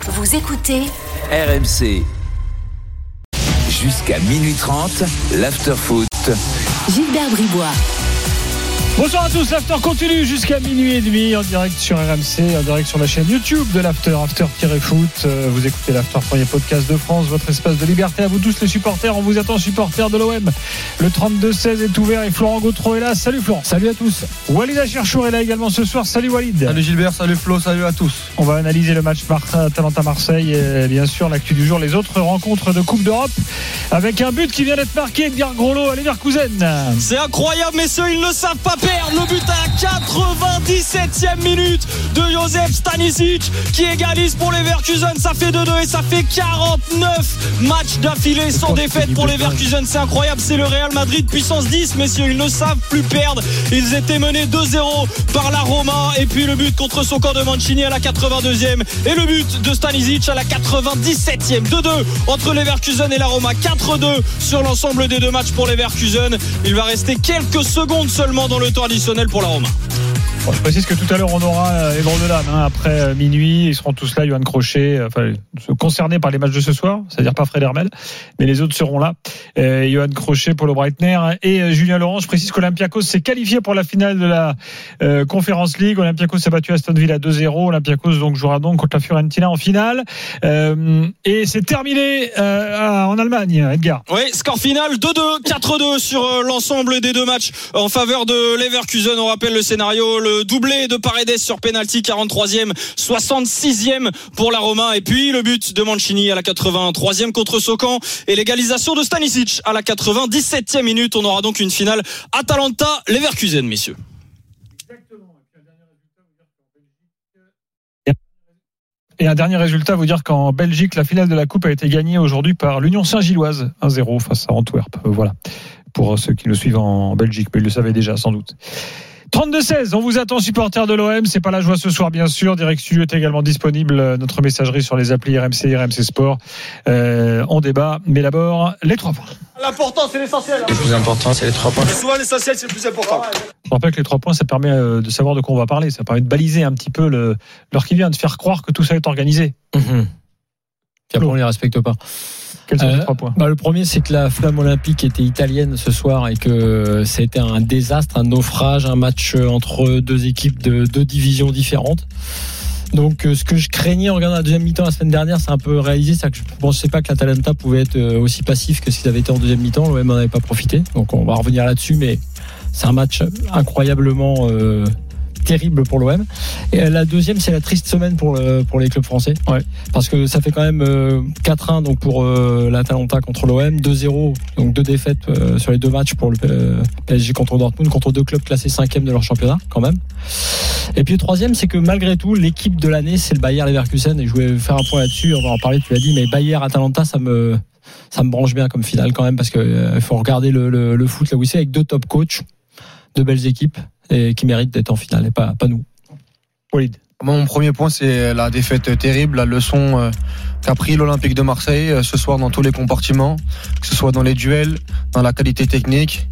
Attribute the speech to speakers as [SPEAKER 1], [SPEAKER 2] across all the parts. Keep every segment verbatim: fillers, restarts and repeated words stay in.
[SPEAKER 1] Vous écoutez
[SPEAKER 2] R M C. Jusqu'à minuit trente, l'after-foot.
[SPEAKER 1] Gilbert Bribois.
[SPEAKER 3] Bonsoir à tous, l'after continue jusqu'à minuit et demi en direct sur R M C, en direct sur la chaîne YouTube de l'after, after-foot. Vous écoutez l'after, premier podcast de France, votre espace de liberté à vous tous les supporters. On vous attend, supporters de l'O M. Le trente-deux seize est ouvert et Florent Gautreau est là. Salut Florent.
[SPEAKER 4] Salut à tous.
[SPEAKER 3] Walid Acharchour est là également ce soir. Salut Walid.
[SPEAKER 4] Salut Gilbert, salut Flo, salut à tous.
[SPEAKER 3] On va analyser le match Atalanta-Marseille et bien sûr l'actu du jour, les autres rencontres de Coupe d'Europe avec un but qui vient d'être marqué Edgar Groslo à Leverkusen.
[SPEAKER 5] C'est incroyable, messieurs, ils ne savent pas perdre. Le but à la quatre-vingt-dix-septième minute de Josef Stanisic qui égalise pour Leverkusen. Ça fait deux deux et ça fait quarante-neuf matchs d'affilée sans défaite pour Leverkusen. C'est incroyable, c'est le Real Madrid puissance dix, messieurs. Ils ne savent plus perdre. Ils étaient menés deux zéro par la Roma et puis le but contre son camp de Mancini à la quatre-vingt-deuxième et le but de Stanisic à la quatre-vingt-dix-septième. deux deux entre Leverkusen et la Roma. quatre deux sur l'ensemble des deux matchs pour Leverkusen. Il va rester quelques secondes seulement dans le temps additionnel pour la Roma.
[SPEAKER 3] Bon, je précise que tout à l'heure on aura les grands de l'âme hein, après euh, minuit, ils seront tous là, Johan Crochet, euh, enfin concernés par les matchs de ce soir, c'est-à-dire pas Fred Hermel, mais les autres seront là. Euh, Johan Crochet, Paulo Breitner et euh, Julien Laurent. Je précise qu'Olympiakos s'est qualifié pour la finale de la euh, Conference League. Olympiakos s'est battu Aston Villa deux zéro. Olympiakos donc jouera donc contre la Fiorentina en finale. Euh, et c'est terminé euh, en Allemagne, Edgar.
[SPEAKER 5] Oui, score final deux deux, quatre deux sur euh, l'ensemble des deux matchs en faveur de Leverkusen. On rappelle le scénario, le doublé de Paredes sur penalty, quarante-troisième, soixante-sixième pour la Roma et puis le but de Mancini à la quatre-vingt-troisième contre Sokan et l'égalisation de Stanisic à la quatre-vingt-dix-septième minute. On aura donc une finale Atalanta-Leverkusen, messieurs.
[SPEAKER 3] Et un dernier résultat, vous dire qu'en Belgique, la finale de la Coupe a été gagnée aujourd'hui par l'Union Saint-Gilloise, un zéro face à Antwerp. Voilà, pour ceux qui nous suivent en Belgique, mais ils le savaient déjà sans doute. trente-deux seize, on vous attend, supporters de l'O M. C'est pas la joie ce soir, bien sûr. Direct Studio est également disponible. Notre messagerie sur les applis R M C, R M C Sport. Euh, on débat, mais d'abord, les trois points.
[SPEAKER 6] L'important, c'est l'essentiel.
[SPEAKER 7] Le plus important, c'est les trois points.
[SPEAKER 6] Et souvent, l'essentiel, c'est le plus important.
[SPEAKER 3] Je rappelle que les trois points, ça permet de savoir de quoi on va parler. Ça permet de baliser un petit peu le, l'heure qui vient, de faire croire que tout ça est organisé.
[SPEAKER 4] Mmh. Puis après, on les respecte pas.
[SPEAKER 3] Quels sont
[SPEAKER 4] euh,
[SPEAKER 3] les trois points?
[SPEAKER 4] bah, Le premier, c'est que la flamme olympique était italienne ce soir et que ça a été un désastre, un naufrage, un match entre deux équipes de deux divisions différentes. Donc, ce que je craignais en regardant la deuxième mi-temps la semaine dernière, c'est un peu réalisé. C'est que je ne pensais pas que l'Atalanta pouvait être aussi passif que s'ils avaient été en deuxième mi-temps. L'O M n'en avait pas profité. Donc, on va revenir là-dessus, mais c'est un match incroyablement euh, terrible pour l'O M. Et la deuxième, c'est la triste semaine pour le, pour les clubs français.
[SPEAKER 3] Ouais.
[SPEAKER 4] Parce que ça fait quand même euh, quatre un donc pour euh, l'Atalanta contre l'O M, deux zéro, donc deux défaites euh, sur les deux matchs pour le euh, P S G contre Dortmund, contre deux clubs classés cinquième de leur championnat quand même. Et puis le troisième, c'est que malgré tout, l'équipe de l'année, c'est le Bayer Leverkusen. Et je voulais faire un point là-dessus, on va en parler, tu l'as dit, mais Bayer-Atalanta, ça me, ça me branche bien comme finale quand même, parce qu'il euh, faut regarder le, le, le foot là où c'est, avec deux top coachs, deux belles équipes, et qui méritent d'être en finale, et pas, pas nous.
[SPEAKER 3] Walid.
[SPEAKER 7] Mon premier point, c'est la défaite terrible, la leçon qu'a pris l'Olympique de Marseille ce soir dans tous les compartiments, que ce soit dans les duels, dans la qualité technique,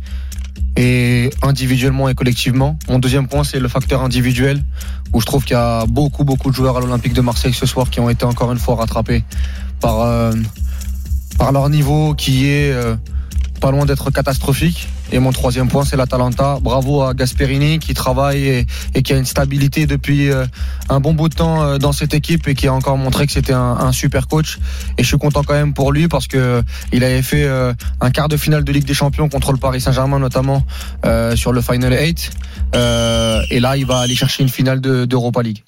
[SPEAKER 7] et individuellement et collectivement. Mon deuxième point, c'est le facteur individuel, où je trouve qu'il y a beaucoup, beaucoup de joueurs à l'Olympique de Marseille ce soir qui ont été encore une fois rattrapés par, euh, par leur niveau qui est euh, pas loin d'être catastrophique. Et mon troisième point, c'est l'Atalanta. Bravo à Gasperini qui travaille et, et qui a une stabilité depuis euh, un bon bout de temps euh, dans cette équipe et qui a encore montré que c'était un, un super coach. Et je suis content quand même pour lui parce que il avait fait euh, un quart de finale de Ligue des Champions contre le Paris Saint-Germain notamment euh, sur le Final huit. Euh, et là, il va aller chercher une finale de, d'Europa League.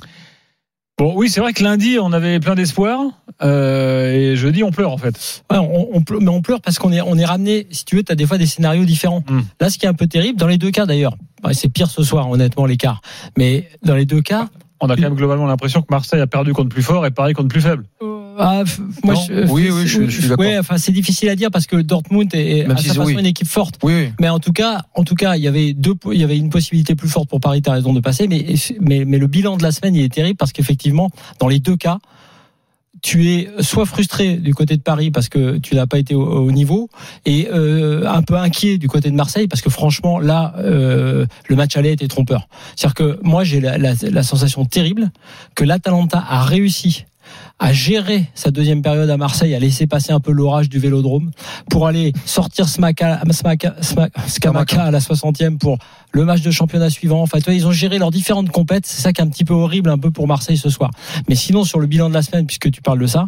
[SPEAKER 3] Bon, oui, c'est vrai que lundi, on avait plein d'espoir. Euh, et jeudi, on pleure, en fait.
[SPEAKER 4] Ouais, on, on pleure, mais on pleure parce qu'on est, on est ramené, si tu veux, tu as des fois des scénarios différents. Mm. Là, ce qui est un peu terrible, dans les deux cas d'ailleurs, c'est pire ce soir, honnêtement, l'écart. Mais dans les deux cas.
[SPEAKER 3] On a quand même globalement l'impression que Marseille a perdu contre plus fort et Paris contre plus faible.
[SPEAKER 4] Ah, moi, je,
[SPEAKER 7] oui, oui, je, je suis d'accord.
[SPEAKER 4] Ouais, enfin, c'est difficile à dire parce que Dortmund est, à sa façon, oui, une équipe forte.
[SPEAKER 7] Oui, oui.
[SPEAKER 4] Mais en tout cas, en tout cas, il y avait deux, il y avait une possibilité plus forte pour Paris. T'as raison de passer, mais, mais, mais le bilan de la semaine, il est terrible parce qu'effectivement, dans les deux cas, tu es soit frustré du côté de Paris parce que tu n'as pas été au, au niveau et euh, un peu inquiet du côté de Marseille parce que franchement là euh, le match aller était trompeur. C'est-à-dire que moi j'ai la, la, la sensation terrible que l'Atalanta a réussi a géré sa deuxième période à Marseille, a laissé passer un peu l'orage du Vélodrome pour aller sortir Smaka, Smaka, Smaka, Scamacca à la soixantième pour le match de championnat suivant. Enfin, tu vois, ils ont géré leurs différentes compètes. C'est ça qui est un petit peu horrible un peu pour Marseille ce soir. Mais sinon, sur le bilan de la semaine, puisque tu parles de ça,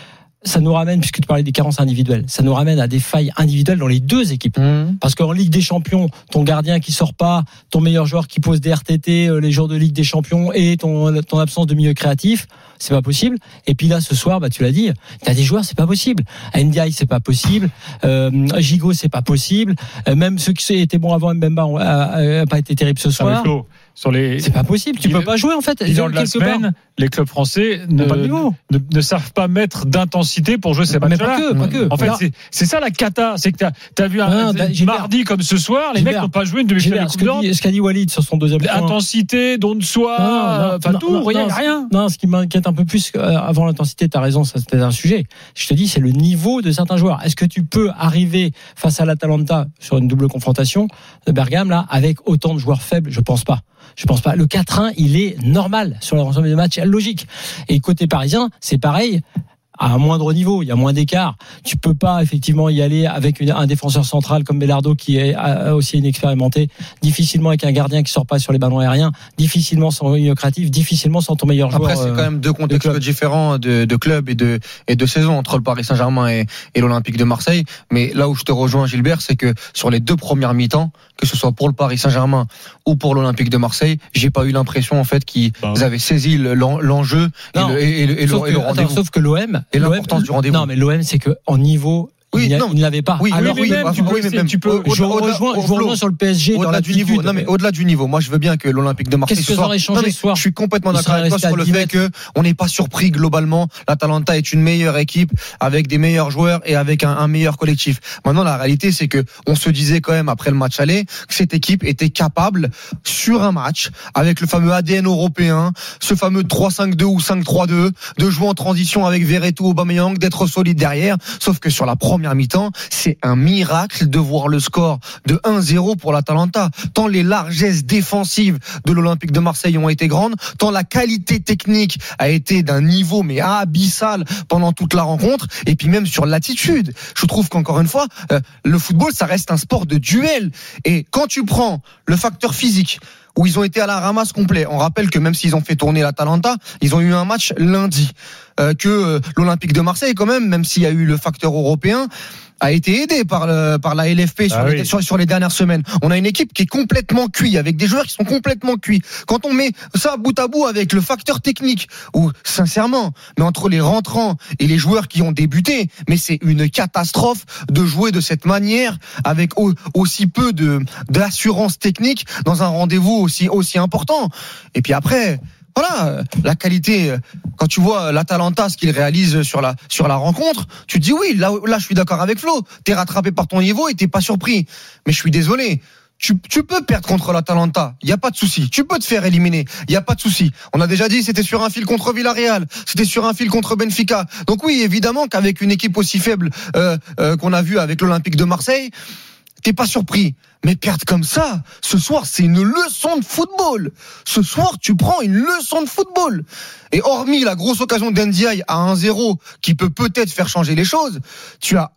[SPEAKER 4] ça nous ramène, puisque tu parlais des carences individuelles, ça nous ramène à des failles individuelles dans les deux équipes. Mmh. Parce qu'en Ligue des Champions, ton gardien qui sort pas, ton meilleur joueur qui pose des R T T les jours de Ligue des Champions et ton, ton absence de milieu créatif, c'est pas possible. Et puis là, ce soir, bah, tu l'as dit, t'as des joueurs, c'est pas possible. Ndiaye, c'est pas possible. Euh, Gigot, c'est pas possible. Euh, même ceux qui étaient bons avant Mbemba ont a, a pas été terribles ce soir.
[SPEAKER 3] Flo, sur les...
[SPEAKER 4] C'est pas possible. Tu
[SPEAKER 3] il...
[SPEAKER 4] peux pas jouer, en fait.
[SPEAKER 3] Dans la semaine, part. Les clubs français ne, ne, ne savent pas mettre d'intensité pour jouer ces matchs-là.
[SPEAKER 4] Pas que, pas que.
[SPEAKER 3] En fait, c'est, c'est ça la cata. C'est que t'as, t'as vu un, non, un mardi comme ce soir, les Gilbert, mecs n'ont pas joué une demi-finale de Coupe d'Europe.
[SPEAKER 4] Ce qu'a dit Walid sur son deuxième point.
[SPEAKER 3] Intensité, don de soi, enfin tout, non, rien,
[SPEAKER 4] non,
[SPEAKER 3] rien.
[SPEAKER 4] Non, ce qui m'inquiète un peu plus avant l'intensité, t'as raison, ça c'était un sujet. Je te dis, c'est le niveau de certains joueurs. Est-ce que tu peux arriver face à l'Atalanta sur une double confrontation de Bergame là avec autant de joueurs faibles? Je pense pas. Je pense pas. Le quatre un, il est normal sur l'ensemble des matchs, logique. Et côté parisien, c'est pareil. À un moindre niveau, il y a moins d'écart. Tu peux pas effectivement y aller avec une, un défenseur central comme Belardo qui est aussi inexpérimenté, difficilement avec un gardien qui sort pas sur les ballons aériens, difficilement sans milieu créatif, difficilement sans ton meilleur joueur.
[SPEAKER 7] Après, c'est quand même deux contextes de différents de, de clubs et de et de saisons entre le Paris Saint-Germain et, et l'Olympique de Marseille. Mais là où je te rejoins, Gilbert, c'est que sur les deux premières mi-temps, que ce soit pour le Paris Saint-Germain ou pour l'Olympique de Marseille, j'ai pas eu l'impression en fait qu'ils bah ouais. avaient saisi l'enjeu
[SPEAKER 4] non,
[SPEAKER 7] et le, et le, et le,
[SPEAKER 4] que,
[SPEAKER 7] et le rendez-vous.
[SPEAKER 4] Attends, sauf que l'O M
[SPEAKER 7] et l'importance du rendez-vous.
[SPEAKER 4] Non, mais l'O M, c'est que en niveau,
[SPEAKER 7] oui,
[SPEAKER 4] il,
[SPEAKER 7] non,
[SPEAKER 4] il ne l'avait pas.
[SPEAKER 7] Oui,
[SPEAKER 3] alors
[SPEAKER 7] oui,
[SPEAKER 3] même,
[SPEAKER 7] oui,
[SPEAKER 3] tu peux,
[SPEAKER 7] oui, même,
[SPEAKER 3] tu peux.
[SPEAKER 4] Je vous rejoins, je vous rejoins sur le P S G dans
[SPEAKER 7] au-delà du niveau. Non, mais au-delà du niveau. Moi, je veux bien que l'Olympique de Marseille.
[SPEAKER 4] Qu'est-ce que ça aurait changé ce soir?
[SPEAKER 7] Je suis complètement d'accord avec toi sur le fait que on n'est pas surpris globalement. L'Atalanta est une meilleure équipe avec des meilleurs joueurs et avec un, un meilleur collectif. Maintenant, la réalité, c'est que on se disait quand même après le match aller que cette équipe était capable sur un match avec le fameux A D N européen, ce fameux trois cinq deux ou cinq trois deux, de jouer en transition avec Verretou, Aubameyang, d'être solide derrière. Sauf que sur la première mi-temps, c'est un miracle de voir le score de un zéro pour l'Atalanta. Tant les largesses défensives de l'Olympique de Marseille ont été grandes, tant la qualité technique a été d'un niveau mais abyssal pendant toute la rencontre, et puis même sur l'attitude. Je trouve qu'encore une fois, euh, le football, ça reste un sport de duel. Et quand tu prends le facteur physique, où ils ont été à la ramasse complet. On rappelle que même s'ils ont fait tourner l'Atalanta, ils ont eu un match lundi. Euh, que euh, l'Olympique de Marseille, quand même, même s'il y a eu le facteur européen, a été aidé par le, par la L F P sur, ah les, oui. sur, sur les dernières semaines. On a une équipe qui est complètement cuite, avec des joueurs qui sont complètement cuits. Quand on met ça bout à bout avec le facteur technique, où sincèrement, mais entre les rentrants et les joueurs qui ont débuté, mais c'est une catastrophe de jouer de cette manière avec au, aussi peu de d'assurance technique dans un rendez-vous aussi aussi important. Et puis après. Voilà, la qualité, quand tu vois l'Atalanta, ce qu'il réalise sur la, sur la rencontre, tu te dis oui, là, là, je suis d'accord avec Flo, t'es rattrapé par ton niveau et t'es pas surpris. Mais je suis désolé. Tu, tu peux perdre contre l'Atalanta, il y a pas de souci. Tu peux te faire éliminer, il y a pas de souci. On a déjà dit, c'était sur un fil contre Villarreal, c'était sur un fil contre Benfica. Donc oui, évidemment qu'avec une équipe aussi faible euh, euh, qu'on a vu avec l'Olympique de Marseille, t'es pas surpris. Mais perdre comme ça, ce soir, c'est une leçon de football. Ce soir, tu prends une leçon de football. Et hormis la grosse occasion d'Ndiaye à un zéro, qui peut peut-être faire changer les choses, tu as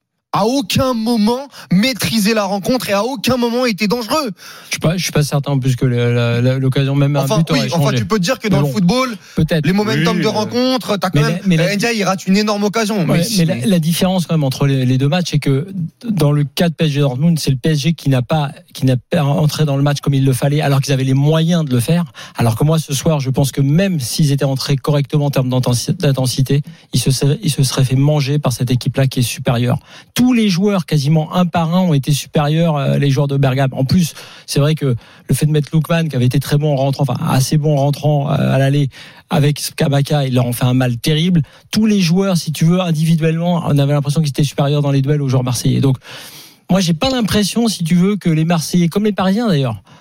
[SPEAKER 7] à aucun moment maîtrisé la rencontre et à aucun moment été dangereux.
[SPEAKER 4] Je suis pas, je suis pas certain en plus que la, la, l'occasion même à un
[SPEAKER 7] enfin,
[SPEAKER 4] but aurait
[SPEAKER 7] oui,
[SPEAKER 4] changé.
[SPEAKER 7] Enfin, tu peux te dire que dans bon, le football, peut-être. Les momentum oui, de rencontre, t'as quand mais même, Ndiaye, il rate une énorme occasion.
[SPEAKER 4] Ouais,
[SPEAKER 7] mais
[SPEAKER 4] mais la, la différence quand même entre les, les deux matchs, c'est que dans le cas de P S G Dortmund, c'est le P S G qui n'a pas, qui n'a pas entré dans le match comme il le fallait, alors qu'ils avaient les moyens de le faire. Alors que moi, ce soir, je pense que même s'ils étaient entrés correctement en termes d'intensité, ils se seraient, ils se seraient fait manger par cette équipe-là qui est supérieure. Tous les joueurs, quasiment un par un, ont été supérieurs, euh, les joueurs de Bergame. En plus, c'est vrai que le fait de mettre Lookman, qui avait été très bon en rentrant, enfin assez bon en rentrant euh, à l'aller, avec Scamacca, ils leur ont fait un mal terrible. Tous les joueurs, si tu veux, individuellement, on avait l'impression qu'ils étaient supérieurs dans les duels aux joueurs marseillais. Donc, moi, j'ai pas l'impression, si tu veux, que les Marseillais, comme les Parisiens d'ailleurs,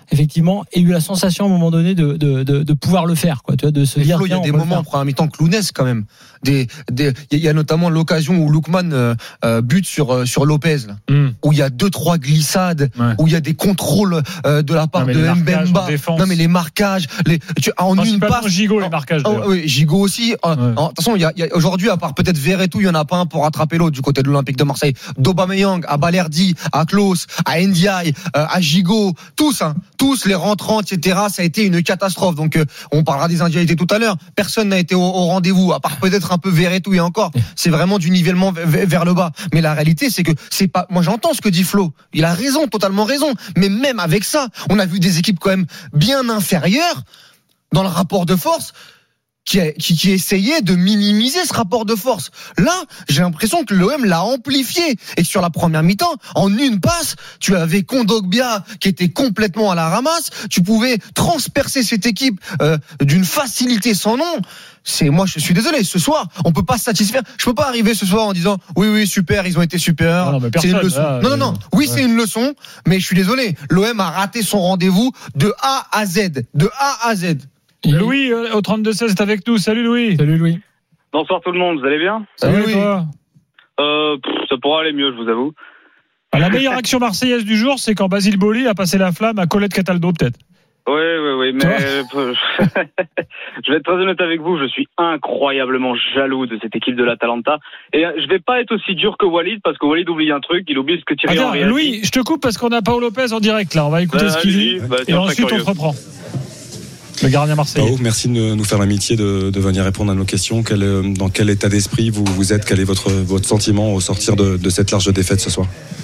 [SPEAKER 4] effectivement, ait eu la sensation à un moment donné de, de, de, de pouvoir le faire, quoi. Tu vois, de se
[SPEAKER 7] Et
[SPEAKER 4] dire.
[SPEAKER 7] Flo, il y a des moments en première mi-temps clownesques quand même. Des, des, il y a notamment l'occasion où Lookman euh, euh, bute sur euh, sur Lopez, là,
[SPEAKER 3] Mm.
[SPEAKER 7] où il y a deux trois glissades,
[SPEAKER 3] Ouais.
[SPEAKER 7] où il y a des contrôles euh, de la part
[SPEAKER 3] Non, mais
[SPEAKER 7] de
[SPEAKER 3] les marquages en
[SPEAKER 7] Mbemba.
[SPEAKER 3] défense.
[SPEAKER 7] Non mais les marquages, les, tu, en une
[SPEAKER 3] Principalement
[SPEAKER 7] passe.
[SPEAKER 3] Gigot, les marquages.
[SPEAKER 7] Oh,
[SPEAKER 3] d'ailleurs.
[SPEAKER 7] oui, Gigot aussi. Euh,
[SPEAKER 3] Ouais.
[SPEAKER 7] en- De toute façon, il y a, il y a- aujourd'hui, à part peut-être Verretou, il y en a pas un pour rattraper l'autre du côté de l'Olympique de Marseille. D'Aubameyang à Balerdi, à Klose, à Ndiaye, euh, à Gigot, tous, hein, tous les rentrants, et cetera. Ça a été une catastrophe. Donc, euh, on parlera des individualités tout à l'heure. Personne n'a été au, au rendez-vous, à part peut-être un peu Verretou et encore. C'est vraiment du nivellement v- vers le bas. Mais la réalité, c'est que c'est pas. Moi, j'entends ce que dit Flo. Il a raison, totalement raison. Mais même avec ça, on a vu des équipes quand même bien inférieures dans le rapport de force. Qui, a, qui, qui essayait de minimiser ce rapport de force. Là, j'ai l'impression que l'O M l'a amplifié et que sur la première mi-temps, en une passe, tu avais Kondogbia qui était complètement à la ramasse. Tu pouvais transpercer cette équipe euh, d'une facilité sans nom. C'est moi, je suis désolé. Ce soir, on peut pas se satisfaire. Je peux pas arriver ce soir en disant oui, oui, super, ils ont été supérieurs.
[SPEAKER 3] Non, non, mais
[SPEAKER 7] c'est une
[SPEAKER 3] personne,
[SPEAKER 7] leçon.
[SPEAKER 3] là,
[SPEAKER 7] non, non, non. Oui,
[SPEAKER 3] ouais.
[SPEAKER 7] c'est une leçon, mais je suis désolé. L'O M a raté son rendez-vous de A à Z, de A à Z.
[SPEAKER 3] Louis, euh, au trente-deux seize, est avec nous. Salut Louis.
[SPEAKER 4] Salut Louis.
[SPEAKER 8] Bonsoir tout le monde, vous allez bien?
[SPEAKER 3] Salut
[SPEAKER 7] Salut,
[SPEAKER 3] toi.
[SPEAKER 8] euh, pff, Ça pourra aller mieux, je vous avoue.
[SPEAKER 3] Ah, la meilleure action marseillaise du jour, c'est quand Basile Boli a passé la flamme à Colette Cataldo, peut-être.
[SPEAKER 8] Oui, oui, oui, mais euh, je vais être très honnête avec vous, je suis incroyablement jaloux de cette équipe de l'Atalanta. Et euh, je vais pas être aussi dur que Walid, parce que Walid oublie un truc, il oublie ce que Thierry
[SPEAKER 3] Attends,
[SPEAKER 8] Henry a dit.
[SPEAKER 3] Louis, je te coupe parce qu'on a Paolo Lopez en direct là. On va écouter
[SPEAKER 8] Bah,
[SPEAKER 3] ce qu'il dit
[SPEAKER 8] allez-y, bah,
[SPEAKER 3] et
[SPEAKER 8] tiens, très
[SPEAKER 3] ensuite on
[SPEAKER 8] curieux.
[SPEAKER 3] te reprend. Le gardien marseillais.
[SPEAKER 9] Pao, merci de nous faire l'amitié de, de venir répondre à nos questions. Quel, euh, dans quel état d'esprit vous, vous êtes? Quel est votre, votre sentiment au sortir de, de cette large défaite ce soir?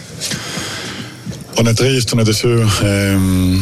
[SPEAKER 10] On est triste, on est déçu. Euh,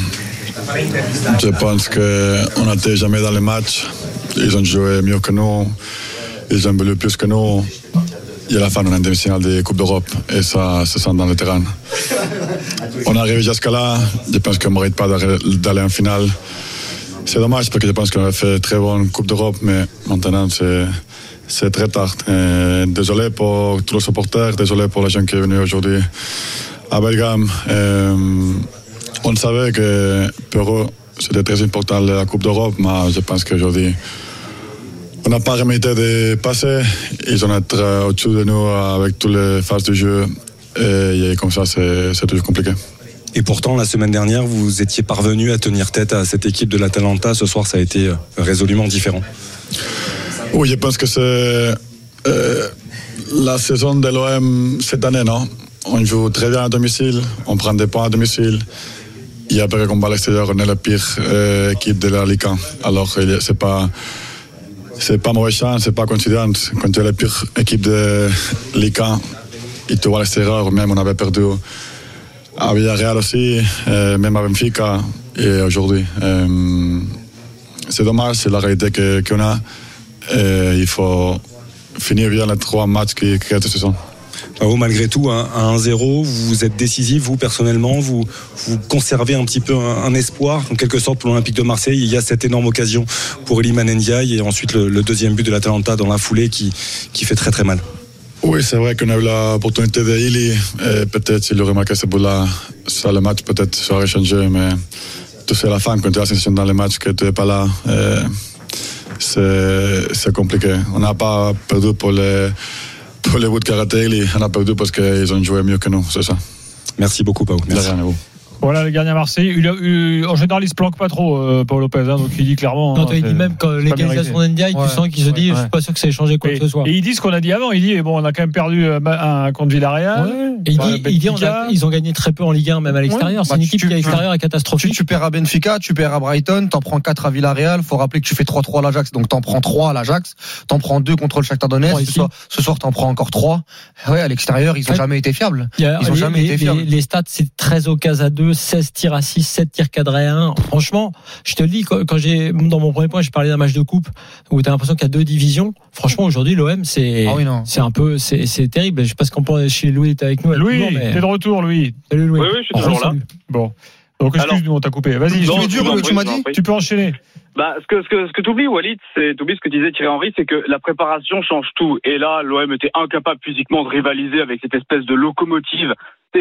[SPEAKER 10] je pense qu'on n'était jamais dans les matchs. Ils ont joué mieux que nous. Ils ont voulu plus que nous. Et à la fin, on a une demi-finale de Coupe d'Europe. Et ça se sent dans le terrain. On est arrivé jusqu'à là. Je pense qu'on ne mérite pas d'aller en finale. C'est dommage parce que je pense qu'on a fait très bonne Coupe d'Europe. Mais maintenant, c'est, c'est très tard. Et désolé pour tous les supporters. Désolé pour les gens qui sont venus aujourd'hui à Belgium. Euh, on savait que pour eux, c'était très important la Coupe d'Europe, mais je pense qu'aujourd'hui, on n'a pas remédié de passer. Ils sont être au-dessus de nous avec toutes les phases du jeu. Et comme ça, c'est, c'est toujours compliqué.
[SPEAKER 9] Et pourtant, la semaine dernière, vous étiez parvenu à tenir tête à cette équipe de l'Atalanta. Ce soir, ça a été résolument différent.
[SPEAKER 10] Oui, je pense que c'est euh, la saison de l'O M cette année, non? On joue très bien à domicile, on prend des points à domicile. Et après, qu'on va à l'extérieur, on est la pire euh, équipe de la Ligue un. Alors, c'est pas, c'est pas mauvaise chance, c'est pas coïncidence. Quand tu es la pire équipe de Ligue un, et tu vas à l'extérieur, même on avait perdu à Villarreal aussi, euh, même à Benfica, et aujourd'hui. Euh, c'est dommage, c'est la réalité que, qu'on a. Et il faut finir bien les trois matchs qui restent cette saison.
[SPEAKER 9] Pao, malgré tout, à un zéro, vous êtes décisif, vous personnellement, vous, vous conservez un petit peu un, un espoir, en quelque sorte, pour l'Olympique de Marseille. Il y a cette énorme occasion pour Iliman Ndiaye et ensuite le, le deuxième but de l'Atalanta dans la foulée qui, qui fait très très mal.
[SPEAKER 10] Oui, c'est vrai qu'on a eu l'opportunité de Ili. Et peut-être s'il aurait marqué ce but-là, ça, le match peut-être serait changé. Mais tout c'est la fin, quand tu as la sensation dans les matchs que tu n'es pas là, c'est, c'est compliqué. On n'a pas perdu pour les, pour les buts qu'a raté Ili. On a perdu parce qu'ils ont joué mieux que nous, c'est ça.
[SPEAKER 9] Merci beaucoup, Pao. Merci.
[SPEAKER 10] De rien à vous.
[SPEAKER 3] Voilà le gardien marseillais. Il a, il, en général, il se planque pas trop, euh, Paul Lopez. Hein, donc il dit clairement.
[SPEAKER 4] Non,
[SPEAKER 3] hein,
[SPEAKER 4] il dit même quand l'égalisation d'Ndiaye,
[SPEAKER 7] Ouais.
[SPEAKER 4] tu sens qu'il se dit,
[SPEAKER 3] Ouais.
[SPEAKER 4] je suis pas sûr que ça ait changé quoi
[SPEAKER 3] et,
[SPEAKER 4] que ce soit.
[SPEAKER 3] et il dit ce qu'on a dit avant. Il dit bon, on a quand même perdu euh, un contre Villarreal.
[SPEAKER 4] Ouais. Et il
[SPEAKER 3] Enfin,
[SPEAKER 4] dit, il dit on a, ils ont gagné très peu en Ligue un, même à l'extérieur.
[SPEAKER 7] Ouais.
[SPEAKER 4] C'est une
[SPEAKER 7] Bah,
[SPEAKER 4] équipe
[SPEAKER 7] tu-
[SPEAKER 4] qui à l'extérieur est
[SPEAKER 7] Tu,
[SPEAKER 4] catastrophique.
[SPEAKER 7] tu perds à Benfica, tu perds à Brighton, t'en prends quatre à Villarreal. Faut rappeler que tu fais trois trois à l'Ajax, donc t'en prends trois à l'Ajax, t'en prends deux contre le Shakhtar Donetsk.
[SPEAKER 4] Trois
[SPEAKER 7] Ce
[SPEAKER 4] ici.
[SPEAKER 7] soir, ce soir, t'en prends encore trois. Ouais, à l'extérieur, ils ont
[SPEAKER 4] Ouais.
[SPEAKER 7] jamais été fiables.
[SPEAKER 4] Il y a-
[SPEAKER 7] Ils ont
[SPEAKER 4] les,
[SPEAKER 7] jamais
[SPEAKER 4] les-
[SPEAKER 7] été fiables.
[SPEAKER 4] les- les stats, c'est treize occasions à deux, seize tirs à six, sept tirs cadrés à un. Franchement, je te le dis, quand, quand j'ai, dans mon premier point, j'ai parlé d'un match de coupe où t'as l'impression qu'il y a deux divisions. Franchement, aujourd'hui, l'O M, c'est,
[SPEAKER 7] Ah oui, non.
[SPEAKER 4] c'est un peu, c'est, c'est terrible. Je sais pas ce qu'on pense chez Louis est avec nous.
[SPEAKER 3] Louis,
[SPEAKER 4] toujours, mais-
[SPEAKER 3] t'es de retour, Louis.
[SPEAKER 4] Salut Louis.
[SPEAKER 8] Oui, oui, je suis
[SPEAKER 4] On
[SPEAKER 8] toujours
[SPEAKER 4] se
[SPEAKER 8] là.
[SPEAKER 4] salue.
[SPEAKER 3] Bon. Donc excuse-nous, on t'a coupé. Vas-y.
[SPEAKER 8] Non,
[SPEAKER 7] tu es dur,
[SPEAKER 8] je vous en
[SPEAKER 7] tu m'as
[SPEAKER 8] prie, je vous en
[SPEAKER 7] dit
[SPEAKER 8] prie.
[SPEAKER 3] Tu peux enchaîner.
[SPEAKER 8] Bah, ce que, ce que, ce que t'oublies, Walid, c'est, t'oublies ce que disait Thierry Henry, c'est que la préparation change tout. Et là, l'O M était incapable physiquement de rivaliser avec cette espèce de locomotive. C'est,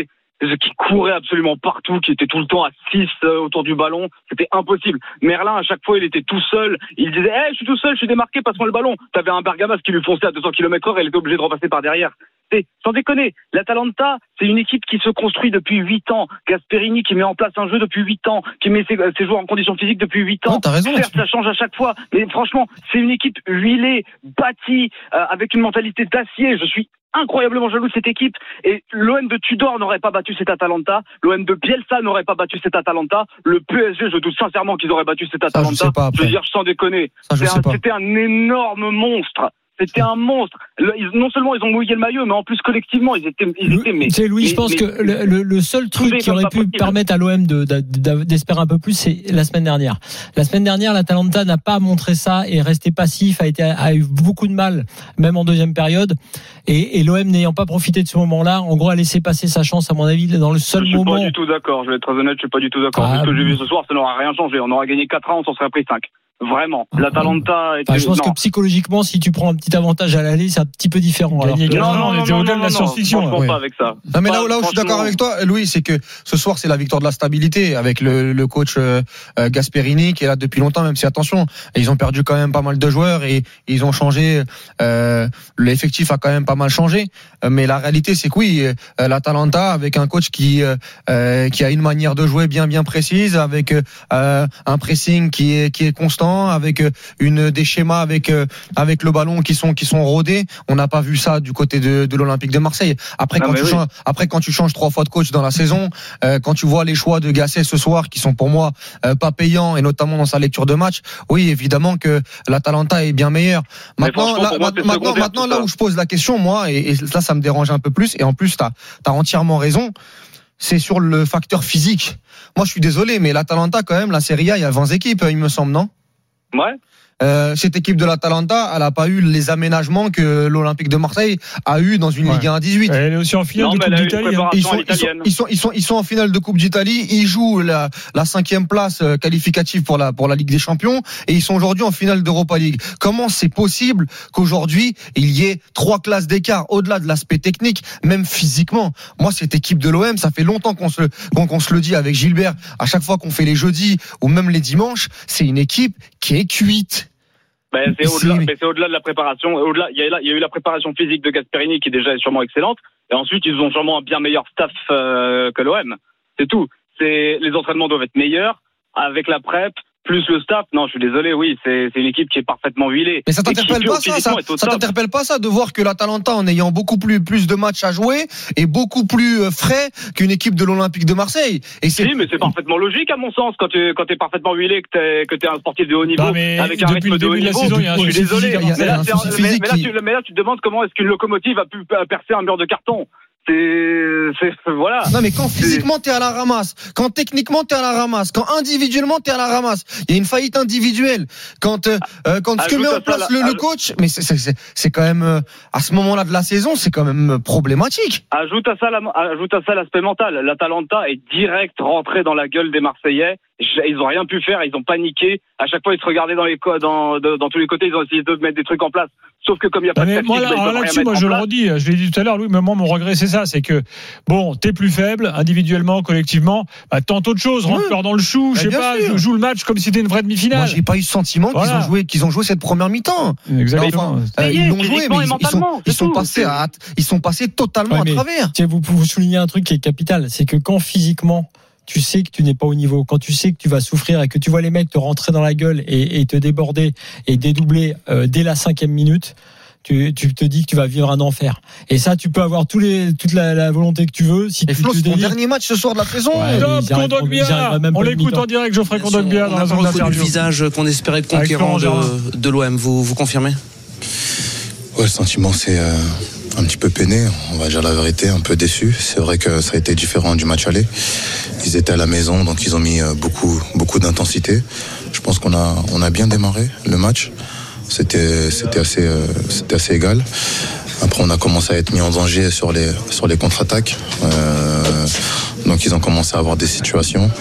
[SPEAKER 8] qui courait absolument partout, qui était tout le temps à six euh, autour du ballon. C'était impossible. Merlin, à chaque fois, il était tout seul. Il disait, hey, je suis tout seul, je suis démarqué, passe-moi le ballon. T'avais un Bergamas qui lui fonçait à deux cents kilomètres heure et il était obligé de repasser par derrière. C'est, sans déconner, l'Atalanta, c'est une équipe qui se construit depuis huit ans. Gasperini qui met en place un jeu depuis huit ans, qui met ses, ses joueurs en conditions physiques depuis huit ans.
[SPEAKER 7] Non, t'as raison,
[SPEAKER 8] certes, ça change à chaque fois, mais franchement, c'est une équipe huilée, bâtie, euh, avec une mentalité d'acier. Je suis incroyablement jaloux de cette équipe, et l'O M de Tudor n'aurait pas battu cet Atalanta, l'O M de Bielsa n'aurait pas battu cet Atalanta, le P S G, je doute sincèrement qu'ils auraient battu cet Atalanta.
[SPEAKER 7] Ça, je sais pas, après.
[SPEAKER 8] Je veux dire, sans déconner,
[SPEAKER 7] Ça, je
[SPEAKER 8] c'est
[SPEAKER 7] sais
[SPEAKER 8] un,
[SPEAKER 7] pas.
[SPEAKER 8] c'était un énorme monstre. C'était un monstre. Le- ils- non seulement ils ont mouillé le maillot, mais en plus collectivement, ils étaient, ils étaient mais,
[SPEAKER 4] Tu sais, Louis,
[SPEAKER 8] mais-
[SPEAKER 4] je pense
[SPEAKER 8] mais-
[SPEAKER 4] que le, le- le seul truc
[SPEAKER 8] Soudés
[SPEAKER 4] qui
[SPEAKER 8] comme
[SPEAKER 4] aurait
[SPEAKER 8] pas
[SPEAKER 4] pu
[SPEAKER 8] possible.
[SPEAKER 4] permettre à l'O M de, de- de- d'espérer un peu plus, c'est la semaine dernière. La semaine dernière, l'Atalanta n'a pas montré ça et est resté passif, a, été, a eu beaucoup de mal, même en deuxième période. Et, et l'O M n'ayant pas profité de ce moment-là, en gros, a laissé passer sa chance, à mon avis, dans le seul
[SPEAKER 8] Je suis
[SPEAKER 4] moment.
[SPEAKER 8] pas du tout d'accord, je vais être très honnête, je suis pas du tout d'accord.
[SPEAKER 4] Ah,
[SPEAKER 8] Vu ce que j'ai vu ce soir, ça n'aura rien changé. On aura gagné quatre ans, on s'en serait pris cinq. Vraiment. L'Atalanta était...
[SPEAKER 4] Enfin, je pense
[SPEAKER 8] non.
[SPEAKER 4] que psychologiquement, si tu prends un petit avantage à l'aller, c'est un petit peu différent. Alors
[SPEAKER 3] Gagner
[SPEAKER 4] que-
[SPEAKER 3] quatre
[SPEAKER 8] Non,
[SPEAKER 3] ans,
[SPEAKER 8] non,
[SPEAKER 3] on
[SPEAKER 8] non,
[SPEAKER 3] était
[SPEAKER 8] non,
[SPEAKER 3] au-delà
[SPEAKER 8] non,
[SPEAKER 3] de la
[SPEAKER 8] non,
[SPEAKER 3] science-fiction.
[SPEAKER 8] franchement
[SPEAKER 3] ouais.
[SPEAKER 8] pas avec ça.
[SPEAKER 7] Non mais là,
[SPEAKER 8] Pas-
[SPEAKER 7] là où je suis d'accord
[SPEAKER 8] franchement.
[SPEAKER 7] avec toi, Louis, c'est que ce soir c'est la victoire de la stabilité avec le, le coach euh, euh, Gasperini qui est là depuis longtemps, même si attention, ils ont perdu quand même pas mal de joueurs et ils ont changé. Euh, L'effectif a quand même pas mal changé, Euh, mais la réalité c'est que oui, euh, l'Atalanta avec un coach qui euh, euh, qui a une manière de jouer bien bien précise, avec euh, un pressing qui est qui est constant, avec euh, une des schémas avec euh, avec le ballon qui sont qui sont rodés. On n'a pas vu ça du côté de, de l'Olympique de Marseille. Après
[SPEAKER 8] Non,
[SPEAKER 7] quand
[SPEAKER 8] mais
[SPEAKER 7] tu
[SPEAKER 8] oui.
[SPEAKER 7] changes, après quand tu changes trois fois de coach dans la saison, euh, quand tu vois les choix de Gasset ce soir qui sont pour moi euh, pas payants et notamment dans sa lecture de match, oui évidemment que l'Atalanta est bien meilleur.
[SPEAKER 8] Mais
[SPEAKER 7] Maintenant
[SPEAKER 8] franchement,
[SPEAKER 7] là,
[SPEAKER 8] pour moi, c'est
[SPEAKER 7] maintenant
[SPEAKER 8] secondaire,
[SPEAKER 7] maintenant
[SPEAKER 8] tout
[SPEAKER 7] là
[SPEAKER 8] ça.
[SPEAKER 7] où je pose la question moi et, et là ça me dérange un peu plus et en plus t'as t'as entièrement raison. C'est sur le facteur physique. Moi je suis désolé mais l'Atalanta quand même la Serie A il y a vingt équipes il me semble non?
[SPEAKER 8] Ouais.
[SPEAKER 7] Euh, cette équipe de l'Atalanta, elle n'a pas eu les aménagements que l'Olympique de Marseille a eu dans une
[SPEAKER 3] Ouais.
[SPEAKER 7] Ligue un à dix-huit.
[SPEAKER 3] Elle est aussi en finale
[SPEAKER 8] Non,
[SPEAKER 3] de
[SPEAKER 8] mais
[SPEAKER 3] Coupe
[SPEAKER 8] elle a eu une
[SPEAKER 3] d'Italie. hein.
[SPEAKER 8] préparation
[SPEAKER 7] Ils sont,
[SPEAKER 8] à
[SPEAKER 7] ils, sont,
[SPEAKER 8] l'italienne.
[SPEAKER 7] ils, sont, ils, sont, ils sont en finale de Coupe d'Italie, ils jouent la, la cinquième place euh, qualificative pour la, pour la Ligue des Champions et ils sont aujourd'hui en finale d'Europa League. Comment c'est possible qu'aujourd'hui il y ait trois classes d'écart au-delà de l'aspect technique, même physiquement? Moi, cette équipe de l'O M, ça fait longtemps qu'on se, qu'on, qu'on se le dit avec Gilbert, à chaque fois qu'on fait les jeudis ou même les dimanches, c'est une équipe qui est cuite.
[SPEAKER 8] Ben, c'est
[SPEAKER 7] Si,
[SPEAKER 8] au-delà,
[SPEAKER 7] mais-
[SPEAKER 8] mais c'est au-delà de la préparation. Au-delà, il y a, là- il y a eu la préparation physique de Gasperini qui déjà est sûrement excellente. Et ensuite, ils ont sûrement un bien meilleur staff euh, que l'O M. C'est tout. C'est les entraînements doivent être meilleurs avec la prep plus le staff. Non, je suis désolé. Oui, c'est, c'est une équipe qui est parfaitement huilée.
[SPEAKER 7] Mais ça
[SPEAKER 8] Et qui,
[SPEAKER 7] t'interpelle pas ça, ça,
[SPEAKER 8] physiquement, est au
[SPEAKER 7] ça
[SPEAKER 8] top.
[SPEAKER 7] t'interpelle pas ça de voir que l'Atalanta en ayant beaucoup plus plus de matchs à jouer est beaucoup plus euh, frais qu'une équipe de l'Olympique de Marseille. Et c'est
[SPEAKER 8] Si, mais c'est parfaitement logique à mon sens quand tu quand t'es parfaitement huilé que t'es que t'es un sportif de haut niveau
[SPEAKER 3] Non, mais
[SPEAKER 8] avec un
[SPEAKER 3] depuis
[SPEAKER 8] rythme
[SPEAKER 3] le
[SPEAKER 8] de haut
[SPEAKER 3] début de la
[SPEAKER 8] niveau.
[SPEAKER 3] saison, il y a un
[SPEAKER 8] je suis
[SPEAKER 3] souci
[SPEAKER 8] désolé.
[SPEAKER 3] physique à
[SPEAKER 7] il y a-
[SPEAKER 3] Marseille.
[SPEAKER 7] il y a
[SPEAKER 8] Mais là,
[SPEAKER 7] un
[SPEAKER 8] c'est-
[SPEAKER 7] souci
[SPEAKER 8] mais-
[SPEAKER 7] physique
[SPEAKER 8] mais là,
[SPEAKER 7] qui-
[SPEAKER 8] tu, mais là, tu te demandes comment est-ce qu'une locomotive a pu euh, percer un mur de carton. C'est, c'est voilà.
[SPEAKER 7] non mais quand physiquement t'es à la ramasse, quand techniquement t'es à la ramasse, quand individuellement t'es à la ramasse, il y a une faillite individuelle. Quand euh, euh, quand ce que
[SPEAKER 8] Ajoute
[SPEAKER 7] met
[SPEAKER 8] à
[SPEAKER 7] en
[SPEAKER 8] ça
[SPEAKER 7] place
[SPEAKER 8] la-
[SPEAKER 7] le, le
[SPEAKER 8] ajoute-
[SPEAKER 7] coach, mais c'est c'est c'est, c'est quand même euh, à ce moment-là de la saison, c'est quand même euh, problématique.
[SPEAKER 8] Ajoute à ça, la, ajoute à ça l'aspect mental. L'Atalanta est direct rentré dans la gueule des Marseillais. Ils ont rien pu faire, ils ont paniqué. À chaque fois, ils se regardaient dans les co- dans, dans, dans tous les côtés. Ils ont essayé de mettre des trucs en place. Sauf que comme il n'y a pas
[SPEAKER 3] Non,
[SPEAKER 8] de
[SPEAKER 3] mais
[SPEAKER 8] tactique,
[SPEAKER 3] moi,
[SPEAKER 8] bah,
[SPEAKER 3] là,
[SPEAKER 8] ils peuvent
[SPEAKER 3] alors
[SPEAKER 8] rien
[SPEAKER 3] là-dessus,
[SPEAKER 8] mettre
[SPEAKER 3] moi,
[SPEAKER 8] en
[SPEAKER 3] je le
[SPEAKER 8] place.
[SPEAKER 3] redis, je l'ai dit tout à l'heure, Louis, mais moi, mon regret, c'est ça, c'est que, bon, t'es plus faible, individuellement, collectivement, bah, tente autre chose, rentre-leur
[SPEAKER 7] Ouais.
[SPEAKER 3] dans le chou,
[SPEAKER 7] Bah,
[SPEAKER 3] je sais
[SPEAKER 7] bien
[SPEAKER 3] pas,
[SPEAKER 7] sûr.
[SPEAKER 3] joue le match comme si c'était une vraie
[SPEAKER 7] Moi,
[SPEAKER 3] demi-finale.
[SPEAKER 7] j'ai pas eu ce sentiment qu'ils
[SPEAKER 3] Voilà.
[SPEAKER 7] ont joué qu'ils ont joué cette première mi-temps.
[SPEAKER 3] Exactement.
[SPEAKER 7] Enfin, euh,
[SPEAKER 8] Payé,
[SPEAKER 7] ils l'ont joué,
[SPEAKER 8] physiquement
[SPEAKER 7] mais
[SPEAKER 8] et
[SPEAKER 7] ils, ils sont,
[SPEAKER 8] mentalement,
[SPEAKER 7] ils
[SPEAKER 8] c'est
[SPEAKER 7] sont
[SPEAKER 8] tout.
[SPEAKER 7] passés à, ils sont passés totalement
[SPEAKER 4] Ouais, mais-
[SPEAKER 7] à travers.
[SPEAKER 4] Tiens, vous pouvez souligner un truc qui est capital, c'est que quand physiquement tu sais que tu n'es pas au niveau, quand tu sais que tu vas souffrir et que tu vois les mecs te rentrer dans la gueule et, et te déborder et dédoubler euh, dès la cinquième minute, tu, tu te dis que tu vas vivre un enfer. Et ça, tu peux avoir tous les, toute la, la volonté que tu veux. Si
[SPEAKER 7] Et
[SPEAKER 4] tu
[SPEAKER 7] Flo,
[SPEAKER 4] te
[SPEAKER 7] c'est ton
[SPEAKER 4] délires.
[SPEAKER 7] dernier match ce soir de la saison.
[SPEAKER 4] Ouais.
[SPEAKER 3] Top,
[SPEAKER 4] ils arriveront-
[SPEAKER 3] Kondogbia.
[SPEAKER 4] ils arriveraient même
[SPEAKER 3] On
[SPEAKER 4] pas de
[SPEAKER 3] l'écoute
[SPEAKER 4] mi-temps.
[SPEAKER 3] en direct, Geoffrey Kondogbia, dans
[SPEAKER 11] On
[SPEAKER 3] la
[SPEAKER 11] n'a
[SPEAKER 3] zone
[SPEAKER 11] pas reconnu le
[SPEAKER 3] d'interview.
[SPEAKER 11] visage qu'on espérait
[SPEAKER 3] Avec
[SPEAKER 11] conquérant
[SPEAKER 3] Florent
[SPEAKER 11] de, de l'O M. Vous, vous confirmez?
[SPEAKER 12] Ouais, le sentiment, c'est euh, un petit peu peiné, on va dire la vérité, un peu déçu. C'est vrai que ça a été différent du match aller. Ils étaient à la maison, donc ils ont mis euh, beaucoup, beaucoup d'intensité. Je pense qu'on a, on a bien démarré le match. C'était, c'était assez, euh, c'était assez égal. Après, on a commencé à être mis en danger sur les, sur les contre-attaques. Euh, donc, ils ont commencé à avoir des situations.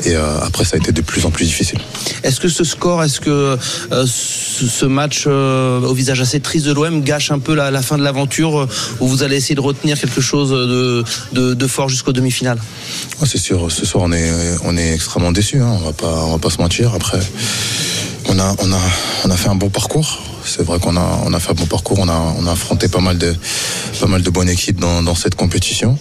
[SPEAKER 12] Et euh, après, ça a été de plus en plus difficile.
[SPEAKER 11] Est-ce que ce score, est-ce que euh, ce, ce match euh, au visage assez triste de l'O M gâche un peu la, la fin de l'aventure, euh, où vous allez essayer de retenir quelque chose de, de, de fort jusqu'aux demi-finales?
[SPEAKER 12] Ouais, c'est sûr, ce soir on est, on est extrêmement déçus, hein. on va pas, on va pas se mentir. Après, on a, on a, on a fait un bon parcours. C'est vrai qu'on a, on a fait un bon parcours. On a, on a affronté pas mal de, pas mal de bonnes équipes dans, dans cette compétition.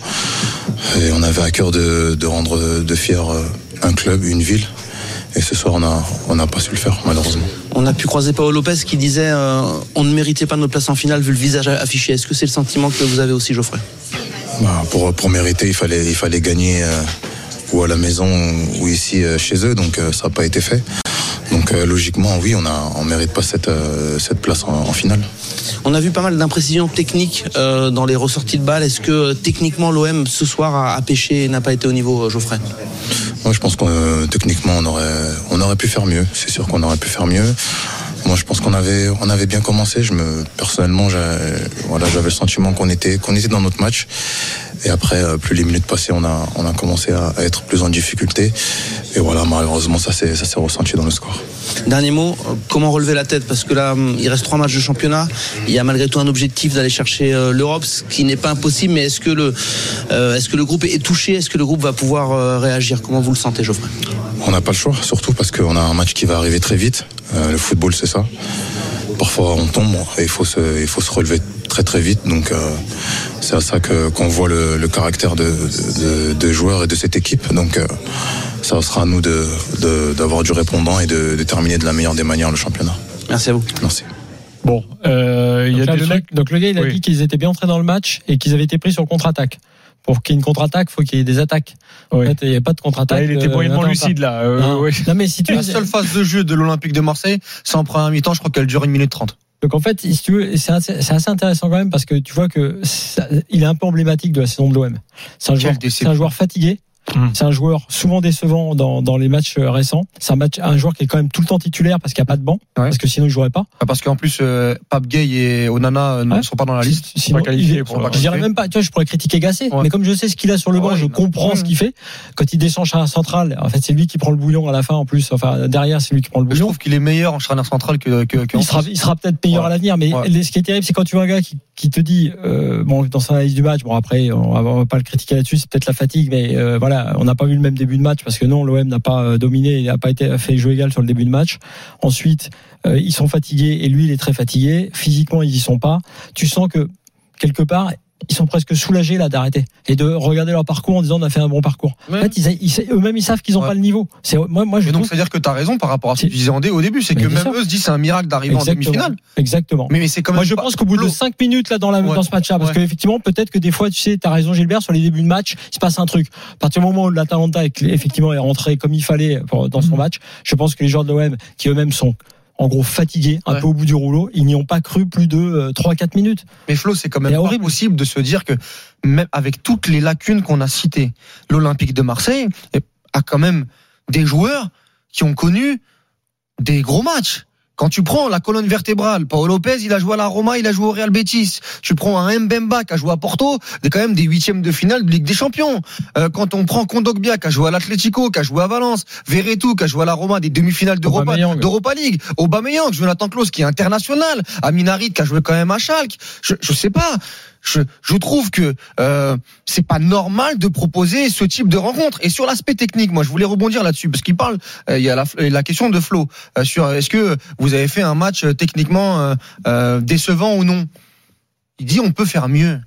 [SPEAKER 12] Et on avait à cœur de, de rendre de fier un club, une ville. Et ce soir, on a, on n'a pas su le faire, malheureusement.
[SPEAKER 11] On a pu croiser Paolo Lopez qui disait euh, on ne méritait pas notre place en finale vu le visage affiché. Est-ce que c'est le sentiment que vous avez aussi, Geoffrey?
[SPEAKER 12] Bah, pour, pour mériter, il fallait, il fallait gagner euh, ou à la maison ou ici euh, chez eux. Donc euh, ça n'a pas été fait. Donc euh, logiquement, oui, on a, on mérite pas cette, euh, cette place en, en finale.
[SPEAKER 11] On a vu pas mal d'imprécisions techniques euh, dans les ressorties de balles. Est-ce que euh, techniquement l'O M ce soir a, a pêché et n'a pas été au niveau, euh, Geoffrey?
[SPEAKER 12] Moi, je pense que euh, techniquement, on aurait, on aurait pu faire mieux. C'est sûr qu'on aurait pu faire mieux. Moi, je pense qu'on avait, on avait bien commencé. Je me, personnellement, voilà, j'avais le sentiment qu'on était, qu'on était dans notre match. Et après, plus les minutes passaient, on a, on a commencé à, à être plus en difficulté. Et voilà, malheureusement, ça s'est, ça s'est ressenti dans le score.
[SPEAKER 11] Dernier mot, comment relever la tête? Parce que là, il reste trois matchs de championnat. Il y a malgré tout un objectif d'aller chercher l'Europe, ce qui n'est pas impossible. Mais est-ce que le, euh, est-ce que le groupe est touché? Est-ce que le groupe va pouvoir euh, réagir? Comment vous le sentez, Geoffrey?
[SPEAKER 12] On n'a pas le choix, surtout parce qu'on a un match qui va arriver très vite. Euh, le football, c'est ça. Parfois, on tombe et il faut se, il faut se relever très très vite. Donc, euh, c'est à ça que, qu'on voit le, le caractère de, de, de joueurs et de cette équipe. Donc, euh, ça sera à nous de, de, d'avoir du répondant et de, de terminer de la meilleure des manières le championnat.
[SPEAKER 11] Merci à vous.
[SPEAKER 12] Merci.
[SPEAKER 3] Bon, euh, il y a
[SPEAKER 4] donc,
[SPEAKER 3] des
[SPEAKER 4] le
[SPEAKER 3] trucs...
[SPEAKER 4] mec, donc le gars, il a
[SPEAKER 3] Oui.
[SPEAKER 4] dit qu'ils étaient bien entrés dans le match et qu'ils avaient été pris sur contre-attaque. Pour qu'il y ait une contre-attaque, il faut qu'il y ait des attaques.
[SPEAKER 3] Oui.
[SPEAKER 4] En fait, il n'y a pas de contre-attaque.
[SPEAKER 3] Ah, il était moyennement
[SPEAKER 4] euh,
[SPEAKER 3] lucide là. Euh,
[SPEAKER 4] non.
[SPEAKER 3] oui.
[SPEAKER 4] non, mais si tu
[SPEAKER 7] La seule phase de jeu de l'Olympique de Marseille, c'est en première mi-temps, je crois qu'elle dure une minute trente.
[SPEAKER 4] Donc en fait, si tu veux, c'est assez, c'est assez intéressant quand même parce que tu vois que ça, il est un peu emblématique de la saison de l'O M. C'est un joueur, c'est un joueur fatigué. Mmh. C'est un joueur souvent décevant dans, dans les matchs récents. C'est un match, un joueur qui est quand même tout le temps titulaire parce qu'il n'y a pas de banc, ouais. Parce que sinon il jouerait pas.
[SPEAKER 7] Parce qu'en plus, euh, Pape Gay et Onana euh, ne ouais. sont pas dans la liste.
[SPEAKER 4] Sinon,
[SPEAKER 7] pas qualifiés.
[SPEAKER 4] Pour je dirais même pas. Tu vois, je pourrais critiquer Gasset, ouais. Mais comme je sais ce qu'il a sur le banc, ouais, je comprends ouais. ce qu'il fait. Quand il descend charnière centrale, en fait, c'est lui qui prend le bouillon à la fin. En plus, enfin derrière, c'est lui qui prend le bouillon.
[SPEAKER 7] Je trouve qu'il est meilleur en charnière centrale que. que, que
[SPEAKER 4] il, sera, il sera peut-être meilleur ouais. à l'avenir, mais ouais. ce qui est terrible, c'est quand tu vois un gars qui, qui te dit, euh, bon, dans sa analyse du match, bon après, on va, on va pas le critiquer là-dessus, c'est peut-être la fatigue, mais euh, voilà, on n'a pas vu le même début de match parce que non, l'O M n'a pas dominé, il n'a pas été fait jeu égal sur le début de match. Ensuite, euh, ils sont fatigués et lui, il est très fatigué. Physiquement, ils y sont pas. Tu sens que quelque part, ils sont presque soulagés là d'arrêter et de regarder leur parcours en disant on a fait un bon parcours. Ouais. En fait, ils, ils, eux-mêmes ils savent qu'ils n'ont ouais. pas le niveau. C'est moi, moi je.
[SPEAKER 7] Mais donc
[SPEAKER 4] trouve...
[SPEAKER 7] c'est à dire que tu as raison par rapport à ce que tu disais au début, c'est mais que même sûr. Eux se disent c'est un miracle d'arriver
[SPEAKER 4] Exactement.
[SPEAKER 7] en demi-finale.
[SPEAKER 4] Exactement.
[SPEAKER 7] Mais, mais c'est quand même
[SPEAKER 4] moi je pense qu'au bout de cinq minutes là dans, la, ouais. dans ce match-là, parce ouais. qu'effectivement peut-être que des fois tu sais, t'as raison Gilbert, sur les débuts de match, il se passe un truc. À partir du moment où l'Atalanta effectivement est rentré comme il fallait dans son mmh. match, je pense que les joueurs de l'O M qui eux-mêmes sont en gros fatigués, un ouais. peu au bout du rouleau, ils n'y ont pas cru plus de euh, trois à quatre minutes.
[SPEAKER 7] Mais Flo, c'est quand même pas possible de se dire que même avec toutes les lacunes qu'on a citées, l'Olympique de Marseille a quand même des joueurs qui ont connu des gros matchs. Quand tu prends la colonne vertébrale, Paolo Lopez, il a joué à la Roma, il a joué au Real Betis. Tu prends un Mbemba qui a joué à Porto, c'est quand même des huitièmes de finale de Ligue des Champions. Euh, quand on prend Kondogbia qui a joué à l'Atlético, qui a joué à Valence, Verretou qui a joué à la Roma, des demi-finales d'Europa, d'Europa League, Aubameyang, Jonathan Klaus qui est international, Amin Harit qui a joué quand même à Schalke. Je, je sais pas. Je, je trouve que euh, c'est pas normal de proposer ce type de rencontre. Et sur l'aspect technique, moi je voulais rebondir là-dessus parce qu'il parle, euh, il y a la, la question de Flo euh, sur est-ce que vous avez fait un match euh, techniquement euh, euh, décevant ou non. Il dit on peut faire mieux.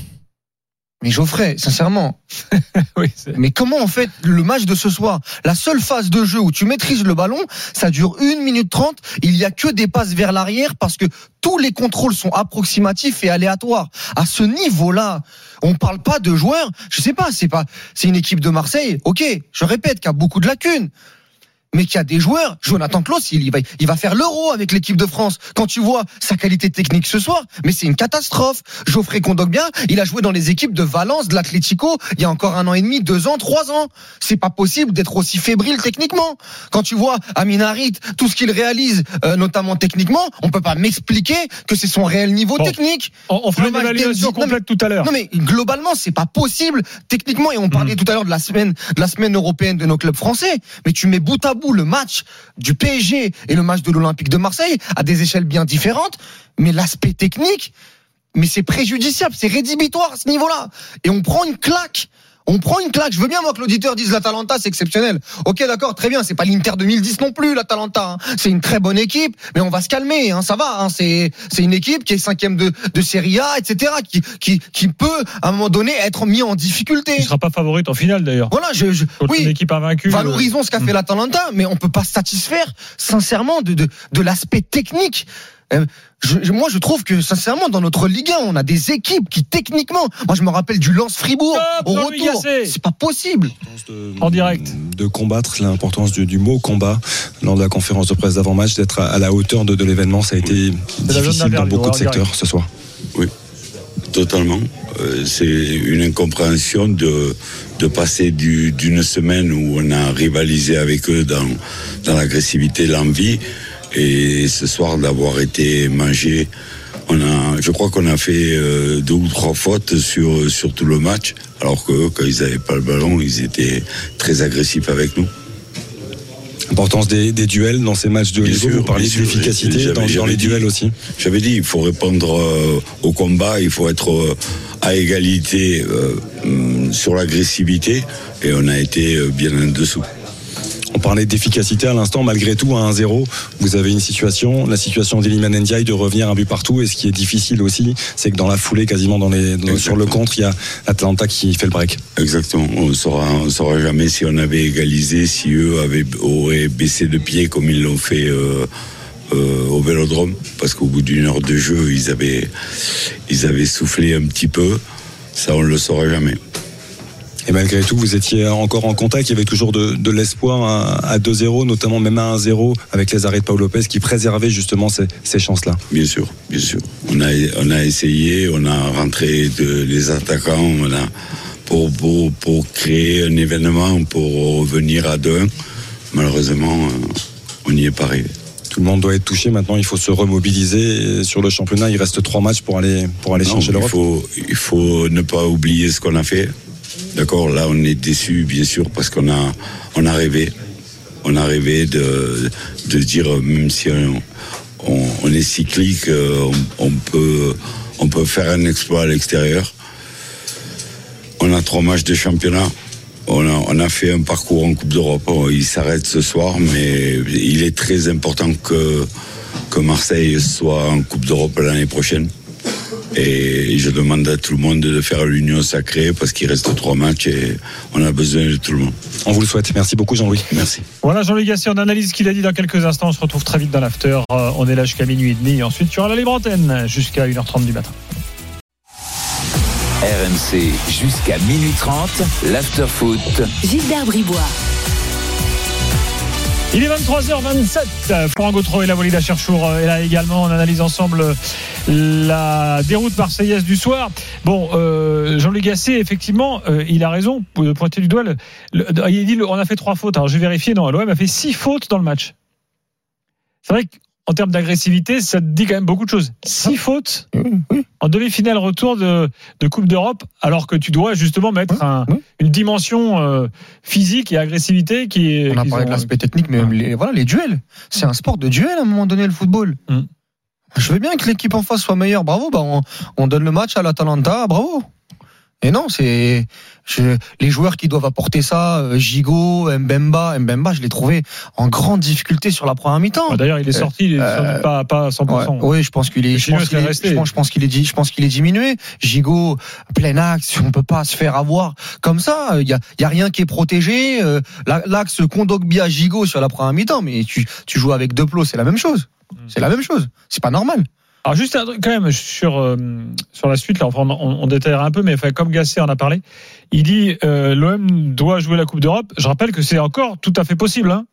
[SPEAKER 7] Mais Geoffrey, sincèrement, oui, mais comment on fait le match de ce soir? La seule phase de jeu où tu maîtrises le ballon, ça dure une minute trente, il y a que des passes vers l'arrière parce que tous les contrôles sont approximatifs et aléatoires. À ce niveau-là, on parle pas de joueurs, je sais pas, c'est pas, c'est une équipe de Marseille, ok, je répète, qui a beaucoup de lacunes. mais qu'il y a des joueurs, Jonathan Klaus, il va, il va faire l'Euro avec l'équipe de France. Quand tu vois sa qualité technique ce soir, mais c'est une catastrophe. Geoffrey Kondogbia, il a joué dans les équipes de Valence, de l'Atlético, il y a encore un an et demi, deux ans, trois ans. C'est pas possible d'être aussi fébrile techniquement. Quand tu vois Amin Harit, tout ce qu'il réalise, euh, notamment techniquement, on peut pas m'expliquer que c'est son réel niveau
[SPEAKER 3] bon,
[SPEAKER 7] technique.
[SPEAKER 3] On, on fera une évaluation complète tout à l'heure.
[SPEAKER 7] Non mais globalement, c'est pas possible techniquement. Et on parlait mmh. tout à l'heure de la semaine, de la semaine européenne de nos clubs français. Mais tu mets bout à bout le match du P S G et le match de l'Olympique de Marseille à des échelles bien différentes, mais l'aspect technique, mais c'est préjudiciable, c'est rédhibitoire à ce niveau-là. Et on prend une claque. On prend une claque. Je veux bien, moi, que l'auditeur dise l'Atalanta, c'est exceptionnel. Ok, d'accord, très bien. C'est pas l'Inter deux mille dix non plus, l'Atalanta. Hein. C'est une très bonne équipe, mais on va se calmer. Hein, ça va. Hein. C'est c'est une équipe qui est cinquième de de Serie A, et cetera. Qui qui qui peut à un moment donné être mis en difficulté.
[SPEAKER 3] Il sera pas favorite en finale d'ailleurs.
[SPEAKER 7] Voilà, je, je oui.
[SPEAKER 3] Une équipe invaincue.
[SPEAKER 7] Valorisons ce qu'a mmh. fait l'Atalanta, mais on peut pas se satisfaire sincèrement de de de l'aspect technique. Je, moi, je trouve que sincèrement, dans notre Ligue un, on a des équipes qui techniquement, moi, je me rappelle du Lens Fribourg au retour, c'est pas possible.
[SPEAKER 9] De,
[SPEAKER 3] en direct,
[SPEAKER 9] de combattre, l'importance du, du mot combat lors de la conférence de presse d'avant-match, d'être à, à la hauteur de, de l'événement, ça a été difficile dans beaucoup de secteurs ce soir.
[SPEAKER 13] Oui, totalement. Euh, c'est une incompréhension de de passer du, d'une semaine où on a rivalisé avec eux dans dans l'agressivité, l'envie. Et ce soir d'avoir été mangé, on a, je crois qu'on a fait euh, deux ou trois fautes sur sur tout le match, alors que quand ils n'avaient pas le ballon, ils étaient très agressifs avec nous.
[SPEAKER 9] Importance des, des duels dans ces matchs de haut niveau. Vous parlez d'efficacité dans, dans les duels aussi.
[SPEAKER 13] J'avais dit, il faut répondre euh, au combat, il faut être euh, à égalité euh, sur l'agressivité, et on a été euh, bien en dessous.
[SPEAKER 9] On parlait d'efficacité à l'instant, malgré tout, à un zéro, vous avez une situation, la situation d'Iliman Ndiaye de revenir un but partout, et ce qui est difficile aussi, c'est que dans la foulée, quasiment dans les, dans, sur le contre, il y a Atlanta qui fait le break.
[SPEAKER 13] Exactement, on ne saura, on saura jamais si on avait égalisé, si eux avaient, auraient baissé de pied comme ils l'ont fait euh, euh, au Vélodrome, parce qu'au bout d'une heure de jeu, ils avaient, ils avaient soufflé un petit peu, ça on ne le saura jamais.
[SPEAKER 9] Et malgré tout, vous étiez encore en contact, il y avait toujours de, de l'espoir à, à deux zéro, notamment même à un zéro, avec les arrêts de Paul Lopez qui préservaient justement ces, ces chances-là.
[SPEAKER 13] Bien sûr, bien sûr. On a, on a essayé, on a rentré de, les attaquants, on a, pour, pour, pour créer un événement, pour revenir à deux un. Malheureusement, on n'y est pas arrivé.
[SPEAKER 9] Tout le monde doit être touché maintenant, il faut se remobiliser sur le championnat. Il reste trois matchs pour aller, pour aller non, chercher l'Europe.
[SPEAKER 13] Il faut, il faut ne pas oublier ce qu'on a fait. D'accord, là on est déçus bien sûr parce qu'on a on a rêvé, on a rêvé de de dire même si on, on, on est cyclique, on, on peut on peut faire un exploit à l'extérieur. On a trois matchs de championnat, on a on a fait un parcours en Coupe d'Europe. Il s'arrête ce soir, mais il est très important que que Marseille soit en Coupe d'Europe l'année prochaine. Et je demande à tout le monde de faire l'union sacrée parce qu'il reste trois matchs et on a besoin de tout le monde.
[SPEAKER 9] On vous le souhaite. Merci beaucoup Jean-Louis.
[SPEAKER 13] Merci.
[SPEAKER 3] Voilà Jean-Louis Gasset, on analyse ce qu'il a dit dans quelques instants. On se retrouve très vite dans l'after. On est là jusqu'à minuit et demi. Ensuite, tu auras la libre antenne jusqu'à une heure trente du matin.
[SPEAKER 2] R M C jusqu'à minuit trente, l'after foot.
[SPEAKER 1] Gilbert Bribois.
[SPEAKER 3] Il est vingt-trois heures vingt-sept. Florent Gautreau et la Walid Cherchour est là également. On analyse ensemble la déroute marseillaise du soir. Bon, euh, Jean-Luc Gasset, effectivement, euh, il a raison de pointer du doigt. Le, le, il dit on a fait trois fautes. Alors j'ai vérifié, non, l'O M a fait six fautes dans le match. C'est vrai qu'en termes d'agressivité, ça te dit quand même beaucoup de choses. Six fautes en demi-finale retour de, de Coupe d'Europe, alors que tu dois justement mettre un, une dimension euh, physique et agressivité qui est.
[SPEAKER 7] On a parlé ont... de l'aspect technique, mais ouais. les, voilà, les duels. C'est un sport de duel à un moment donné, le football. Mm. Je veux bien que l'équipe en face soit meilleure, bravo. Bah on, on donne le match à l'Atalanta, bravo. Et non, c'est je, les joueurs qui doivent apporter ça, Gigot, Mbemba, Mbemba, je l'ai trouvé en grande difficulté sur la première mi-temps.
[SPEAKER 3] D'ailleurs, il est sorti, il est euh, pas pas à cent pour cent.
[SPEAKER 7] Ouais, oui, je pense qu'il est, je pense qu'il est, je pense, je pense qu'il est, je pense qu'il est diminué. Gigot, plein axe, on peut pas se faire avoir comme ça. Il y a, il y a rien qui est protégé. L'axe Kondogbia Gigot sur la première mi-temps, mais tu, tu joues avec deux plots, c'est la même chose. C'est la même chose. C'est pas normal.
[SPEAKER 3] Alors juste un truc quand même sur euh, sur la suite là, enfin, on, on détaillera un peu, mais enfin, comme Gasset en a parlé, il dit euh, l'O M doit jouer la Coupe d'Europe. Je rappelle que c'est encore tout à fait possible. Hein.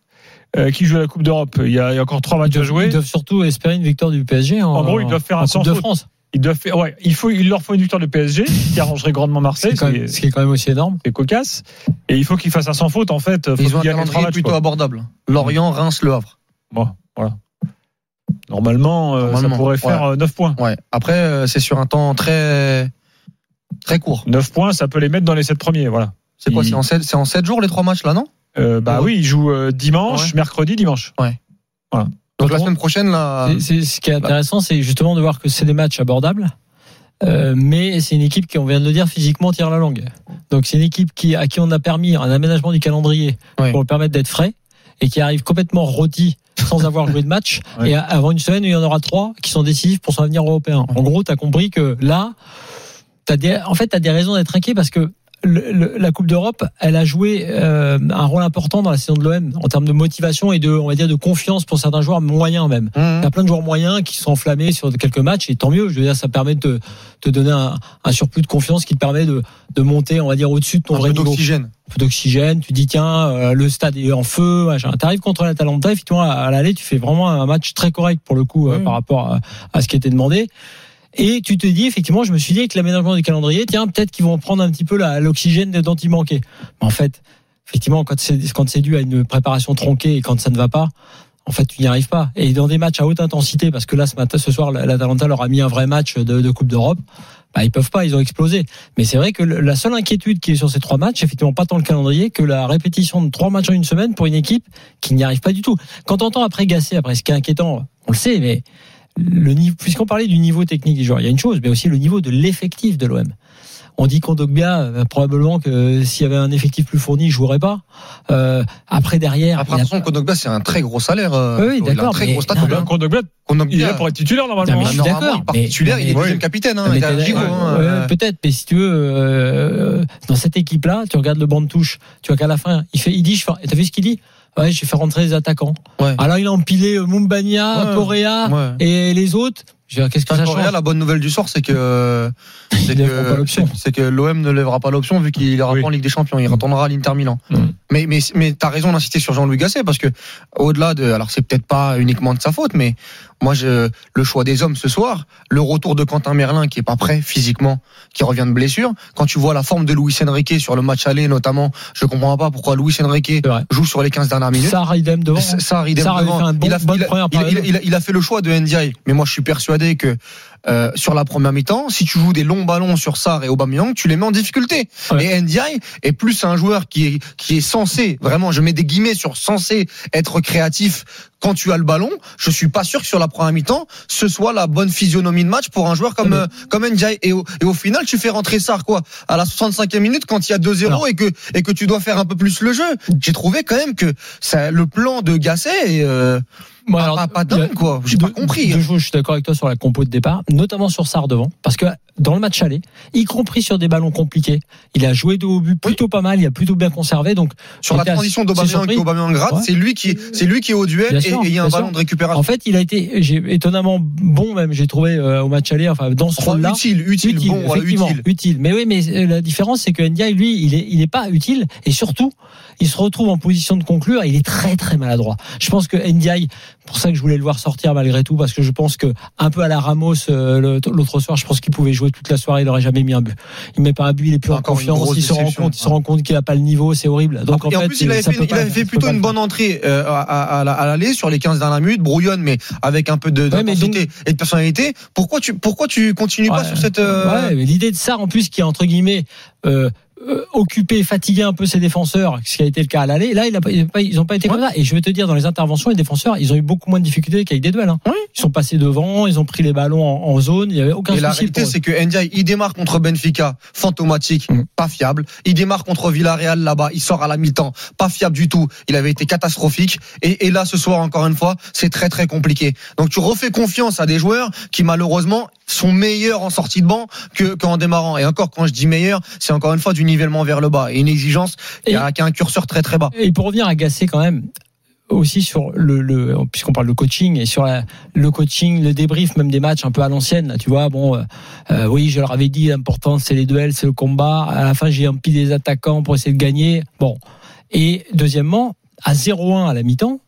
[SPEAKER 3] euh, qui joue la Coupe d'Europe. Il y a, il y a encore trois matchs
[SPEAKER 4] ils
[SPEAKER 3] à jouer.
[SPEAKER 4] Ils doivent surtout espérer une victoire du P S G. En,
[SPEAKER 3] en gros, ils doivent faire un sans
[SPEAKER 4] Coupe de
[SPEAKER 3] faute.
[SPEAKER 4] France.
[SPEAKER 3] Ils doivent faire, ouais, il faut, il leur faut une victoire du P S G qui arrangerait grandement Marseille.
[SPEAKER 4] C'est quand même, ce qui est quand même aussi énorme.
[SPEAKER 3] C'est cocasse. Et il faut qu'ils fassent un sans faute, en fait. Faut
[SPEAKER 7] Ils ont un
[SPEAKER 3] qu'ils gagnent les trois
[SPEAKER 7] calendrier
[SPEAKER 3] matchs,
[SPEAKER 7] plutôt
[SPEAKER 3] quoi.
[SPEAKER 7] abordable. Lorient, Reims, Le Havre.
[SPEAKER 3] Bon, voilà. Normalement, euh,
[SPEAKER 7] Normalement,
[SPEAKER 3] ça pourrait faire
[SPEAKER 7] ouais.
[SPEAKER 3] euh, neuf points.
[SPEAKER 7] Ouais. Après, euh, c'est sur un temps très, très court.
[SPEAKER 3] neuf points, ça peut les mettre dans les sept premiers, voilà.
[SPEAKER 7] C'est quoi,
[SPEAKER 3] Il-
[SPEAKER 7] c'est en sept, c'est en sept jours les trois matchs là, non?
[SPEAKER 3] Euh, bah
[SPEAKER 7] Ouais.
[SPEAKER 3] oui, ils jouent euh, dimanche,
[SPEAKER 7] Ouais.
[SPEAKER 3] mercredi, dimanche.
[SPEAKER 7] Ouais.
[SPEAKER 3] Voilà.
[SPEAKER 7] Donc la
[SPEAKER 4] Quand on-
[SPEAKER 7] semaine prochaine, là.
[SPEAKER 4] C'est, c'est- ce qui est intéressant, c'est justement de voir que c'est des matchs abordables. Euh, mais c'est une équipe qui, on vient de le dire, physiquement tire la langue. Donc c'est une équipe qui, à qui on a permis un aménagement du calendrier
[SPEAKER 7] Ouais.
[SPEAKER 4] pour lui permettre d'être frais et qui arrive complètement rôti sans avoir joué de match.
[SPEAKER 3] Ouais.
[SPEAKER 4] Et avant une semaine, il y en aura trois qui sont décisifs pour son avenir européen. En gros, tu as compris que là, t'as des, en fait, tu as des raisons d'être inquiet parce que le, le, la Coupe d'Europe, elle a joué euh, un rôle important dans la saison de l'O M en termes de motivation et de, on va dire, de confiance pour certains joueurs moyens même.
[SPEAKER 7] Mmh.
[SPEAKER 4] Il y a plein de joueurs moyens qui se sont enflammés sur quelques matchs et tant mieux. Je veux dire, ça permet de te, te donner un, un surplus de confiance qui te permet de, de monter, on va dire, au-dessus de ton
[SPEAKER 7] Un
[SPEAKER 4] vrai
[SPEAKER 7] peu
[SPEAKER 4] niveau.
[SPEAKER 7] d'oxygène.
[SPEAKER 4] Un peu d'oxygène. Tu dis tiens, euh, le stade est en feu. Tu arrives contre l'Atalanta, effectivement à, à l'aller, tu fais vraiment un match très correct pour le coup euh,
[SPEAKER 3] Oui.
[SPEAKER 4] par rapport à, à ce qui était demandé. Et tu te dis, effectivement, je me suis dit avec l'aménagement du calendrier, tiens, peut-être qu'ils vont prendre un petit peu la, l'oxygène dont il manquait. Mais en fait, effectivement, quand c'est, quand c'est dû à une préparation tronquée et quand ça ne va pas, en fait, tu n'y arrives pas. Et dans des matchs à haute intensité, parce que là, ce matin, ce soir, l'Atalanta leur a mis un vrai match de, de Coupe d'Europe, bah, ils peuvent pas, ils ont explosé. Mais c'est vrai que le, la seule inquiétude qui est sur ces trois matchs, effectivement, pas tant le calendrier, que la répétition de trois matchs en une semaine pour une équipe qui n'y arrive pas du tout. Quand on entend après Gasset, après, ce qui est inquiétant, on le sait, mais le niveau, puisqu'on parlait du niveau technique des joueurs, il y a une chose, mais aussi le niveau de l'effectif de l'O M. On dit qu'Kondogbia, euh, probablement que s'il y avait un effectif plus fourni, il jouerait pas. Euh, après derrière,
[SPEAKER 7] Après,
[SPEAKER 4] il y a-
[SPEAKER 7] attention, Kondogbia, c'est un très gros salaire. euh,
[SPEAKER 4] Oui, oui,
[SPEAKER 7] il a un
[SPEAKER 4] d'accord,
[SPEAKER 7] très
[SPEAKER 4] mais-
[SPEAKER 7] gros statut.
[SPEAKER 4] non,
[SPEAKER 3] Kondogbia,
[SPEAKER 7] hein.
[SPEAKER 3] Kondogbia, il est
[SPEAKER 7] Kondogbia,
[SPEAKER 3] là pour être titulaire, normalement.
[SPEAKER 4] Non, mais je suis
[SPEAKER 7] normalement,
[SPEAKER 4] d'accord,
[SPEAKER 7] il part
[SPEAKER 4] mais-
[SPEAKER 7] titulaire, il est
[SPEAKER 4] mais-
[SPEAKER 7] deuxième capitaine, hein,
[SPEAKER 4] Non, mais
[SPEAKER 7] derrière
[SPEAKER 4] t'as-
[SPEAKER 7] Giroud,
[SPEAKER 4] ouais,
[SPEAKER 7] hein,
[SPEAKER 4] ouais,
[SPEAKER 7] euh.
[SPEAKER 4] peut-être, mais si tu veux, euh, dans cette équipe-là, tu regardes le banc de touche, tu vois qu'à la fin, il fait, il dit, je fais, t'as vu ce qu'il dit? Ouais, je vais faire rentrer les attaquants.
[SPEAKER 7] Ouais.
[SPEAKER 4] Alors il a empilé euh, Mumbania,
[SPEAKER 7] Ouais,
[SPEAKER 4] Correa
[SPEAKER 7] ouais.
[SPEAKER 4] et les autres. Je veux dire, qu'est-ce que ça
[SPEAKER 7] Correa,
[SPEAKER 4] change?
[SPEAKER 7] la bonne nouvelle du soir, c'est que c'est
[SPEAKER 4] Ils lèveront pas
[SPEAKER 7] que
[SPEAKER 4] l'option.
[SPEAKER 7] c'est- c'est que l'O M ne lèvera pas l'option vu qu'il ira
[SPEAKER 3] Oui.
[SPEAKER 7] pas en Ligue des Champions. Il retournera à l'Inter Milan.
[SPEAKER 4] Mm.
[SPEAKER 7] Mais mais mais t'as raison d'insister sur Jean-Louis Gasset parce que au-delà de, alors c'est peut-être pas uniquement de sa faute, mais moi je le choix des hommes ce soir, le retour de Quentin Merlin qui est pas prêt physiquement, qui revient de blessure. Quand tu vois la forme de Luis Enrique sur le match aller notamment, je comprends pas pourquoi Luis Enrique
[SPEAKER 4] C'est vrai.
[SPEAKER 7] joue sur les quinze dernières minutes.
[SPEAKER 4] Sarr idem devant.
[SPEAKER 7] Ça, Sarr, idem
[SPEAKER 4] Sarr avait
[SPEAKER 7] devant.
[SPEAKER 4] fait un bon-
[SPEAKER 7] il, a,
[SPEAKER 4] bonne
[SPEAKER 7] il, a,
[SPEAKER 4] première
[SPEAKER 7] il, a,
[SPEAKER 4] période.
[SPEAKER 7] il a- il a fait le choix de Ndiaye, mais moi je suis persuadé que euh, sur la première mi-temps, si tu joues des longs ballons sur Sarr et Aubameyang, tu les mets en difficulté.
[SPEAKER 4] Ouais.
[SPEAKER 7] Et Ndiaye est plus un joueur qui est qui est censé, vraiment, je mets des guillemets sur censé être créatif quand tu as le ballon. Je suis pas sûr que sur la première mi-temps, ce soit la bonne physionomie de match pour un joueur comme
[SPEAKER 4] Mais-
[SPEAKER 7] euh, comme Ndiaye. Et au, et au final, tu fais rentrer Sarr quoi à la soixante-cinquième minute quand il y a deux zéro
[SPEAKER 4] Alors.
[SPEAKER 7] et que et que tu dois faire un peu plus le jeu. J'ai trouvé quand même que ça, le plan de Gasset est euh,
[SPEAKER 4] Moi,
[SPEAKER 7] pas,
[SPEAKER 4] alors,
[SPEAKER 7] pas, pas
[SPEAKER 4] il y a
[SPEAKER 7] dingue quoi. J'ai
[SPEAKER 4] deux-
[SPEAKER 7] pas compris.
[SPEAKER 4] Deux choses, je suis d'accord avec toi sur la compo de départ, notamment sur Sarr devant, parce que dans le match aller, y compris sur des ballons compliqués, il a joué de haut but plutôt pas mal, il a plutôt bien conservé. Donc
[SPEAKER 7] Sur la
[SPEAKER 4] j'étais
[SPEAKER 7] transition
[SPEAKER 4] assez
[SPEAKER 7] d'Aubameyang
[SPEAKER 4] surpris.
[SPEAKER 7] et Aubameyang gratte,
[SPEAKER 4] Ouais.
[SPEAKER 7] c'est lui qui c'est lui qui est au duel
[SPEAKER 4] Bien
[SPEAKER 7] et
[SPEAKER 4] sûr,
[SPEAKER 7] et il y a un
[SPEAKER 4] bien
[SPEAKER 7] ballon
[SPEAKER 4] sûr.
[SPEAKER 7] de récupération.
[SPEAKER 4] En fait, il a été j'ai, étonnamment bon même, j'ai trouvé euh, au match aller, enfin dans ce
[SPEAKER 7] Enfin,
[SPEAKER 4] rôle-là.
[SPEAKER 7] utile, utile, bon, voilà,
[SPEAKER 4] effectivement,
[SPEAKER 7] utile.
[SPEAKER 4] utile. Mais oui, mais euh, la différence, c'est que Ndiaye, lui, il est, il est pas utile, et surtout, il se retrouve en position de conclure, et il est très, très maladroit. Je pense que Ndiaye, pour ça que je voulais le voir sortir malgré tout, parce que je pense que, un peu à la Ramos, euh, le- l'autre soir, je pense qu'il pouvait jouer toute la soirée, il aurait jamais mis un but. Il met pas un but, il est plus en
[SPEAKER 7] Encore une
[SPEAKER 4] confiance,
[SPEAKER 7] grosse
[SPEAKER 4] il se rend
[SPEAKER 7] déception.
[SPEAKER 4] compte, il se rend compte qu'il a pas le niveau, c'est horrible. Donc,
[SPEAKER 7] et
[SPEAKER 4] en
[SPEAKER 7] en
[SPEAKER 4] fait,
[SPEAKER 7] plus, il avait
[SPEAKER 4] ça
[SPEAKER 7] fait,
[SPEAKER 4] peut
[SPEAKER 7] il
[SPEAKER 4] pas-
[SPEAKER 7] avait fait
[SPEAKER 4] ça peut
[SPEAKER 7] plutôt
[SPEAKER 4] pas
[SPEAKER 7] une
[SPEAKER 4] le
[SPEAKER 7] bonne entrée euh, à, à, à, à l'aller sur les quinze dernières minutes, brouillonne, mais avec un peu de
[SPEAKER 4] Ouais, mais
[SPEAKER 7] d'intensité et de personnalité. Pourquoi tu pourquoi tu continues pas
[SPEAKER 4] Ouais.
[SPEAKER 7] sur cette euh,
[SPEAKER 4] Ouais, mais l'idée de Sarr en plus qui est entre guillemets euh, euh, occupé, fatigué un peu ses défenseurs, ce qui a été le cas à l'aller. Là, il a pas, il a pas- ils n'ont pas été comme ça. Et je vais te dire, dans les interventions, les défenseurs, ils ont eu beaucoup moins de difficultés qu'avec des duels. Hein.
[SPEAKER 7] Oui.
[SPEAKER 4] Ils sont passés devant, ils ont pris les ballons en, en zone. Il y avait aucun
[SPEAKER 7] Et
[SPEAKER 4] souci.
[SPEAKER 7] la réalité,
[SPEAKER 4] pour eux.
[SPEAKER 7] c'est que Ndiaye, il démarre contre Benfica, fantomatique,
[SPEAKER 4] Mm.
[SPEAKER 7] pas fiable. Il démarre contre Villarreal là-bas, il sort à la mi-temps, pas fiable du tout. Il avait été catastrophique. Et, et là, ce soir, encore une fois, c'est très très compliqué. Donc tu refais confiance à des joueurs qui malheureusement sont meilleurs en sortie de banc que qu'en démarrant. Et encore, quand je dis meilleur, c'est encore une fois du nivellement vers le bas et une exigence qui a, qui a un curseur très très bas.
[SPEAKER 4] Et pour revenir à Gasset quand même, aussi sur le, le puisqu'on parle de coaching et sur la, le coaching, le débrief même des matchs un peu à l'ancienne, là, tu vois, bon, euh, euh, oui, je leur avais dit l'important c'est les duels, c'est le combat. À la fin, j'ai empilé des attaquants pour essayer de gagner. Bon. Et deuxièmement, à zéro un à la mi-temps,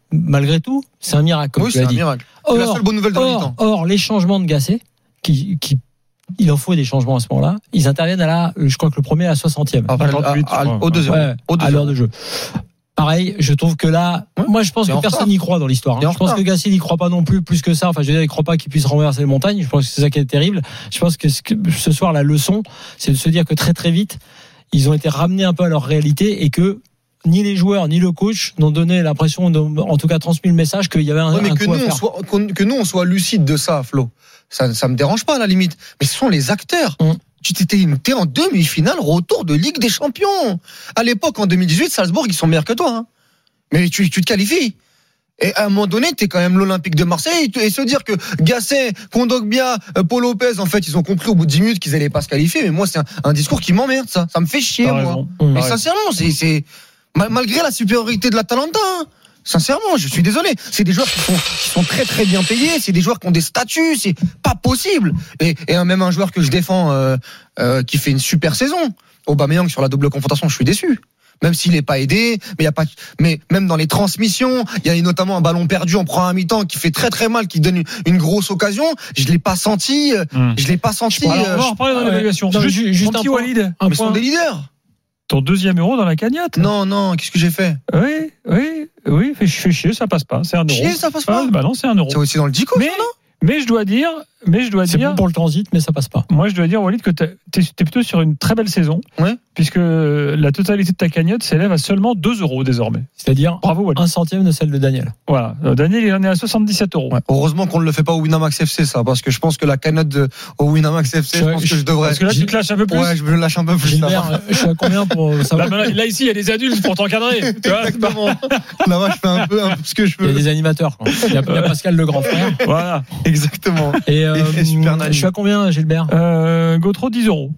[SPEAKER 4] malgré tout, c'est un miracle. Comme
[SPEAKER 7] oui,
[SPEAKER 4] tu
[SPEAKER 7] c'est
[SPEAKER 4] l'as
[SPEAKER 7] un
[SPEAKER 4] dit.
[SPEAKER 7] miracle.
[SPEAKER 4] Or,
[SPEAKER 7] c'est la seule bonne nouvelle de la
[SPEAKER 4] or,
[SPEAKER 7] mi-temps.
[SPEAKER 4] or, les changements de Gasset, qui, qui, il en faut des changements à ce moment-là. Ils interviennent à la, je crois que le premier à la soixantième.
[SPEAKER 7] Après,
[SPEAKER 3] cinquante-huit,
[SPEAKER 7] à- à-
[SPEAKER 3] je crois.
[SPEAKER 7] au deux zéro.
[SPEAKER 4] Ouais,
[SPEAKER 7] Au deux
[SPEAKER 4] à l'heure
[SPEAKER 7] zéro.
[SPEAKER 4] de jeu. Pareil, je trouve que là,
[SPEAKER 7] Ouais,
[SPEAKER 4] moi je pense
[SPEAKER 7] il est
[SPEAKER 4] que
[SPEAKER 7] en
[SPEAKER 4] personne
[SPEAKER 7] retard.
[SPEAKER 4] n'y croit dans l'histoire. hein.
[SPEAKER 7] Il est en
[SPEAKER 4] Je pense
[SPEAKER 7] retard.
[SPEAKER 4] que Gasset n'y croit pas non plus plus que ça. Enfin, je veux dire, il croit pas qu'il puisse renverser les montagnes. Je pense que c'est ça qui est terrible. Je pense que ce, que, ce soir, la leçon, c'est de se dire que très très vite, ils ont été ramenés un peu à leur réalité et que ni les joueurs ni le coach n'ont donné l'impression, n'ont en tout cas transmis le message qu'il y avait un,
[SPEAKER 7] Ouais, mais
[SPEAKER 4] un
[SPEAKER 7] que
[SPEAKER 4] coup
[SPEAKER 7] nous,
[SPEAKER 4] à
[SPEAKER 7] on
[SPEAKER 4] faire.
[SPEAKER 7] soit, qu'on- que nous, on soit lucide de ça, Flo. Ça, ça me dérange pas, à la limite. Mais ce sont les acteurs.
[SPEAKER 4] Mm.
[SPEAKER 7] Tu t'étais, t'es en demi-finale, retour de Ligue des Champions. À l'époque, en deux mille dix-huit, Salzbourg, ils sont meilleurs que toi, hein. Mais tu, tu te qualifies. Et à un moment donné, t'es quand même l'Olympique de Marseille. Et se dire que Gasset, Kondogbia, euh, Paul Lopez, en fait, ils ont compris au bout de dix minutes qu'ils allaient pas se qualifier. Mais moi, c'est un, un discours qui m'emmerde, ça. Ça me fait chier,
[SPEAKER 3] T'as
[SPEAKER 7] moi.
[SPEAKER 3] raison.
[SPEAKER 4] Mmh.
[SPEAKER 7] Mais
[SPEAKER 3] T'as raison.
[SPEAKER 7] sincèrement, c'est, c'est, mal- malgré la supériorité de l'Atalanta, hein. Sincèrement, je suis désolé. C'est des joueurs qui sont, qui sont très très bien payés. C'est des joueurs qui ont des statuts. C'est pas possible. Et, et un- même un joueur que je défends, euh, euh, qui fait une super saison, Aubameyang sur la double confrontation, je suis déçu. Même s'il n'est pas aidé, mais il y a pas, mais même dans les transmissions, il y a notamment un ballon perdu en première mi-temps qui fait très très mal, qui donne une, une grosse occasion. Je l'ai pas senti. euh,
[SPEAKER 3] Hum.
[SPEAKER 7] Je l'ai pas senti.
[SPEAKER 3] Alors,
[SPEAKER 7] euh,
[SPEAKER 3] on va en reparler dans
[SPEAKER 4] ouais.
[SPEAKER 3] l'évaluation.
[SPEAKER 4] Non,
[SPEAKER 3] Juste,
[SPEAKER 4] ju- juste
[SPEAKER 3] mon
[SPEAKER 4] un
[SPEAKER 3] petit
[SPEAKER 4] point.
[SPEAKER 3] Walid,
[SPEAKER 4] Un
[SPEAKER 7] mais ils sont
[SPEAKER 4] point.
[SPEAKER 7] des leaders.
[SPEAKER 3] ton deuxième euro dans la cagnotte.
[SPEAKER 7] Non, non. Qu'est-ce que j'ai fait?
[SPEAKER 3] Oui, oui, oui, fais, fais chier, ça passe pas. C'est un euro.
[SPEAKER 7] Chier, ça passe pas.
[SPEAKER 3] Ah, bah non, c'est un euro.
[SPEAKER 7] C'est aussi dans le Dico,
[SPEAKER 3] Mais,
[SPEAKER 7] ça, non?
[SPEAKER 3] mais je dois dire, mais je dois
[SPEAKER 4] C'est
[SPEAKER 3] dire,
[SPEAKER 4] bon pour le transit, mais ça passe pas.
[SPEAKER 3] moi je dois dire, Walid, que t'es es plutôt sur une très belle saison,
[SPEAKER 7] Ouais.
[SPEAKER 3] puisque la totalité de ta cagnotte s'élève à seulement deux euros désormais.
[SPEAKER 4] C'est-à-dire
[SPEAKER 3] Bravo, Walid.
[SPEAKER 4] un centième de celle de Daniel.
[SPEAKER 3] Voilà. Euh, Daniel, il en est à soixante-dix-sept euros.
[SPEAKER 7] Ouais. Heureusement qu'on ne le fait pas au Winamax F C, ça, parce que je pense que la cagnotte de, au Winamax F C, je,
[SPEAKER 4] Je-
[SPEAKER 7] pense que je devrais.
[SPEAKER 3] Parce que là, tu te lâches un peu plus.
[SPEAKER 7] Ouais, je me lâche un peu plus.
[SPEAKER 4] Gilbert,
[SPEAKER 7] là.
[SPEAKER 4] je suis à combien pour
[SPEAKER 3] Là,
[SPEAKER 4] savoir?
[SPEAKER 3] là, là, ici, il y a des adultes pour t'encadrer. Tu vois, c'est pas-
[SPEAKER 7] Exactement. Là-bas, je fais un peu, un peu ce que je
[SPEAKER 4] Il y a
[SPEAKER 7] veux.
[SPEAKER 4] des animateurs. quoi. Il y a, il y a Pascal le grand frère.
[SPEAKER 3] Voilà.
[SPEAKER 7] Exactement.
[SPEAKER 4] Et, euh,
[SPEAKER 7] Et Super Nani.
[SPEAKER 4] je suis à combien, Gilbert?
[SPEAKER 3] Euh, Gautreau, dix euros.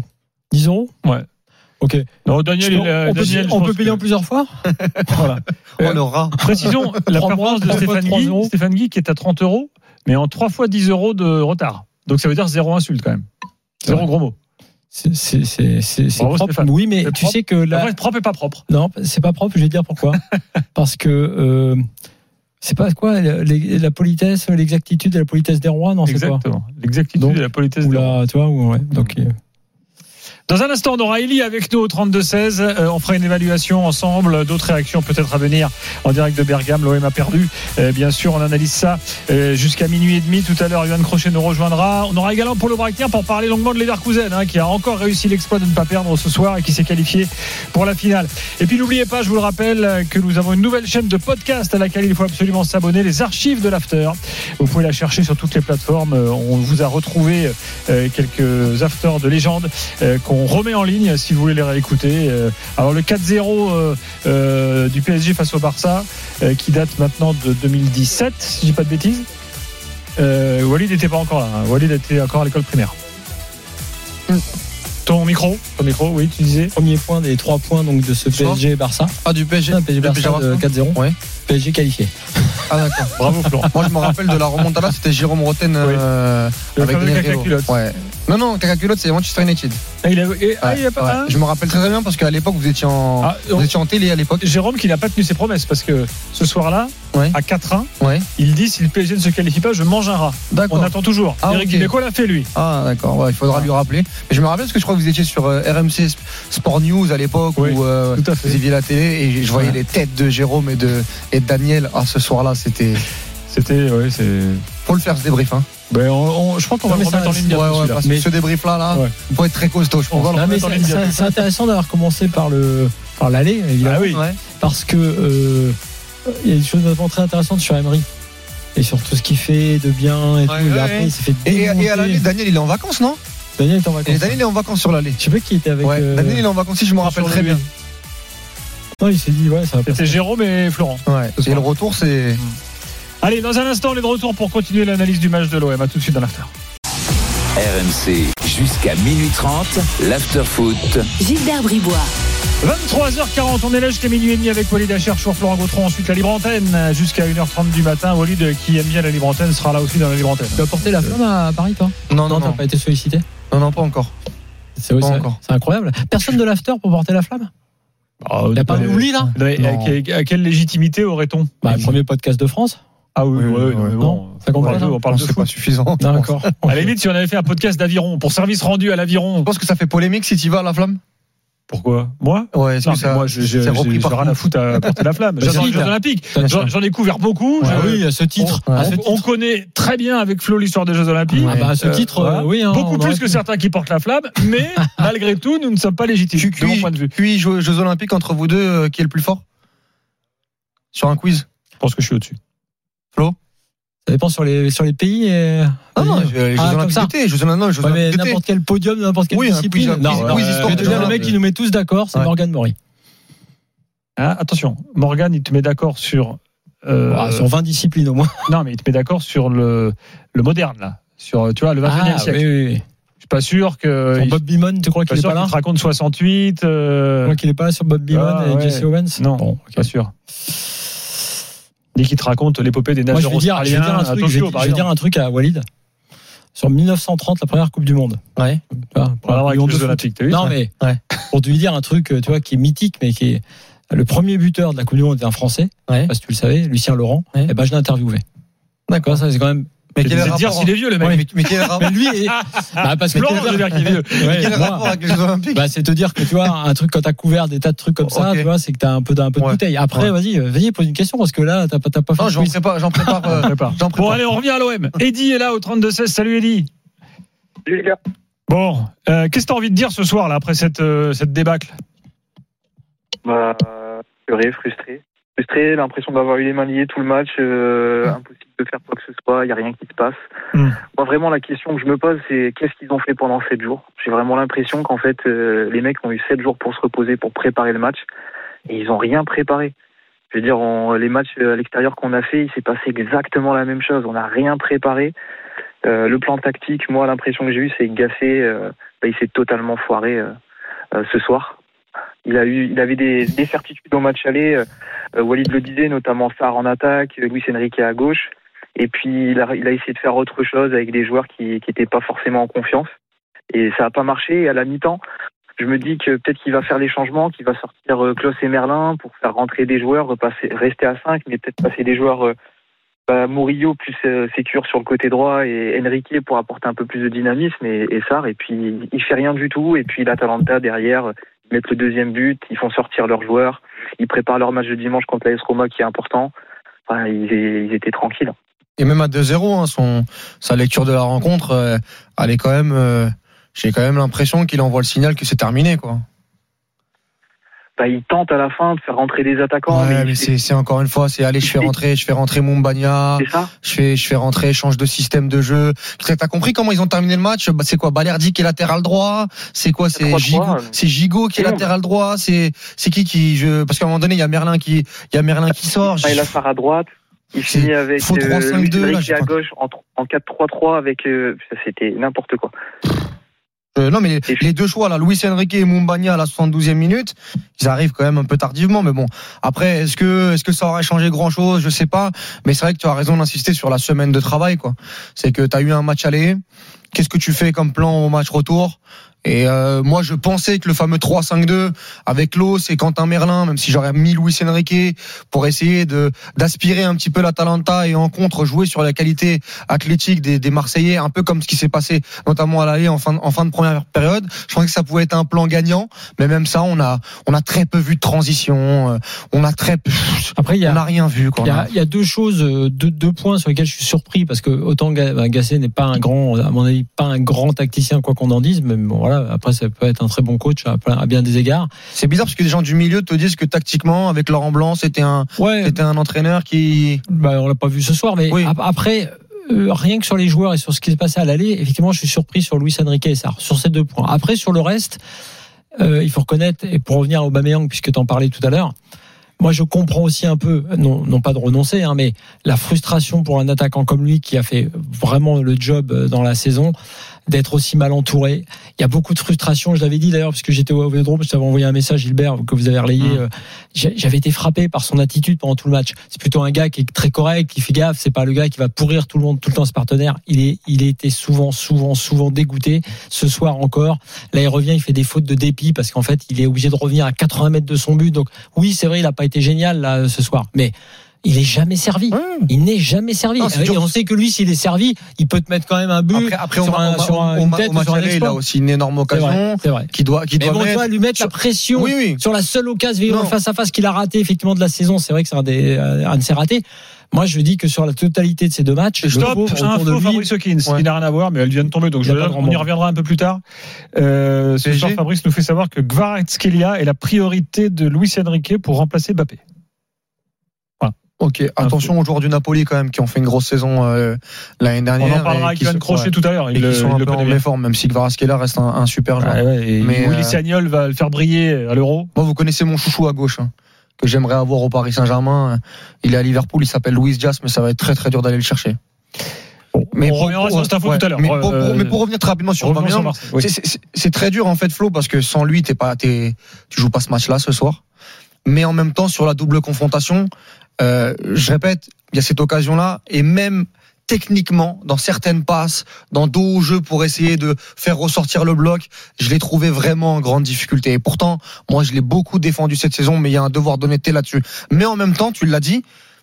[SPEAKER 4] dix euros?
[SPEAKER 3] Ouais.
[SPEAKER 4] Ok.
[SPEAKER 3] Non, Daniel,
[SPEAKER 4] Je peux-
[SPEAKER 3] il a-
[SPEAKER 4] on peut,
[SPEAKER 3] Daniel, je
[SPEAKER 4] on
[SPEAKER 3] pense
[SPEAKER 4] peut payer
[SPEAKER 3] que-
[SPEAKER 4] en plusieurs fois?
[SPEAKER 3] Voilà.
[SPEAKER 7] On aura.
[SPEAKER 3] Précisons, la
[SPEAKER 4] Trois
[SPEAKER 3] performance
[SPEAKER 4] mois,
[SPEAKER 3] de
[SPEAKER 4] trois fois
[SPEAKER 3] Stéphane
[SPEAKER 4] trois
[SPEAKER 3] Guy,
[SPEAKER 4] euros.
[SPEAKER 3] Stéphane Guy qui est à trente euros, mais en trois fois dix euros de retard. Donc ça veut dire zéro insulte quand même. Zéro
[SPEAKER 4] Ouais.
[SPEAKER 3] gros mot.
[SPEAKER 4] C'est, c'est, c'est, c'est, c'est
[SPEAKER 3] Bravo,
[SPEAKER 4] propre.
[SPEAKER 3] Stéphane.
[SPEAKER 4] Oui, mais
[SPEAKER 3] C'est
[SPEAKER 4] tu
[SPEAKER 3] propre.
[SPEAKER 4] sais que là.
[SPEAKER 3] Après, propre et pas propre.
[SPEAKER 4] Non, c'est pas propre, je vais te dire pourquoi. Parce que, euh, c'est pas quoi, la, la politesse, l'exactitude et la politesse des rois, non, c'est quoi?
[SPEAKER 3] Exactement. L'exactitude
[SPEAKER 4] Donc,
[SPEAKER 3] et la politesse
[SPEAKER 4] Ou
[SPEAKER 3] des rois.
[SPEAKER 4] là, tu vois, ou, ouais, donc, euh,
[SPEAKER 3] Dans un instant, on aura Eli avec nous au trente-deux seize. Euh, on fera une évaluation ensemble. D'autres réactions peut-être à venir en direct de Bergame. L'O M a perdu. Euh, bien sûr, on analyse ça euh, jusqu'à minuit et demi. Tout à l'heure, Johan Crochet nous rejoindra. On aura également Paulo Breitner pour parler longuement de Leverkusen, hein, qui a encore réussi l'exploit de ne pas perdre ce soir et qui s'est qualifié pour la finale. Et puis n'oubliez pas, je vous le rappelle, que nous avons une nouvelle chaîne de podcast à laquelle il faut absolument s'abonner, les archives de l'After. Vous pouvez la chercher sur toutes les plateformes. Euh, On vous a retrouvé euh, quelques afters de légende euh, qu'on remet en ligne si vous voulez les réécouter. Euh, alors le quatre zéro euh, euh, du P S G face au Barça, euh, qui date maintenant de deux mille dix-sept, si je dis pas de bêtises. Euh, Walid n'était pas encore là. Hein. Walid était encore à l'école primaire. Ton micro, ton micro, oui, tu disais.
[SPEAKER 4] premier point des trois points donc de ce P S G Barça.
[SPEAKER 7] Ah, du P S G.
[SPEAKER 4] Un P S G
[SPEAKER 7] Le P S G
[SPEAKER 4] Barça de
[SPEAKER 7] Barça.
[SPEAKER 4] quatre zéro.
[SPEAKER 7] Ouais.
[SPEAKER 4] P S G qualifié.
[SPEAKER 7] Ah, d'accord.
[SPEAKER 3] Bravo, Florent.
[SPEAKER 7] Moi, je me rappelle de la remontada, c'était Jérôme Roten, euh,
[SPEAKER 3] Le
[SPEAKER 7] avec
[SPEAKER 3] fameux
[SPEAKER 7] Guerrero.
[SPEAKER 3] caca-culotte.
[SPEAKER 7] Ouais. Non, non, caca-culotte, c'est Manchester United.
[SPEAKER 3] Ah, il a, et- ah,
[SPEAKER 7] Ouais,
[SPEAKER 3] il a pas,
[SPEAKER 7] ouais.
[SPEAKER 3] hein
[SPEAKER 7] Je me rappelle très très bien parce qu'à l'époque, vous étiez en,
[SPEAKER 3] Ah,
[SPEAKER 7] vous
[SPEAKER 3] on-
[SPEAKER 7] étiez en télé à l'époque.
[SPEAKER 3] Jérôme qui n'a pas tenu ses promesses parce que ce soir-là,
[SPEAKER 7] Ouais.
[SPEAKER 3] à quatre un,
[SPEAKER 7] Ouais.
[SPEAKER 3] il dit si le P S G ne se qualifie pas, je mange un rat.
[SPEAKER 7] D'accord.
[SPEAKER 3] On attend toujours.
[SPEAKER 7] Ah,
[SPEAKER 3] Eric
[SPEAKER 7] ok.
[SPEAKER 3] Dimeco l'a fait lui.
[SPEAKER 7] Ah, d'accord. Ouais, il faudra lui rappeler. Mais je me rappelle parce que je crois que vous étiez sur euh, R M C Sport News à l'époque
[SPEAKER 3] Oui,
[SPEAKER 7] où euh,
[SPEAKER 3] tout à fait.
[SPEAKER 7] vous aviez la télé et je voyais
[SPEAKER 3] Ouais.
[SPEAKER 7] les têtes de Jérôme et de, et de Daniel. Ah, ce soir-là, c'était.
[SPEAKER 3] C'était, ouais, c'est.
[SPEAKER 7] Faut le faire ce débrief, hein.
[SPEAKER 3] Ben, on, on- je crois qu'on va
[SPEAKER 4] Non,
[SPEAKER 3] le
[SPEAKER 4] mais
[SPEAKER 3] remettre
[SPEAKER 4] ça,
[SPEAKER 3] en ligne
[SPEAKER 7] Ouais,
[SPEAKER 3] bientôt,
[SPEAKER 7] ouais,
[SPEAKER 3] celui-là.
[SPEAKER 7] parce
[SPEAKER 4] Mais-
[SPEAKER 7] que ce débrief-là, là,
[SPEAKER 3] Ouais.
[SPEAKER 7] faut être très costaud, je pense.
[SPEAKER 3] On va le
[SPEAKER 4] Non, mais
[SPEAKER 3] remettre en
[SPEAKER 4] c'est,
[SPEAKER 3] ligne
[SPEAKER 4] c'est-
[SPEAKER 3] bientôt.
[SPEAKER 4] c'est intéressant d'avoir commencé par le par l'aller, évidemment,
[SPEAKER 3] Ah oui.
[SPEAKER 7] Ouais.
[SPEAKER 4] parce que euh, il y a des choses notamment très intéressantes sur Emery et sur tout ce qu'il fait de bien et tout.
[SPEAKER 7] Ouais,
[SPEAKER 4] Et
[SPEAKER 7] ouais,
[SPEAKER 4] après,
[SPEAKER 7] ouais.
[SPEAKER 4] il s'est fait
[SPEAKER 7] Et, et à
[SPEAKER 4] démonter.
[SPEAKER 7] l'allée, Daniel, il est en vacances, non?
[SPEAKER 4] Daniel est en vacances.
[SPEAKER 7] Et Daniel est en vacances sur l'allée.
[SPEAKER 4] Je sais pas qui était avec.
[SPEAKER 7] Ouais,
[SPEAKER 4] euh,
[SPEAKER 7] Daniel, il est en vacances, si je me rappelle
[SPEAKER 4] sur
[SPEAKER 7] très
[SPEAKER 4] le-
[SPEAKER 7] bien.
[SPEAKER 4] Non, il s'est dit ouais, ça va
[SPEAKER 3] C'était
[SPEAKER 4] passer.
[SPEAKER 3] Jérôme et Florent.
[SPEAKER 7] Ouais.
[SPEAKER 3] Ce
[SPEAKER 7] Et
[SPEAKER 3] soir.
[SPEAKER 7] le retour, c'est.
[SPEAKER 3] Allez, dans un instant, on est de retour pour continuer l'analyse du match de l'O M. À tout de suite dans l'after.
[SPEAKER 2] R M C jusqu'à minuit trente, l'after-foot.
[SPEAKER 1] Gilbert Bribois.
[SPEAKER 3] vingt-trois heures quarante, on est là jusqu'à minuit et demi avec Walid Acher, sur Florent Gautron. Ensuite, la libre antenne jusqu'à une heure trente du matin. Walid, qui aime bien la libre antenne, sera là aussi dans la libre antenne.
[SPEAKER 4] Tu as porté la flamme à Paris, toi?
[SPEAKER 7] Non, non,
[SPEAKER 4] t'as
[SPEAKER 7] non.
[SPEAKER 4] pas été sollicité.
[SPEAKER 7] Non, non, pas encore.
[SPEAKER 4] C'est, oui,
[SPEAKER 7] Pas
[SPEAKER 4] c'est,
[SPEAKER 7] encore.
[SPEAKER 4] c'est incroyable. Personne de l'after pour porter la flamme?
[SPEAKER 3] Oh,
[SPEAKER 4] il a pas d'oubli là.
[SPEAKER 3] À, à quelle légitimité aurait-on?
[SPEAKER 4] Bah, le premier podcast de France.
[SPEAKER 3] Ah oui, oui, oui,
[SPEAKER 4] oui,
[SPEAKER 3] oui, bon,
[SPEAKER 4] ça compte
[SPEAKER 3] on
[SPEAKER 4] pas.
[SPEAKER 3] Parle de, on parle de
[SPEAKER 7] c'est
[SPEAKER 3] foot.
[SPEAKER 7] Pas suffisant.
[SPEAKER 4] Non, d'accord.
[SPEAKER 3] À la limite, si on avait fait un podcast d'aviron pour service rendu à l'aviron.
[SPEAKER 7] Je pense que ça fait polémique si tu vas à la Flamme.
[SPEAKER 3] Pourquoi? Moi?
[SPEAKER 7] Ouais, est-ce
[SPEAKER 3] non,
[SPEAKER 7] que ça,
[SPEAKER 3] moi, je, je,
[SPEAKER 7] c'est repris
[SPEAKER 3] j'ai,
[SPEAKER 7] par
[SPEAKER 3] j'ai rien à foutre à porter la flamme. J'adore les Jeux Olympiques. J'en, j'en ai couvert beaucoup.
[SPEAKER 4] Ouais,
[SPEAKER 3] je,
[SPEAKER 4] oui, à ce titre.
[SPEAKER 3] On,
[SPEAKER 4] à ce
[SPEAKER 3] on,
[SPEAKER 4] titre.
[SPEAKER 3] on connaît très bien avec Flo l'histoire des Jeux Olympiques.
[SPEAKER 4] Ah bah, à ce titre, euh, oui. Hein,
[SPEAKER 3] beaucoup plus que
[SPEAKER 4] pu.
[SPEAKER 3] certains qui portent la flamme, mais malgré tout, nous ne sommes pas légitimes.
[SPEAKER 7] Tu
[SPEAKER 3] de mon point de vue.
[SPEAKER 7] Puis Jeux, Jeux Olympiques entre vous deux, euh, qui est le plus fort? Sur un quiz?
[SPEAKER 3] Je pense que je suis au-dessus.
[SPEAKER 7] Flo?
[SPEAKER 4] Ça dépend sur les, sur les pays. Et...
[SPEAKER 7] Non, non, les Jeux
[SPEAKER 4] ah,
[SPEAKER 7] Olympiques d'été. Jeux Olympiques, Jeux
[SPEAKER 4] ouais,
[SPEAKER 7] Olympiques d'été.
[SPEAKER 4] N'importe quel podium, n'importe quelle
[SPEAKER 7] oui,
[SPEAKER 4] discipline.
[SPEAKER 7] Quiz,
[SPEAKER 4] non,
[SPEAKER 7] quiz,
[SPEAKER 4] ouais,
[SPEAKER 7] quiz,
[SPEAKER 4] ouais,
[SPEAKER 7] histoire
[SPEAKER 4] je le mec qui nous met tous d'accord, c'est ouais. Morgan Maury.
[SPEAKER 3] Ah, attention, Morgan, il te met d'accord sur. Euh,
[SPEAKER 4] ah, sur vingt disciplines au moins.
[SPEAKER 3] Non, mais il te met d'accord sur le, le moderne, là. Sur, tu vois, le vingt et unième
[SPEAKER 4] ah,
[SPEAKER 3] siècle.
[SPEAKER 4] Oui, oui, oui.
[SPEAKER 3] Je suis pas sûr que.
[SPEAKER 4] Sur Bob Beamon, tu crois qu'il est pas là?
[SPEAKER 3] Il te raconte soixante-huit. Euh...
[SPEAKER 4] Tu crois qu'il est pas là sur Bob Beamon
[SPEAKER 3] ah,
[SPEAKER 4] et
[SPEAKER 3] ouais.
[SPEAKER 4] Jesse Owens?
[SPEAKER 3] Non,
[SPEAKER 4] bon, okay.
[SPEAKER 3] Pas sûr. Dès qu'il te raconte l'épopée des nageurs
[SPEAKER 4] Moi, je vais dire, je vais dire un truc, Tokyo, je vais, je vais dire un truc à Walid. Sur mille neuf cent trente, la première Coupe du Monde.
[SPEAKER 7] Ouais.
[SPEAKER 3] Pour avoir avec les Jeux Olympiques, t'as vu?
[SPEAKER 4] Non, mais
[SPEAKER 7] ouais.
[SPEAKER 4] Pour te lui dire un truc, tu vois, qui est mythique, mais qui est le premier buteur de la Coupe du Monde était un Français.
[SPEAKER 7] Ouais.
[SPEAKER 4] Parce que tu le savais, Lucien Laurent.
[SPEAKER 7] Ouais.
[SPEAKER 4] Et ben, je l'ai interviewé.
[SPEAKER 7] D'accord.
[SPEAKER 4] Ça, c'est quand même.
[SPEAKER 7] Mais quel est le
[SPEAKER 3] dire s'il est vieux, le mec?
[SPEAKER 7] Ouais, mais, mais quel est le rapport?
[SPEAKER 4] Mais lui, est... bah, parce que.
[SPEAKER 3] Laurent, je veux dire qu'il est vieux.
[SPEAKER 7] Ouais, quel est le rapport avec les Jeux Olympiques?
[SPEAKER 4] Bah, c'est te dire que tu vois, un truc quand t'as couvert des tas de trucs comme ça,
[SPEAKER 7] okay.
[SPEAKER 4] tu vois, c'est que t'as un peu d'un peu de
[SPEAKER 7] ouais.
[SPEAKER 4] bouteille. Après, ouais. vas-y, vas-y, pose une question parce que là, t'as pas, t'as pas fait.
[SPEAKER 7] Non, j'en prépare, j'en prépare, euh,
[SPEAKER 3] prépare.
[SPEAKER 7] j'en prépare.
[SPEAKER 3] Bon, allez, on revient à l'O M. Eddy est là au trente-deux seize. Salut, Eddy.
[SPEAKER 8] Salut, les gars.
[SPEAKER 3] Bon, euh, qu'est-ce que t'as envie de dire ce soir, là, après cette, euh, cette débâcle?
[SPEAKER 8] Bah, pleurer, frustré. Frustré, l'impression d'avoir eu les mains liées tout le match, euh, impossible de faire quoi que ce soit, il n'y a rien qui se passe. Mm. Moi, vraiment, la question que je me pose, c'est qu'est-ce qu'ils ont fait pendant sept jours? J'ai vraiment l'impression qu'en fait, euh, les mecs ont eu sept jours pour se reposer, pour préparer le match, et ils n'ont rien préparé. Je veux dire, on, les matchs à l'extérieur qu'on a fait, il s'est passé exactement la même chose. On n'a rien préparé. Euh, le plan tactique, moi, l'impression que j'ai eue, c'est que Gasset, euh, bah, il s'est totalement foiré euh, euh, ce soir. Il a eu, il avait des, des certitudes au match aller. Euh, Walid le disait, notamment Sarr en attaque, Luis Enrique à gauche. Et puis il a, il a essayé de faire autre chose avec des joueurs qui qui étaient pas forcément en confiance. Et ça a pas marché. Et à la mi-temps, je me dis que peut-être qu'il va faire les changements, qu'il va sortir euh, Klose et Merlin pour faire rentrer des joueurs, repasser, rester à cinq, mais peut-être passer des joueurs. Euh, bah, Murillo plus euh, Sécure sur le côté droit et Enrique pour apporter un peu plus de dynamisme et, et Sarr. Et puis il fait rien du tout. Et puis l'Atalanta derrière. Ils mettent le deuxième but, ils font sortir leurs joueurs, ils préparent leur match de dimanche contre l'A S Roma qui est important. Enfin, ils, ils étaient tranquilles.
[SPEAKER 7] Et même à deux zéro, hein, son, sa lecture de la rencontre, euh, elle est quand même, euh, j'ai quand même l'impression qu'il envoie le signal que c'est terminé, quoi.
[SPEAKER 8] Bah, il tente à la fin de faire rentrer des attaquants.
[SPEAKER 7] Ouais,
[SPEAKER 8] mais,
[SPEAKER 7] mais c'est, c'est encore une fois, c'est allez, je fais rentrer, je fais rentrer Mumbagna, je fais, je fais rentrer, change de système de jeu. T'as compris comment ils ont terminé le match? Bah, c'est quoi, Balerdi qui est latéral droit? C'est quoi, c'est Gigot, c'est Gigot qui est latéral droit? C'est, c'est qui qui, je, parce qu'à un moment donné, il y a Merlin qui, il y a Merlin qui sort.
[SPEAKER 8] Ah, il a Sarr à droite. Il finit avec
[SPEAKER 7] faut trois cinq deux,
[SPEAKER 8] euh,
[SPEAKER 7] là,
[SPEAKER 8] à gauche en, en quatre trois trois avec, euh, ça c'était n'importe quoi.
[SPEAKER 7] Euh, non, mais les, les deux choix, là, Luis Enrique et Mumbagna à la soixante-douzième minute, ils arrivent quand même un peu tardivement, mais bon. Après, est-ce que, est-ce que ça aurait changé grand chose? Je sais pas. Mais c'est vrai que tu as raison d'insister sur la semaine de travail, quoi. C'est que tu as eu un match aller. Qu'est-ce que tu fais comme plan au match retour? Et euh, moi, je pensais que le fameux trois cinq deux avec Klose et Quentin Merlin, même si j'aurais mis Luis Enrique pour essayer de d'aspirer un petit peu l'Atalanta et en contre jouer sur la qualité athlétique des, des Marseillais, un peu comme ce qui s'est passé notamment à l'aller en fin de, en fin de première période. Je pensais que ça pouvait être un plan gagnant, mais même ça, on a on a très peu vu de transition, on a très peu,
[SPEAKER 4] après il y a
[SPEAKER 7] on a rien vu.
[SPEAKER 4] Il y a il y a deux choses, deux deux points sur lesquels je suis surpris parce que autant Gasset n'est pas un grand, à mon avis, pas un grand tacticien quoi qu'on en dise, mais bon voilà. Après, ça peut être un très bon coach à, à bien des égards.
[SPEAKER 7] C'est bizarre parce que des gens du milieu te disent que tactiquement, avec Laurent Blanc, c'était un,
[SPEAKER 4] ouais.
[SPEAKER 7] c'était un entraîneur qui.
[SPEAKER 4] Bah, on l'a pas vu ce soir, mais oui. après, euh, rien que sur les joueurs et sur ce qui s'est passé à l'aller, effectivement, je suis surpris sur Luis Enrique et Sarr, sur ces deux points. Après, sur le reste, euh, il faut reconnaître, et pour revenir à Aubameyang, puisque tu en parlais tout à l'heure, moi, je comprends aussi un peu, non, non pas de renoncer, hein, mais la frustration pour un attaquant comme lui qui a fait vraiment le job dans la saison. d'être aussi mal entouré. Il y a beaucoup de frustration. Je l'avais dit d'ailleurs, parce que j'étais au Vélodrome, je t'avais envoyé un message, Gilbert, que vous avez relayé. Mmh. J'avais été frappé par son attitude pendant tout le match. C'est plutôt un gars qui est très correct, qui fait gaffe. C'est pas le gars qui va pourrir tout le monde, tout le temps ses partenaires. Il est, il était souvent, souvent, souvent dégoûté. Ce soir encore. Là, il revient, il fait des fautes de dépit parce qu'en fait, il est obligé de revenir à quatre-vingts mètres de son but. Donc, oui, c'est vrai, il a pas été génial, là, ce soir. Mais, il est jamais servi. Mmh. Il n'est jamais servi. Non, et on sait que lui, s'il est servi, il peut te mettre quand même un but.
[SPEAKER 7] Après, après
[SPEAKER 4] sur
[SPEAKER 7] on
[SPEAKER 4] un,
[SPEAKER 7] on
[SPEAKER 4] sur un,
[SPEAKER 7] on
[SPEAKER 4] une tête,
[SPEAKER 7] on
[SPEAKER 4] sur un exploit.
[SPEAKER 7] Il a aussi une énorme occasion.
[SPEAKER 4] C'est vrai, c'est vrai.
[SPEAKER 7] Qui doit, qui
[SPEAKER 4] mais
[SPEAKER 7] doit
[SPEAKER 4] bon,
[SPEAKER 7] mettre.
[SPEAKER 4] tu vois, lui mettre sur... la pression
[SPEAKER 7] oui, oui.
[SPEAKER 4] sur la seule occasion face à face qu'il a raté, effectivement, de la saison. C'est vrai que c'est un des, un de ses ratés. Moi, je dis que sur la totalité de ces deux matchs,
[SPEAKER 3] stop, info Fabrice Hawkins, ouais. qui n'a rien à voir, mais elle vient de tomber, donc je, on y reviendra un peu plus tard. Euh, ce soir, Fabrice nous fait savoir que Kvaratskhelia est la priorité de Luis Enrique pour remplacer Mbappé.
[SPEAKER 7] Voilà. Ok, attention aux joueurs du Napoli quand même qui ont fait une grosse saison euh, l'année dernière.
[SPEAKER 3] On en parlera avec Yoann Crochet ouais. tout à l'heure.
[SPEAKER 7] Ils sont un peu en méforme, même si Kvaratskhelia reste un, un super joueur.
[SPEAKER 3] Ah ouais, et
[SPEAKER 7] mais
[SPEAKER 3] Willy Sagnol euh... va le faire briller à l'Euro.
[SPEAKER 7] Moi, vous connaissez mon chouchou à gauche. Hein. Que j'aimerais avoir au Paris Saint-Germain. Il est à Liverpool, il s'appelle Luis Diaz, mais ça va être très très dur d'aller le chercher.
[SPEAKER 3] Bon, mais on pour, reviendra sur cette info ouais, tout à l'heure.
[SPEAKER 7] Mais pour, pour, mais pour revenir très rapidement sur Aubameyang, oui. c'est, c'est, c'est très dur en fait, Flo, parce que sans lui, t'es pas, t'es, tu joues pas ce match-là ce soir. Mais en même temps, sur la double confrontation, euh, je répète, il y a cette occasion-là, et même techniquement, dans certaines passes, dans d'autres jeux pour essayer de faire ressortir le bloc, je l'ai trouvé vraiment en grande difficulté. Et pourtant, moi, je l'ai beaucoup défendu cette saison, mais il y a un devoir d'honnêteté là-dessus. Mais en même temps, tu l'as dit,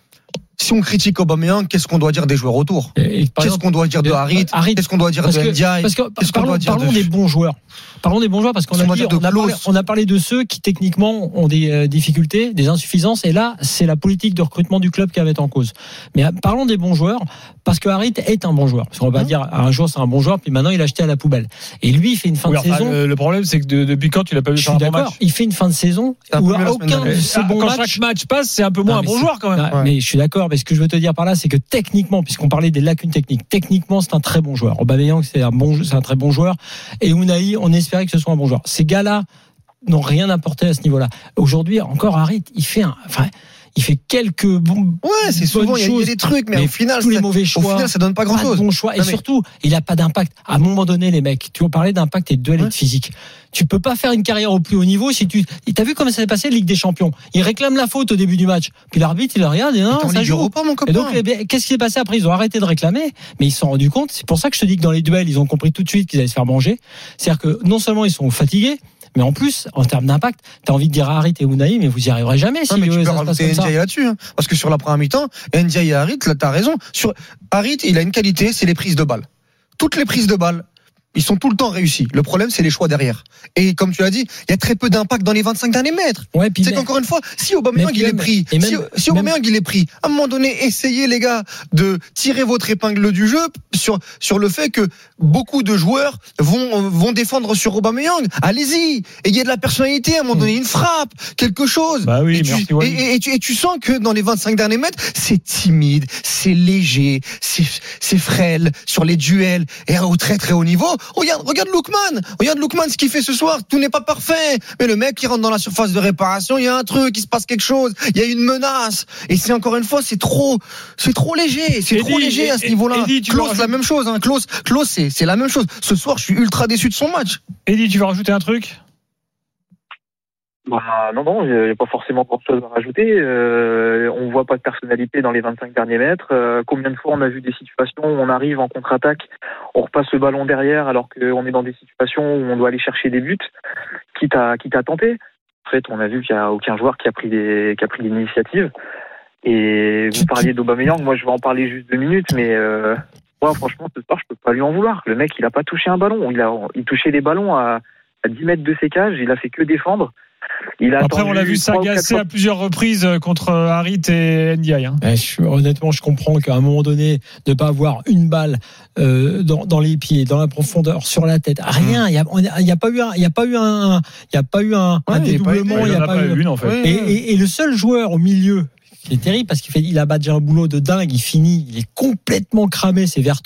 [SPEAKER 7] si on critique Aubameyang, qu'est-ce qu'on doit dire des joueurs autour ? et, et, Qu'est-ce exemple, qu'on doit dire de Harit ? Qu'est-ce qu'on doit dire de Ndiaye ?
[SPEAKER 4] Parce que, qu'est-ce qu'on
[SPEAKER 7] parlons,
[SPEAKER 4] doit dire parlons de... des bons joueurs. Parlons des bons joueurs parce qu'on a, dit, on, a parlé, on a parlé de ceux qui techniquement ont des euh, difficultés, des insuffisances, et là, c'est la politique de recrutement du club qui avait en cause. Mais euh, parlons des bons joueurs parce que Harit est un bon joueur. Parce qu'on va mmh. dire un jour c'est un bon joueur, puis maintenant il a acheté à la poubelle. Et lui, il fait une fin
[SPEAKER 3] oui,
[SPEAKER 4] de
[SPEAKER 3] enfin,
[SPEAKER 4] saison.
[SPEAKER 3] Le, le problème, c'est que de, depuis quand tu l'as pas vu faire un bon match ?
[SPEAKER 4] Il fait une fin de saison où aucun de ces bons
[SPEAKER 3] quand
[SPEAKER 4] matchs.
[SPEAKER 3] Chaque match passe, c'est un peu moins non, un bon joueur quand même.
[SPEAKER 4] Non, ouais. Mais je suis d'accord. Mais ce que je veux te dire par là, c'est que techniquement, puisqu'on parlait des lacunes techniques, techniquement, c'est un très bon joueur. Aubameyang, c'est un bon, c'est un très bon joueur. Et Unai, on espérait que ce soit un bon joueur. Ces gars-là n'ont rien apporté à ce niveau-là. Aujourd'hui, encore Harit, il fait un, enfin, il fait quelques bons.
[SPEAKER 7] Ouais, c'est souvent, il y, y a des trucs, mais, mais au final,
[SPEAKER 4] tous les mauvais choix.
[SPEAKER 7] Au final, ça donne pas grand chose.
[SPEAKER 4] Bon choix. Et non, mais... surtout, il a pas d'impact. À un moment donné, les mecs, tu vas parler d'impact et de duel ouais. et de physique. Tu peux pas faire une carrière au plus haut niveau si tu, t'as vu comment ça s'est passé, Ligue des Champions. Il réclame la faute au début du match. Puis l'arbitre, il le regarde et non, ça joue.
[SPEAKER 7] Europa, mon copain.
[SPEAKER 4] Et donc, qu'est-ce qui s'est passé après? Ils ont arrêté de réclamer, mais ils se sont rendus compte. C'est pour ça que je te dis que dans les duels, ils ont compris tout de suite qu'ils allaient se faire manger. C'est-à-dire que non seulement ils sont fatigués, mais en plus, en termes d'impact, t'as envie de dire à Harit et Unai, mais vous y arriverez jamais.
[SPEAKER 7] Si non, mais tu peux rajouter Ndiaye là-dessus, hein, parce que sur la première mi-temps, Ndiaye et Harit, là, t'as raison. Sur Harit, il a une qualité, c'est les prises de balles. Toutes les prises de balles, ils sont tout le temps réussis. Le problème, c'est les choix derrière. Et comme tu l'as dit, il y a très peu d'impact dans les vingt-cinq derniers mètres.
[SPEAKER 4] Ouais,
[SPEAKER 7] c'est mais... qu'encore une fois, si Aubameyang il est pris, même, si, si Aubameyang même... il est pris, à un moment donné, essayez les gars de tirer votre épingle du jeu sur sur le fait que beaucoup de joueurs vont vont défendre sur Aubameyang. Allez-y, ayez de la personnalité. À un moment donné, une frappe, quelque chose.
[SPEAKER 3] Bah oui,
[SPEAKER 7] et, tu,
[SPEAKER 3] merci,
[SPEAKER 7] et, et, et, tu, et tu sens que dans les vingt-cinq derniers mètres, c'est timide, c'est léger, c'est c'est frêle sur les duels et au très très haut niveau. Regarde, regarde Lookman. Regarde Lookman ce qu'il fait ce soir. Tout n'est pas parfait. Mais le mec qui rentre dans la surface de réparation, il y a un truc, il se passe quelque chose. Il y a une menace. Et c'est encore une fois, c'est trop, c'est trop léger. C'est Eddie, trop léger à ce niveau-là. Klose, la même chose, hein. Klose, Klose, c'est, c'est la même chose. Ce soir, je suis ultra déçu de son match.
[SPEAKER 3] Eddie, tu veux rajouter un truc?
[SPEAKER 14] Bah, non, non, il n'y a pas forcément grand chose à rajouter. Euh, on voit pas de personnalité dans les vingt-cinq derniers mètres. Euh, combien de fois on a vu des situations où on arrive en contre-attaque, on repasse le ballon derrière alors qu'on est dans des situations où on doit aller chercher des buts, quitte à, quitte à tenter. En fait, on a vu qu'il n'y a aucun joueur qui a pris des, qui a pris l'initiative. Et vous parliez d'Aubameyang, moi je vais en parler juste deux minutes, mais euh, moi franchement ce soir je peux pas lui en vouloir. Le mec il a pas touché un ballon, il a, il touchait les ballons à, à dix mètres de ses cages, il a fait que défendre. Il a
[SPEAKER 3] Après, on l'a vu s'agacer à plusieurs reprises contre Harit et Ndiaye. Hein.
[SPEAKER 4] Eh, je, honnêtement, je comprends qu'à un moment donné, ne pas avoir une balle euh, dans, dans les pieds, dans la profondeur, sur la tête, rien. Il mmh. n'y a, a pas eu un, il y a pas eu un, il y a pas eu un, ouais, un dédoublement. Il n'y a, a pas eu
[SPEAKER 3] une en fait.
[SPEAKER 4] Et, et, et le seul joueur au milieu qui est terrible parce qu'il fait, il a déjà un boulot de dingue. Il finit, il est complètement cramé. C'est Vertou.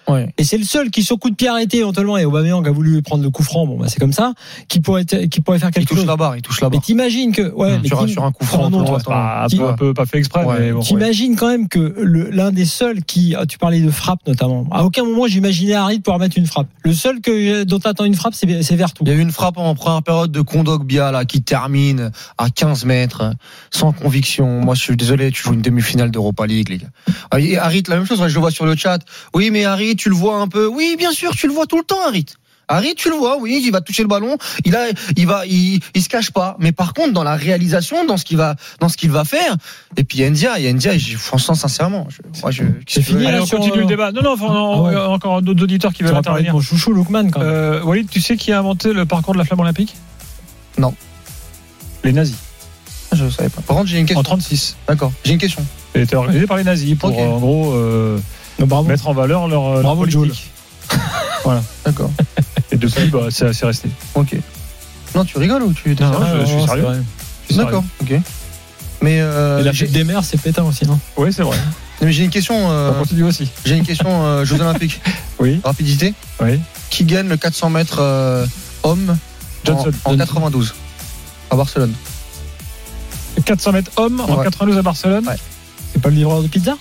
[SPEAKER 7] Ouais.
[SPEAKER 4] Et c'est le seul qui, sur coup de pied arrêté, éventuellement, et Aubameyang a voulu prendre le coup franc, bon, bah, c'est comme ça, qui pourrait, qui pourrait faire quelque
[SPEAKER 7] il touche
[SPEAKER 4] chose.
[SPEAKER 7] la barre, il touche la barre.
[SPEAKER 4] Mais t'imagines que, ouais,
[SPEAKER 7] Mmh,
[SPEAKER 4] mais
[SPEAKER 7] sur, sur un coup franc,
[SPEAKER 3] non, pas,
[SPEAKER 4] qui,
[SPEAKER 3] un peu pas fait exprès,
[SPEAKER 7] ouais.
[SPEAKER 3] mais bon.
[SPEAKER 4] T'imagines ouais. quand même que le, l'un des seuls qui, tu parlais de frappe notamment, à aucun moment j'imaginais Harit pouvoir mettre une frappe. Le seul que, dont t'attends une frappe, c'est, c'est Vertou.
[SPEAKER 7] Il y a eu une frappe en première période de Kondogbia, là, qui termine à quinze mètres, sans conviction. Moi, je suis désolé, tu joues une demi-finale d'Europa League, les gars. Et Harit, la même chose, je le vois sur le chat. Oui, mais Harit, tu le vois un peu. Oui, bien sûr, tu le vois tout le temps, Harit. Harit, tu le vois, oui, il va toucher le ballon, il a, il va, il, il se cache pas. Mais par contre, dans la réalisation, dans ce qu'il va, dans ce qu'il va faire, et puis Ndia, et Ndia, franchement, sincèrement, je, moi, je,
[SPEAKER 4] c'est fini.
[SPEAKER 3] Allez,
[SPEAKER 4] là,
[SPEAKER 3] on
[SPEAKER 4] sur,
[SPEAKER 3] continue
[SPEAKER 4] euh...
[SPEAKER 3] le débat. Non, non, enfin,
[SPEAKER 4] ah, ouais.
[SPEAKER 3] encore d'autres auditeurs qui veulent intervenir.
[SPEAKER 4] Mon chouchou Lookman, quand même.
[SPEAKER 3] Euh, Walid, tu sais qui a inventé le parcours de la flamme olympique?
[SPEAKER 7] Non.
[SPEAKER 3] Les nazis.
[SPEAKER 7] Je savais pas. Par contre, j'ai une question.
[SPEAKER 3] En trente-six.
[SPEAKER 7] D'accord. J'ai une question.
[SPEAKER 3] Ça a été organisé par les nazis pour, okay. en gros, euh, mettre en valeur leur, leur politique. Voilà.
[SPEAKER 7] D'accord.
[SPEAKER 3] Et depuis, bah, c'est, c'est resté.
[SPEAKER 7] Ok. Non, tu rigoles ou tu es
[SPEAKER 3] non, non, je, je suis sérieux.
[SPEAKER 7] Je suis D'accord. Ok. Mais euh,
[SPEAKER 4] et la fête des mers, c'est pétain aussi, non?
[SPEAKER 3] Oui, c'est vrai.
[SPEAKER 7] Mais j'ai une question. Euh,
[SPEAKER 3] On continue aussi.
[SPEAKER 7] J'ai une question. Euh, Jeux Olympiques.
[SPEAKER 3] Oui.
[SPEAKER 7] Rapidité.
[SPEAKER 3] Oui.
[SPEAKER 7] Qui gagne le quatre cents mètres euh, homme
[SPEAKER 3] Johnson.
[SPEAKER 7] En, en quatre-vingt-douze à Barcelone.
[SPEAKER 3] quatre cents mètres homme en ouais. quatre-vingt-douze à Barcelone.
[SPEAKER 7] Ouais.
[SPEAKER 4] C'est pas le livreur de pizza?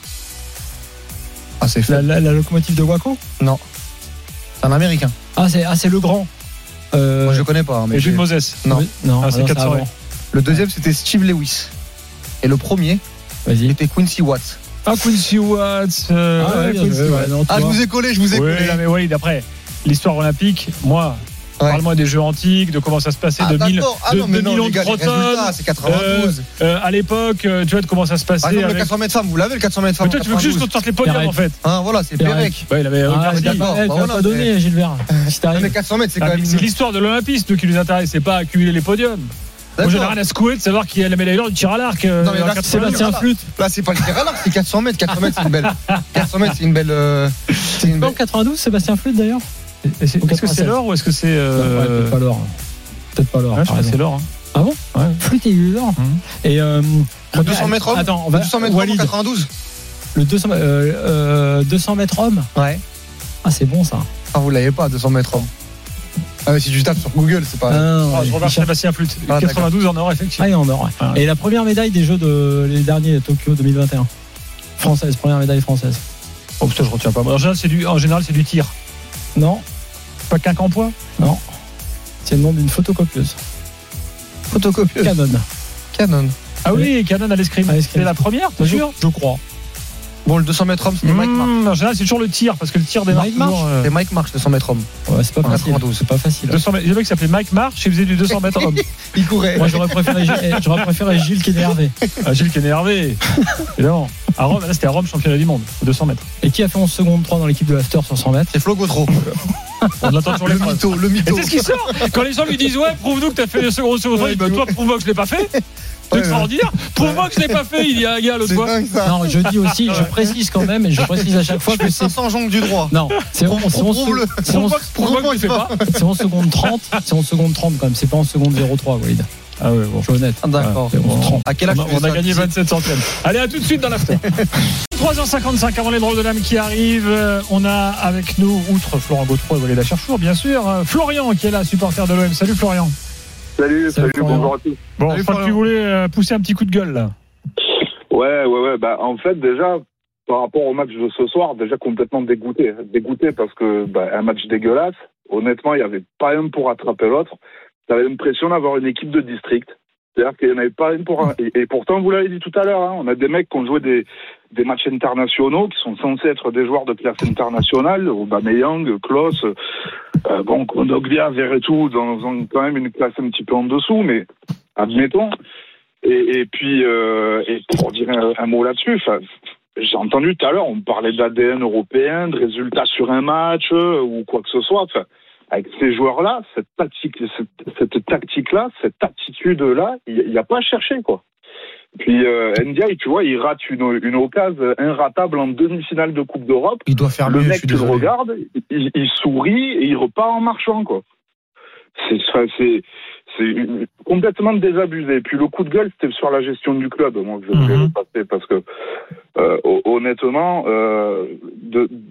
[SPEAKER 7] Ah, c'est fait.
[SPEAKER 4] La, la, la locomotive de Waco?
[SPEAKER 7] Non. C'est un Américain.
[SPEAKER 4] Ah, c'est, ah, c'est le grand.
[SPEAKER 7] Euh... Moi, je le connais pas. Mais
[SPEAKER 3] et Jules Moses.
[SPEAKER 7] Non.
[SPEAKER 4] Non,
[SPEAKER 3] ah, c'est quatre cents.
[SPEAKER 7] Le deuxième, c'était Steve Lewis. Et le premier,
[SPEAKER 4] Vas-y.
[SPEAKER 7] c'était Quincy Watts.
[SPEAKER 3] Ah, Quincy Watts. Euh,
[SPEAKER 7] ah,
[SPEAKER 3] ouais,
[SPEAKER 7] Quincy
[SPEAKER 3] ouais,
[SPEAKER 7] Watts. Ouais, ah, je vous ai collé, je vous ai
[SPEAKER 3] ouais,
[SPEAKER 7] collé.
[SPEAKER 3] Là, mais oui, d'après l'histoire olympique, moi. Ouais. Parle-moi des Jeux antiques, de comment ça se passait,
[SPEAKER 7] ah,
[SPEAKER 3] de mille
[SPEAKER 7] ah, non,
[SPEAKER 3] de, de
[SPEAKER 7] non,
[SPEAKER 3] millions de
[SPEAKER 7] gars,
[SPEAKER 3] protones.
[SPEAKER 7] C'est quatre-vingt-douze.
[SPEAKER 3] Euh, euh, à l'époque, euh, tu vois de comment ça se passait.
[SPEAKER 7] Par exemple,
[SPEAKER 3] avec...
[SPEAKER 7] le quatre cents mètres femmes, vous l'avez le quatre cents mètres femmes.
[SPEAKER 3] Peut-être tu veux juste qu'on te sorte les podiums en fait.
[SPEAKER 7] Ah, voilà, c'est Pérec.
[SPEAKER 3] Ouais, il avait
[SPEAKER 4] ah, c'est d'accord. Tu vas pas donner, Gilbert.
[SPEAKER 7] Si t'arrives. Mais quatre cents mètres, c'est quand même.
[SPEAKER 3] C'est l'histoire de l'olympisme qui nous intéresse, c'est pas accumuler les podiums. Moi, j'en ai rien à secouer de savoir qui a la médaille d'or du tir à l'arc.
[SPEAKER 7] Non, mais là, c'est Sébastien Flûte. Là, c'est pas le tir à l'arc, c'est quatre cents mètres. quatre cents mètres, c'est une belle. quatre cents mètres, c'est une belle.
[SPEAKER 4] C'est une belle. quatre-vingt-douze, Sébastien Flûte d'ailleurs.
[SPEAKER 3] Est-ce que c'est l'or ou est-ce que c'est.
[SPEAKER 4] Euh... Ouais, peut-être pas l'or. Peut-être pas l'or.
[SPEAKER 3] Ouais, je crois que c'est l'or. Hein.
[SPEAKER 4] Ah bon? Ouais. Flûte et l'or. Mmh. Et. Euh,
[SPEAKER 7] le deux cents mètres homme.
[SPEAKER 4] Attends, on va.
[SPEAKER 7] deux cents mètres homme en quatre-vingt-douze.
[SPEAKER 4] Le deux cents, euh, euh, deux cents mètres homme.
[SPEAKER 7] Ouais.
[SPEAKER 4] Ah, c'est bon ça.
[SPEAKER 7] Ah, vous l'avez pas, deux cents mètres homme. Ah, mais si tu tapes sur Google, c'est pas.
[SPEAKER 4] Ah, non,
[SPEAKER 3] ah, je regarde Sébastien Flûte.
[SPEAKER 7] Ah,
[SPEAKER 3] quatre-vingt-douze en or, effectivement.
[SPEAKER 4] Ah, et en or. Ouais. Ah. Et la première médaille des Jeux de les derniers Tokyo deux mille vingt et un. Française, première médaille française.
[SPEAKER 3] Oh putain, je retiens pas. En général, c'est du, en général, c'est du tir.
[SPEAKER 4] Non.
[SPEAKER 3] Pas qu'un campois.
[SPEAKER 4] Non. C'est le nom d'une photocopieuse.
[SPEAKER 7] Photocopieuse.
[SPEAKER 4] Canon.
[SPEAKER 7] Canon.
[SPEAKER 3] Ah oui, Canon à l'escrime.
[SPEAKER 4] À l'escrime.
[SPEAKER 3] C'est la première, t'es sûr?
[SPEAKER 4] Je crois.
[SPEAKER 7] Bon, le deux cents mètres homme, c'est mmh, Mike Marsh.
[SPEAKER 3] En général, c'est toujours le tir, parce que le tir des
[SPEAKER 7] Mike Marsh. Euh... C'est Mike Marsh, deux cents mètres homme.
[SPEAKER 4] Ouais, c'est pas ouais, facile. C'est pas facile.
[SPEAKER 3] deux cents mètres. Il y a un mec qui s'appelait Mike Marsh, il faisait du deux cents mètres homme.
[SPEAKER 7] Il courait.
[SPEAKER 4] Moi, j'aurais préféré, j'aurais préféré Gilles Kené-Hervé.
[SPEAKER 3] Ah, Gilles Kené-Hervé. Évidemment. À Rome, là, c'était à Rome, championnat du monde, deux cents mètres.
[SPEAKER 4] Et qui a fait onze secondes trois dans l'équipe de l'After sur cent mètres?
[SPEAKER 7] C'est Flo Gautreau.
[SPEAKER 3] On l'attend sur les
[SPEAKER 7] le mytho, le mytho.
[SPEAKER 3] Et c'est ce qui sort. Quand les gens lui disent, ouais, prouve-nous que t'as fait deux secondes sur trois, il dit, toi, prouve-moi que je l'ai pas fait. C'est extraordinaire. Prouve-moi que je l'ai pas fait, il y a un gars l'autre fois.
[SPEAKER 4] Non, je dis aussi, je précise quand même, et je précise à chaque fois que c'est
[SPEAKER 7] cinq cents jongles du droit.
[SPEAKER 4] Non, c'est onze secondes trente, c'est onze secondes trente quand même, c'est pas onze secondes zéro trois, Walid.
[SPEAKER 3] Ah ouais, bon.
[SPEAKER 4] Je suis honnête.
[SPEAKER 7] Ah, d'accord.
[SPEAKER 3] Ah, bon.
[SPEAKER 7] À quel âge
[SPEAKER 3] on a, on a gagné vingt-sept centièmes. Allez, à tout de suite dans l'after. trois heures cinquante-cinq avant les drôles de l'âme qui arrivent. On a avec nous, outre Florent Gautreau et Walid Acharchour, bien sûr, Florian qui est là, supporter de l'O M. Salut Florian.
[SPEAKER 15] Salut, salut, salut bonjour à tous.
[SPEAKER 3] Bon,
[SPEAKER 15] salut,
[SPEAKER 3] je crois que tu voulais pousser un petit coup de gueule là.
[SPEAKER 15] Ouais, ouais, ouais. Bah, en fait, déjà, par rapport au match de ce soir, déjà complètement dégoûté. Dégoûté parce que bah, un match dégueulasse. Honnêtement, il n'y avait pas un pour attraper l'autre. J'avais l'impression d'avoir une équipe de district. C'est-à-dire qu'il n'y en avait pas une pour un. Et, et pourtant, vous l'avez dit tout à l'heure, hein, on a des mecs qui ont joué des, des matchs internationaux, qui sont censés être des joueurs de classe internationale. Aubameyang, Klose, euh, bon, Kondogbia, Verretou, dans, dans quand même une classe un petit peu en dessous, mais admettons. Et, et puis, euh, et pour dire un, un mot là-dessus, j'ai entendu tout à l'heure, on parlait d'A D N européen, de résultats sur un match, euh, ou quoi que ce soit. Avec ces joueurs-là, cette tactique, cette, cette tactique-là, cette attitude-là, il n'y a pas à chercher, quoi. Puis euh, Ndiaye, tu vois, il rate une, une occasion inratable en demi-finale de Coupe d'Europe.
[SPEAKER 7] Il doit faire
[SPEAKER 15] le
[SPEAKER 7] mieux,
[SPEAKER 15] mec, tu le regardes, il, il sourit et il repart en marchant, quoi. C'est, c'est, c'est complètement désabusé. Puis le coup de gueule, c'était sur la gestion du club, moi, que je voulais mm-hmm. le passer, parce que euh, honnêtement, euh, de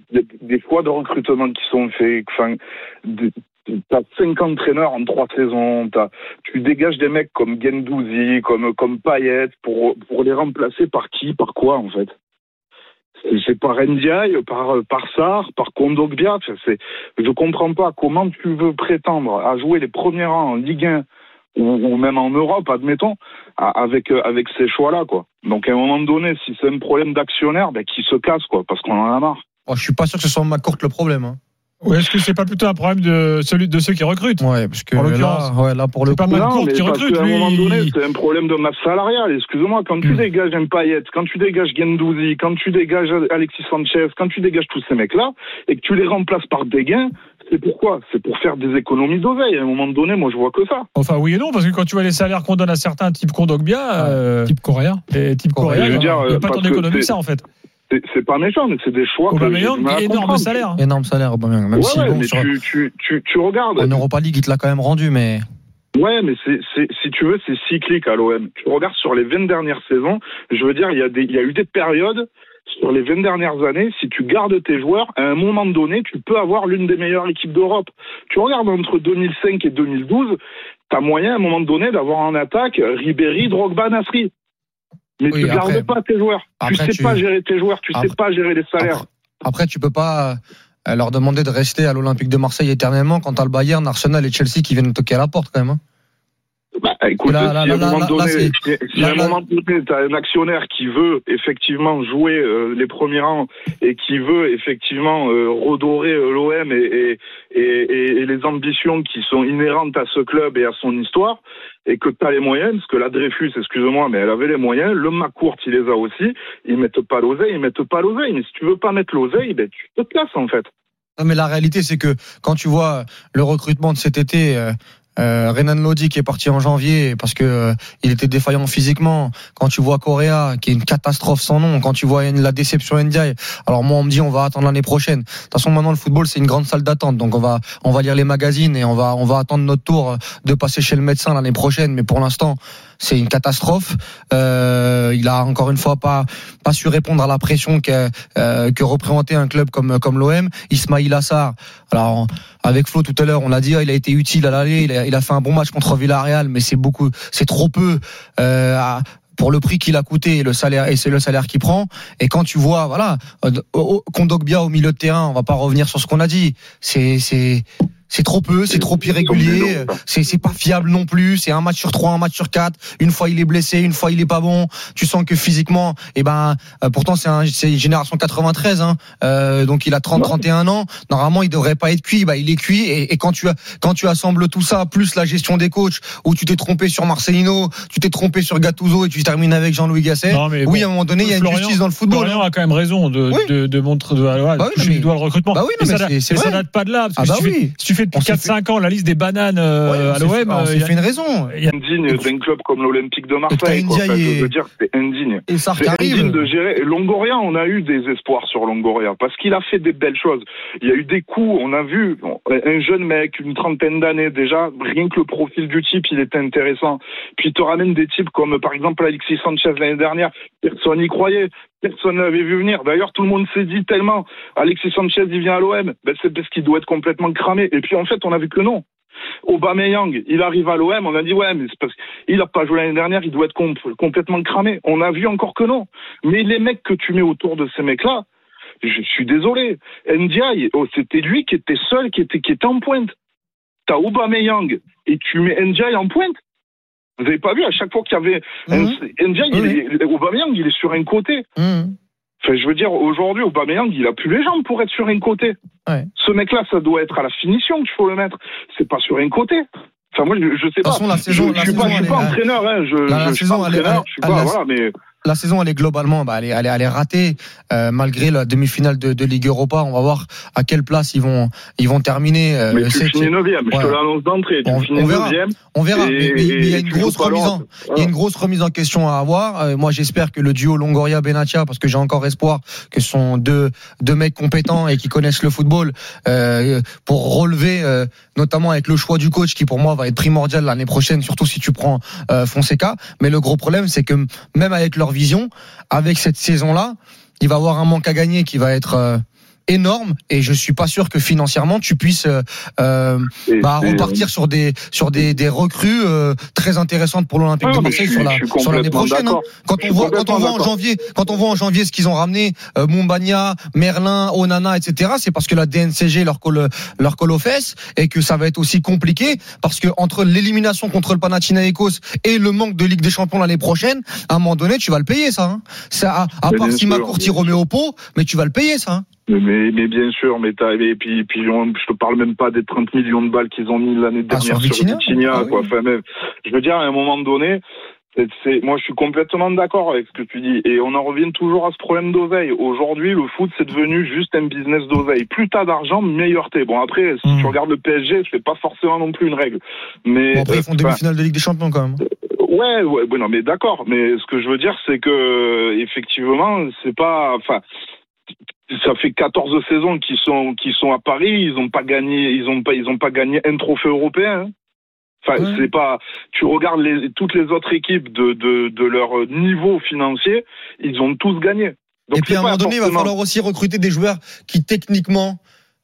[SPEAKER 15] des, des choix de recrutement qui sont faits. Enfin, des, t'as cinq entraîneurs en trois saisons. T'as, tu dégages des mecs comme Guendouzi, comme comme Payet pour pour les remplacer par qui, par quoi en fait. C'est, c'est par Ndiaye, par par Sarr, par Kondogbia. C'est, je comprends pas comment tu veux prétendre à jouer les premiers rangs en Ligue un ou, ou même en Europe, admettons, avec avec ces choix-là quoi. Donc à un moment donné, si c'est un problème d'actionnaire, ben qui se casse quoi, parce qu'on en a marre.
[SPEAKER 7] Oh, je suis pas sûr que ce soit McCourt le problème. Hein.
[SPEAKER 3] Ou est-ce que c'est pas plutôt un problème de celui de ceux qui recrutent?
[SPEAKER 7] Ouais, parce que là, ouais, là pour le
[SPEAKER 3] c'est pas McCourt qui recrute.
[SPEAKER 15] À un
[SPEAKER 3] lui...
[SPEAKER 15] moment donné, c'est un problème de masse salariale. Excuse-moi, quand tu mmh. dégages un Payet, quand tu dégages Guendouzi, quand tu dégages Alexis Sanchez, quand tu dégages tous ces mecs-là et que tu les remplaces par des gains, c'est pourquoi? C'est pour faire des économies d'oseille. À un moment donné, moi, je vois que ça.
[SPEAKER 3] Enfin, oui et non, parce que quand tu vois les salaires qu'on donne à certains, type Kondogbia, euh,
[SPEAKER 4] type Correa,
[SPEAKER 3] et type Correa, il n'y a pas tant d'économie que ça en fait.
[SPEAKER 15] C'est, c'est pas méchant, mais c'est des choix.
[SPEAKER 3] Aubameyang, énorme salaire.
[SPEAKER 7] Énorme salaire, Aubameyang. Même
[SPEAKER 15] ouais,
[SPEAKER 7] si
[SPEAKER 15] ouais,
[SPEAKER 7] bon,
[SPEAKER 15] mais
[SPEAKER 7] sur...
[SPEAKER 15] tu, tu, tu, tu regardes.
[SPEAKER 7] En Europa League, il te l'a quand même rendu, mais.
[SPEAKER 15] Ouais, mais c'est, c'est, si tu veux, c'est cyclique à l'O M. Tu regardes sur les vingt dernières saisons, je veux dire, il y a des, il y a eu des périodes sur les vingt dernières années, si tu gardes tes joueurs, à un moment donné, tu peux avoir l'une des meilleures équipes d'Europe. Tu regardes entre deux mille cinq et deux mille douze, t'as moyen à un moment donné d'avoir en attaque Ribéry, Drogba, Nasri. Mais oui, tu ne gardes pas tes joueurs. Tu sais tu... pas gérer tes joueurs, tu après, sais pas gérer les salaires.
[SPEAKER 7] Après, après tu peux pas euh, leur demander de rester à l'Olympique de Marseille éternellement quand t'as le Bayern, Arsenal et Chelsea qui viennent toquer à la porte quand même. Hein.
[SPEAKER 15] Bah, écoute, là, là, si à un moment donné, si, si à un moment donné, t'as un actionnaire qui veut effectivement jouer euh, les premiers rangs et qui veut effectivement euh, redorer euh, l'O M et, et, et, et les ambitions qui sont inhérentes à ce club et à son histoire, et que t'as les moyens, parce que la Dreyfus, excuse-moi, mais elle avait les moyens, le McCourt, il les a aussi, ils mettent pas l'oseille, ils mettent pas l'oseille, mais si tu veux pas mettre l'oseille, ben tu te casses en fait.
[SPEAKER 7] Non, mais la réalité, c'est que quand tu vois le recrutement de cet été, euh, Euh, Renan Lodi qui est parti en janvier parce que euh, il était défaillant physiquement. Quand tu vois Correa qui est une catastrophe sans nom, quand tu vois la déception Ndiaye, alors moi on me dit on va attendre l'année prochaine. De toute façon maintenant le football c'est une grande salle d'attente, donc on va on va lire les magazines et on va on va attendre notre tour de passer chez le médecin l'année prochaine. Mais pour l'instant c'est une catastrophe. Euh, il a encore une fois pas pas su répondre à la pression que euh, que représentait un club comme comme l'O M. Ismaïl Assar. Alors avec Flo tout à l'heure, on l'a dit, il a été utile à l'aller, il a, il a fait un bon match contre Villarreal, mais c'est beaucoup, c'est trop peu euh, à, pour le prix qu'il a coûté et le salaire et c'est le salaire qu'il prend. Et quand tu vois, voilà, Kondogbia au milieu de terrain, on va pas revenir sur ce qu'on a dit. C'est c'est c'est trop peu, c'est trop irrégulier, c'est c'est pas fiable non plus, c'est un match sur trois, un match sur quatre, une fois il est blessé, une fois il est pas bon, tu sens que physiquement, eh ben, euh, pourtant c'est un, c'est génération quatre-vingt-treize, hein, euh, donc il a trente, trente et un ans, normalement il devrait pas être cuit, bah il est cuit, et, et quand tu as, quand tu assembles tout ça, plus la gestion des coachs, où tu t'es trompé sur Marcelino, tu t'es trompé sur Gattuso et tu termines avec Jean-Louis Gasset, non, oui, bon, à un moment donné il y a une
[SPEAKER 3] Florian,
[SPEAKER 7] justice dans le football.
[SPEAKER 3] Florian a quand même raison de, oui. de, de montrer, de, de,
[SPEAKER 7] bah oui,
[SPEAKER 3] toucher du doigt le recrutement.
[SPEAKER 7] Bah oui, non, mais, mais, c'est, c'est
[SPEAKER 3] mais ça date pas de là, parce que ah bah si, oui. tu fais, si tu fais depuis quatre cinq ans la liste des bananes euh, ouais, à l'O M,
[SPEAKER 7] on s'est fait une raison.
[SPEAKER 15] C'est indigne d'un club comme l'Olympique de Marseille. Quoi. Enfin, je veux dire, c'est indigne.
[SPEAKER 7] Et ça
[SPEAKER 15] c'est
[SPEAKER 7] arrive.
[SPEAKER 15] indigne de gérer. Longoria, on a eu des espoirs sur Longoria parce qu'il a fait des belles choses. Il y a eu des coups, on a vu un jeune mec, une trentaine d'années déjà, rien que le profil du type, il était intéressant. Puis il te ramène des types comme par exemple Alexis Sanchez l'année dernière. Personne n'y croyait. Personne ne l'avait vu venir. D'ailleurs, tout le monde s'est dit tellement Alexis Sanchez, il vient à l'O M. Ben, c'est parce qu'il doit être complètement cramé. Et puis, en fait, on a vu que non. Aubameyang, il arrive à l'O M, on a dit ouais, mais c'est parce qu'il a pas joué l'année dernière, il doit être comp- complètement cramé. On a vu encore que non. Mais les mecs que tu mets autour de ces mecs-là, je suis désolé. Ndiaye, oh, c'était lui qui était seul, qui était, qui était en pointe. T'as Aubameyang et tu mets Ndiaye en pointe. Vous avez pas vu, à chaque fois qu'il y avait mmh. Ndiaye, mmh. il est, Aubameyang, il est sur un côté. Mmh. Enfin, je veux dire, aujourd'hui, Aubameyang, il a plus les jambes pour être sur un côté.
[SPEAKER 7] Ouais.
[SPEAKER 15] Ce mec-là, ça doit être à la finition qu'il faut le mettre. C'est pas sur un côté. Enfin, moi, je, je sais pas.
[SPEAKER 7] De toute façon, la saison,
[SPEAKER 15] je, je suis pas, je suis pas entraîneur, hein. Je,
[SPEAKER 7] la, la
[SPEAKER 15] je suis
[SPEAKER 7] saison,
[SPEAKER 15] pas entraîneur, je suis pas,
[SPEAKER 7] la,
[SPEAKER 15] voilà, mais.
[SPEAKER 7] La saison, elle est globalement, bah, elle est, elle est, elle est ratée, euh, malgré la demi-finale de, de Ligue Europa. On va voir à quelle place ils vont, ils vont terminer. Euh,
[SPEAKER 15] mais tu finis neuvième, ouais. Je te l'annonce d'entrée. Tu
[SPEAKER 7] on,
[SPEAKER 15] finis
[SPEAKER 7] on verra,
[SPEAKER 15] neuvième.
[SPEAKER 7] On verra.
[SPEAKER 15] Et,
[SPEAKER 7] mais, mais, mais il y a une grosse remise en,
[SPEAKER 15] voilà.
[SPEAKER 7] il y a une grosse remise en question à avoir. Euh, moi, j'espère que le duo Longoria-Benatia, parce que j'ai encore espoir que ce sont deux, deux mecs compétents et qui connaissent le football, euh, pour relever, euh, notamment avec le choix du coach, qui pour moi va être primordial l'année prochaine, surtout si tu prends euh, Fonseca. Mais le gros problème, c'est que même avec leur vision, avec cette saison-là, il va y avoir un manque à gagner qui va être euh, énorme et je suis pas sûr que financièrement tu puisses euh, euh, bah, repartir sur des sur des, des recrues euh, très intéressantes pour l'Olympique
[SPEAKER 15] ah,
[SPEAKER 7] de Marseille sur la sur l'année prochaine. Hein. Quand on voit quand on voit en janvier quand on voit en janvier ce qu'ils ont ramené, euh, Mumbagna, Merlin, Onana, et cetera. C'est parce que la D N C G leur colle leur colle aux fesses et que ça va être aussi compliqué parce que entre l'élimination contre le Panathinaikos et le manque de Ligue des Champions l'année prochaine, à un moment donné tu vas le payer ça. Hein. Ça à, à part si Macourt t'y remet au pot, mais tu vas le payer ça. Hein.
[SPEAKER 15] Mais, mais bien sûr, mais t'as, et puis, puis je te parle même pas des trente millions de balles qu'ils ont mis l'année dernière ah, sur Vitinha, ah, quoi. Oui. Enfin, même, je veux dire, à un moment donné, c'est, c'est, moi je suis complètement d'accord avec ce que tu dis. Et on en revient toujours à ce problème d'oseille. Aujourd'hui, le foot, c'est devenu juste un business d'oseille. Plus t'as d'argent, meilleur t'es. Bon, après, si mmh. tu regardes le P S G, c'est pas forcément non plus une règle. Mais,
[SPEAKER 7] bon, après, ils font euh, demi-finale de Ligue des Champions quand même.
[SPEAKER 15] Ouais, ouais, ouais, non, mais d'accord. Mais ce que je veux dire, c'est que, effectivement, c'est pas, enfin, ça fait quatorze saisons qu'ils sont qu'ils sont à Paris, ils ont pas gagné, ils ont pas ils ont pas gagné un trophée européen. Hein. Enfin, ouais. c'est pas. Tu regardes les, toutes les autres équipes de de de leur niveau financier, ils ont tous gagné.
[SPEAKER 7] Donc, et puis à un moment donné, forcément... il va falloir aussi recruter des joueurs qui techniquement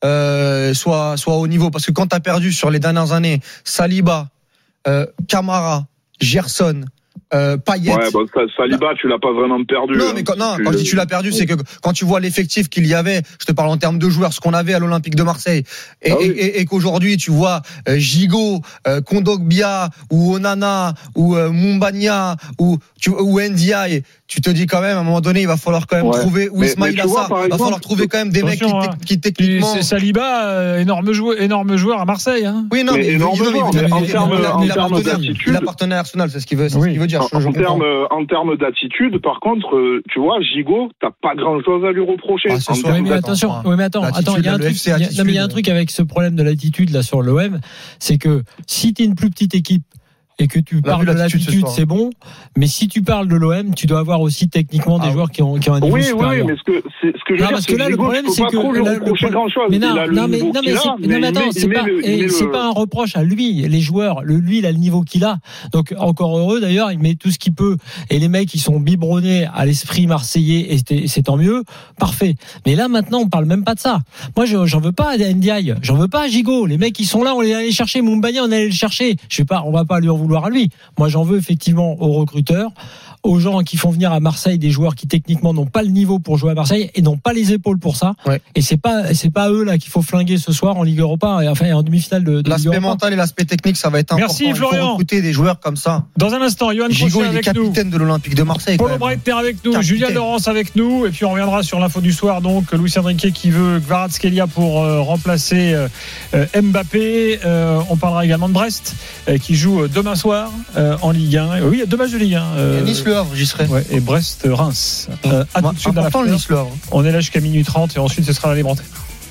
[SPEAKER 7] euh, soient soient au niveau, parce que quand t'as perdu sur les dernières années, Saliba, euh, Camara, Gerson. Euh, Payet.
[SPEAKER 15] Ouais, bah, Saliba, tu l'as pas vraiment perdu.
[SPEAKER 7] Non, mais quand, non, quand je dis tu l'as perdu, c'est que quand tu vois l'effectif qu'il y avait, je te parle en termes de joueurs, ce qu'on avait à l'Olympique de Marseille, et, ah oui. et, et, et qu'aujourd'hui tu vois euh, Gigot, euh, Kondogbia, ou Onana, ou euh, Mumbagna, ou, tu, ou Ndiaye, tu te dis quand même, à un moment donné, il va falloir quand même ouais. trouver, ou Ismail Assar, il va falloir trouver quand même des mecs qui, hein. qui techniquement.
[SPEAKER 3] C'est Saliba, euh, énorme joueur, énorme joueur à Marseille, hein.
[SPEAKER 7] Oui, non, mais, mais énorme joueur, mais en termes d'attitude. Il appartenait à Arsenal, c'est ce qu'il veut, c'est ce qu'il veut dire.
[SPEAKER 15] En termes, en termes d'attitude, par contre, euh, tu vois, Gigot, t'as pas grand chose à lui reprocher. Ah,
[SPEAKER 4] oui, mais attention, oui, mais attends, attends, il y a un truc, il y a, non, mais il y a un truc avec ce problème de l'attitude, là, sur l'O M, c'est que si t'es une plus petite équipe, et que tu parles de l'attitude, c'est bon. Mais si tu parles de l'O M, tu dois avoir aussi techniquement des ah, joueurs qui ont, qui ont un niveau
[SPEAKER 15] oui,
[SPEAKER 4] supérieur.
[SPEAKER 15] Oui, mais ce que, c'est, ce que je veux
[SPEAKER 4] non,
[SPEAKER 15] dire,
[SPEAKER 4] parce que là, le problème, c'est que,
[SPEAKER 15] là, le grand chose.
[SPEAKER 4] Mais non, non, mais, non, mais, c'est, non, mais attends, c'est pas, et c'est pas un reproche à lui, les joueurs. Le, lui, il a le niveau qu'il a. Donc, encore heureux, d'ailleurs, il met tout ce qu'il peut. Et les mecs, ils sont biberonnés à l'esprit marseillais, et c'est, c'est tant mieux. Parfait. Mais là, maintenant, on parle même pas de ça. Moi, je, j'en veux pas à Ndiaye. J'en veux pas à Gigot. Les mecs, ils sont là, on les allait chercher. Mumbagna, on allait le chercher. Je sais pas, on va pas lui en vouloir à lui. Moi, j'en veux effectivement aux recruteurs, aux gens qui font venir à Marseille des joueurs qui techniquement n'ont pas le niveau pour jouer à Marseille et n'ont pas les épaules pour ça. Ouais. Et c'est pas c'est pas eux là qu'il faut flinguer ce soir en Ligue Europa et enfin en demi-finale de, de
[SPEAKER 7] l'aspect
[SPEAKER 4] Ligue Europa.
[SPEAKER 7] Mental et l'aspect technique, ça va être important.
[SPEAKER 3] Merci Florian.
[SPEAKER 7] Il faut recruter des joueurs comme ça.
[SPEAKER 3] Dans un instant, Yoann Crochet avec nous.
[SPEAKER 7] Il est capitaine de l'Olympique de Marseille.
[SPEAKER 3] Paulo Breitner avec nous, capitaine. Julien Laurence avec nous et puis on reviendra sur l'info du soir. Donc Luis Enrique qui veut Kvaratskhelia pour euh, remplacer euh, Mbappé. Euh, on parlera également de Brest euh, qui joue demain soir euh, en Ligue un. Oui, il y a deux matchs de Ligue un.
[SPEAKER 7] Euh, Nice Le Havre, j'y serai.
[SPEAKER 3] Ouais, et Brest-Reims. Euh, à tout de suite dans la
[SPEAKER 7] fin.
[SPEAKER 3] On est là jusqu'à minuit trente et ensuite ce sera la libre antenne.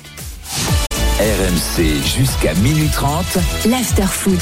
[SPEAKER 2] R M C jusqu'à minuit trente.
[SPEAKER 1] L'after foot.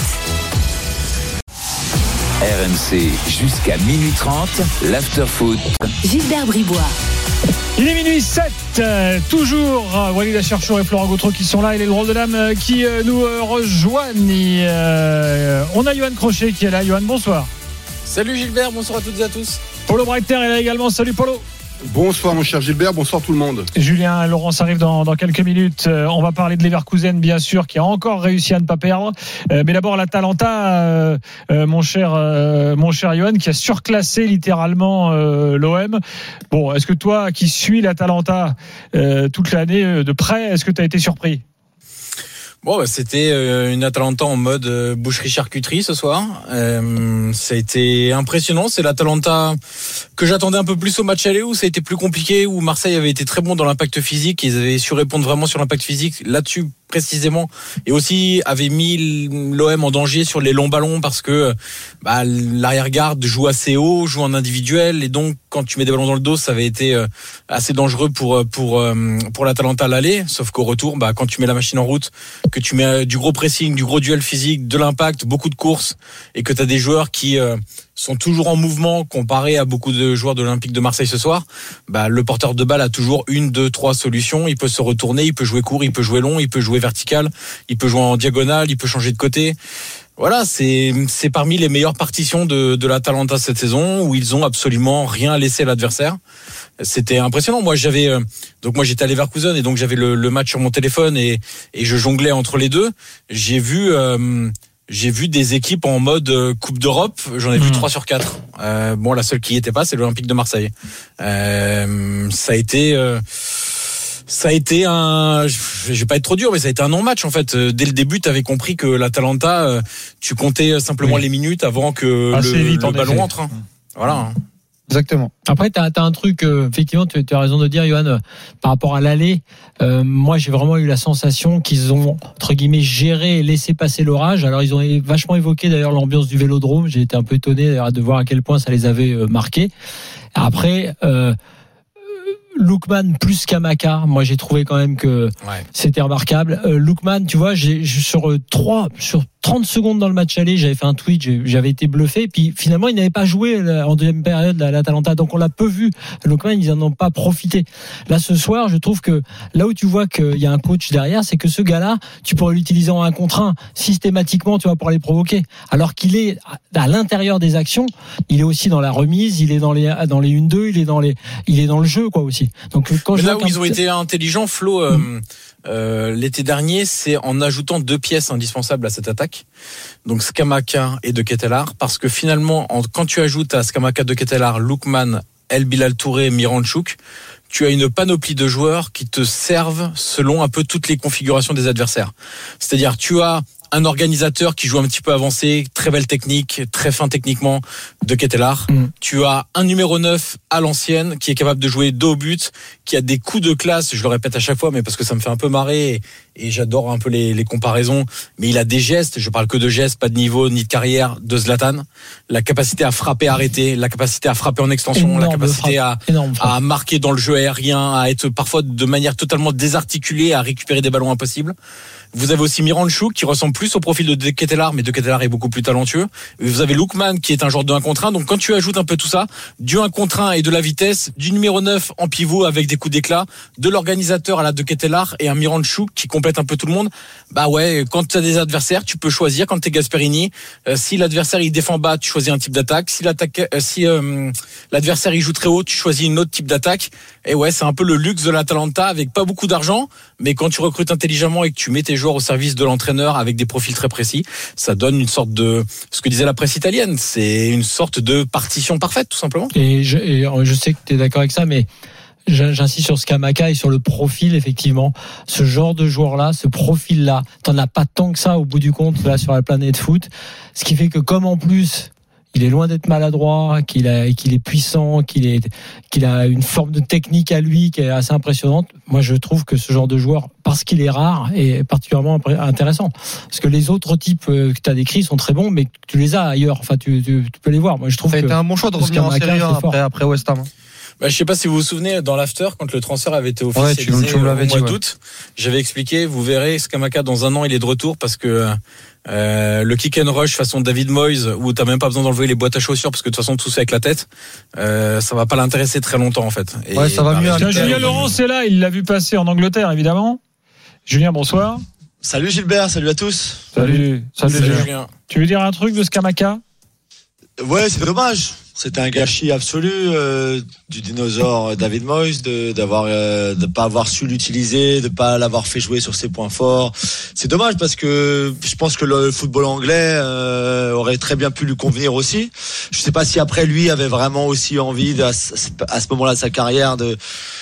[SPEAKER 2] R M C jusqu'à minuit trente. L'after foot.
[SPEAKER 1] Gilbert Bribois.
[SPEAKER 3] Il est minuit sept, euh, toujours euh, Walid Acharchour et Florent Gautreau qui sont là et les drôles de dames euh, qui euh, nous euh, rejoignent. Et, euh, on a Yoann Crochet qui est là. Yoann, bonsoir.
[SPEAKER 16] Salut Gilbert, bonsoir à toutes et à tous.
[SPEAKER 3] Paulo Breitner est là également. Salut Paulo.
[SPEAKER 17] Bonsoir mon cher Gilbert, bonsoir tout le monde.
[SPEAKER 3] Julien Laurence arrive dans, dans quelques minutes. Euh, on va parler de Leverkusen bien sûr qui a encore réussi à ne pas perdre. Euh, mais d'abord l'Atalanta, euh, euh, mon cher euh, mon cher Yoann, qui a surclassé littéralement euh, l'O M. Bon, est-ce que toi qui suis l'Atalanta euh, toute l'année de près, est-ce que tu as été surpris ?
[SPEAKER 16] Bon, bah, c'était euh, une Atalanta en mode euh, boucherie-charcuterie ce soir. Euh, ça a été impressionnant. C'est l'Atalanta que j'attendais un peu plus au match aller où ça a été plus compliqué, où Marseille avait été très bon dans l'impact physique. Ils avaient su répondre vraiment sur l'impact physique là-dessus précisément, et aussi avait mis l'O M en danger sur les longs ballons parce que bah, l'arrière-garde joue assez haut, joue en individuel, et donc quand tu mets des ballons dans le dos, ça avait été assez dangereux pour pour pour l'Atalanta à l'aller. Sauf qu'au retour, bah quand tu mets la machine en route, que tu mets du gros pressing, du gros duel physique, de l'impact, beaucoup de courses, et que tu as des joueurs qui euh, sont toujours en mouvement comparé à beaucoup de joueurs de l'Olympique de Marseille ce soir, bah le porteur de balle a toujours une, deux, trois solutions. Il peut se retourner, il peut jouer court, il peut jouer long, il peut jouer vertical, il peut jouer en diagonale, il peut changer de côté. Voilà, c'est c'est parmi les meilleures partitions de de l'Atalanta cette saison où ils ont absolument rien laissé à l'adversaire. C'était impressionnant. Moi, j'avais euh, donc moi j'étais à Leverkusen et donc j'avais le, le match sur mon téléphone et et je jonglais entre les deux. J'ai vu euh, j'ai vu des équipes en mode euh, Coupe d'Europe. J'en ai mmh. vu trois sur quatre. Euh, bon, la seule qui y était pas, c'est l'Olympique de Marseille. Euh, ça a été euh, Ça a été un, je vais pas être trop dur, mais ça a été un non-match en fait. Dès le début, tu avais compris que l'Atalanta, tu comptais simplement oui. les minutes avant que Assez le, vite, le ballon entre. Hein. Voilà.
[SPEAKER 7] Exactement.
[SPEAKER 4] Après, tu as un truc, euh, effectivement, tu as raison de dire, Johan, euh, par rapport à l'aller, euh, moi j'ai vraiment eu la sensation qu'ils ont, entre guillemets, géré et laissé passer l'orage. Alors ils ont vachement évoqué d'ailleurs l'ambiance du Vélodrome. J'ai été un peu étonné d'ailleurs, de voir à quel point ça les avait euh, marqués. Après, euh, Lookman plus Scamacca, moi j'ai trouvé quand même que ouais. c'était remarquable. Euh, Lookman, tu vois, j'ai, sur euh, trois, sur trente secondes dans le match aller, j'avais fait un tweet, j'avais été bluffé. Puis finalement, il n'avait pas joué en deuxième période à l'Atalanta, donc on l'a peu vu. Lookman, ils en ont pas profité. Là, ce soir, je trouve que là où tu vois qu'il y a un coach derrière, c'est que ce gars-là, tu pourrais l'utiliser en un contre un systématiquement, tu vois, pour les provoquer. Alors qu'il est à l'intérieur des actions, il est aussi dans la remise, il est dans les dans les un deux, il est dans les, il est dans le jeu, quoi aussi. Donc quand
[SPEAKER 16] Mais
[SPEAKER 4] je
[SPEAKER 16] là où ils ont été intelligents, Flo. Euh, mmh. Euh, l'été dernier, c'est en ajoutant deux pièces indispensables à cette attaque, donc Scamacca et De Ketelaere, parce que finalement, en, quand tu ajoutes à Scamacca, De Ketelaere, Lookman, El Bilal Touré, Miranchuk, tu as une panoplie de joueurs qui te servent selon un peu toutes les configurations des adversaires. C'est-à-dire, tu as un organisateur qui joue un petit peu avancé, très belle technique, très fin techniquement, De Ketelaere. Mm. Tu as un numéro neuf à l'ancienne qui est capable de jouer dos au but, qui a des coups de classe, je le répète à chaque fois, mais parce que ça me fait un peu marrer et, et j'adore un peu les, les comparaisons, mais il a des gestes, je parle que de gestes, pas de niveau ni de carrière, de Zlatan. La capacité à frapper, arrêter, la capacité à frapper en extension, énorme la capacité à, à marquer dans le jeu aérien, à être parfois de manière totalement désarticulée, à récupérer des ballons impossibles. Vous avez aussi Miranchuk qui ressemble plus au profil de De Ketelaere, mais De Ketelaere est beaucoup plus talentueux. Vous avez Lookman qui est un genre de un contre un. Donc quand tu ajoutes un peu tout ça, du un contre un et de la vitesse, du numéro neuf en pivot avec des coups d'éclat, de l'organisateur à la De Ketelaere et un Miranchuk qui complète un peu tout le monde, bah ouais, quand tu as des adversaires, tu peux choisir. Quand tu es Gasperini, euh, si l'adversaire il défend bas, tu choisis un type d'attaque. Si l'attaque, euh, si euh, l'adversaire il joue très haut, tu choisis une autre type d'attaque. Et ouais, c'est un peu le luxe de l'Atalanta avec pas beaucoup d'argent, mais quand tu recrutes intelligemment et que tu mets tes joueurs au service de l'entraîneur avec des profils très précis, ça donne une sorte de, ce que disait la presse italienne, c'est une sorte de partition parfaite, tout simplement.
[SPEAKER 4] Et je, et je sais que tu es d'accord avec ça, mais j'insiste sur Scamacca et sur le profil, effectivement. Ce genre de joueur-là, ce profil-là, t'en as pas tant que ça au bout du compte, là, sur la planète foot. Ce qui fait que comme en plus, il est loin d'être maladroit, qu'il a, qu'il est puissant, qu'il est, qu'il a une forme de technique à lui qui est assez impressionnante. Moi, je trouve que ce genre de joueur, parce qu'il est rare, est particulièrement intéressant. Parce que les autres types que tu as décrits sont très bons, mais tu les as ailleurs. Enfin, tu, tu, tu peux les voir. Moi, je trouve
[SPEAKER 7] ça a
[SPEAKER 4] que
[SPEAKER 7] été un bon choix de revenir en Série A après, après West Ham.
[SPEAKER 16] Bah, je sais pas si vous vous souvenez, dans l'after, quand le transfert avait été officialisé ouais, tu, tu au mois dit, d'août, ouais. j'avais expliqué, vous verrez, Scamacca, dans un an, il est de retour parce que euh, le kick and rush façon David Moyes, où t'as même pas besoin d'enlever les boîtes à chaussures parce que de toute façon, tout c'est avec la tête, euh, ça va pas l'intéresser très longtemps, en fait.
[SPEAKER 3] Et ouais, ça va mieux. Tiens, Julien Laurence est là, il l'a vu passer en Angleterre, évidemment. Julien, bonsoir.
[SPEAKER 18] Salut Gilbert, salut à tous.
[SPEAKER 3] Salut, salut, salut
[SPEAKER 16] Julien. Julien.
[SPEAKER 3] Tu veux dire un truc de Scamacca ?
[SPEAKER 18] Ouais, c'est dommage. C'était un gâchis absolu euh, du dinosaure David Moyes de d'avoir euh, de pas avoir su l'utiliser, de pas l'avoir fait jouer sur ses points forts. C'est dommage parce que je pense que le football anglais euh, aurait très bien pu lui convenir aussi. Je sais pas si après lui avait vraiment aussi envie de, à, à ce moment-là de sa carrière de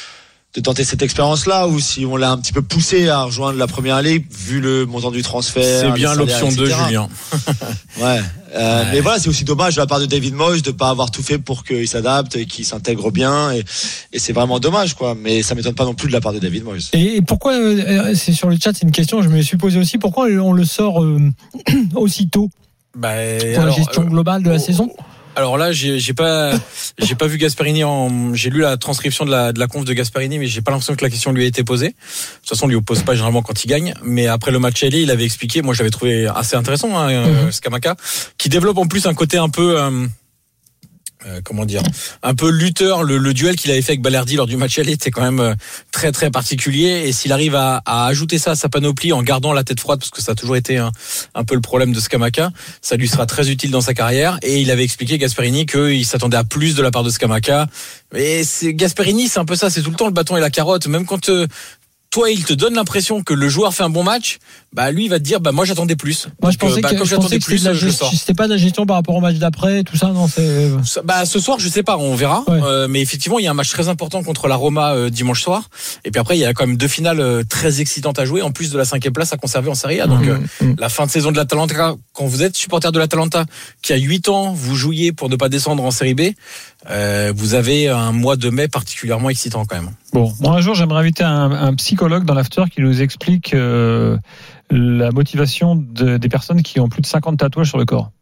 [SPEAKER 18] de tenter cette expérience-là ou si on l'a un petit peu poussé à rejoindre la première ligue vu le montant du transfert.
[SPEAKER 16] C'est bien l'option deux, Julien.
[SPEAKER 18] Ouais. Euh, ouais. Mais voilà, c'est aussi dommage de la part de David Moyes de pas avoir tout fait pour qu'il s'adapte et qu'il s'intègre bien et, et c'est vraiment dommage quoi. Mais ça m'étonne pas non plus de la part de David Moyes.
[SPEAKER 4] Et pourquoi euh, c'est sur le chat, c'est une question, je me suis posé aussi. Pourquoi on le sort euh, aussitôt
[SPEAKER 16] bah,
[SPEAKER 4] pour
[SPEAKER 16] alors,
[SPEAKER 4] la gestion globale de la
[SPEAKER 16] oh,
[SPEAKER 4] saison?
[SPEAKER 16] Alors là, j'ai, j'ai pas, j'ai pas vu Gasperini en, j'ai lu la transcription de la, de la conf de Gasperini, mais j'ai pas l'impression que la question lui a été posée. De toute façon, on lui oppose pas généralement quand il gagne. Mais après le match aller, il avait expliqué, moi, j'avais trouvé assez intéressant, hein, mm-hmm. Scamacca, qui développe en plus un côté un peu, euh, Euh, comment dire, un peu lutteur. Le, le duel qu'il avait fait avec Balerdi lors du match aller était quand même euh, très très particulier. Et s'il arrive à, à ajouter ça à sa panoplie en gardant la tête froide, parce que ça a toujours été un, un peu le problème de Scamacca, ça lui sera très utile dans sa carrière. Et il avait expliqué, Gasperini, qu'il s'attendait à plus de la part de Scamacca. Et c'est Gasperini, c'est un peu ça, c'est tout le temps le bâton et la carotte. Même quand euh, toi, il te donne l'impression que le joueur fait un bon match, bah lui il va te dire bah moi j'attendais plus.
[SPEAKER 4] Moi je
[SPEAKER 16] Donc,
[SPEAKER 4] pensais
[SPEAKER 16] euh, bah,
[SPEAKER 4] que,
[SPEAKER 16] comme
[SPEAKER 4] je
[SPEAKER 16] j'attendais
[SPEAKER 4] pensais que
[SPEAKER 16] plus,
[SPEAKER 4] c'était, de la
[SPEAKER 16] je
[SPEAKER 4] gestion,
[SPEAKER 16] sors.
[SPEAKER 4] c'était pas de la gestion par rapport au match d'après, tout ça, non c'est...
[SPEAKER 16] Bah ce soir je sais pas, on verra.
[SPEAKER 4] Ouais.
[SPEAKER 16] Euh, mais effectivement il y a un match très important contre la Roma euh, dimanche soir. Et puis après il y a quand même deux finales euh, très excitantes à jouer, en plus de la cinquième place à conserver en Serie A. Donc euh,
[SPEAKER 4] mmh.
[SPEAKER 16] la fin de saison de l'Atalanta, quand vous êtes supporter de l'Atalanta, qui a huit ans, vous jouiez pour ne pas descendre en Série B, euh, vous avez un mois de mai particulièrement excitant quand même.
[SPEAKER 3] Bon, moi un jour j'aimerais inviter un, un psychologue dans l'after qui nous explique euh, la motivation de, des personnes qui ont plus de cinquante tatouages sur le corps.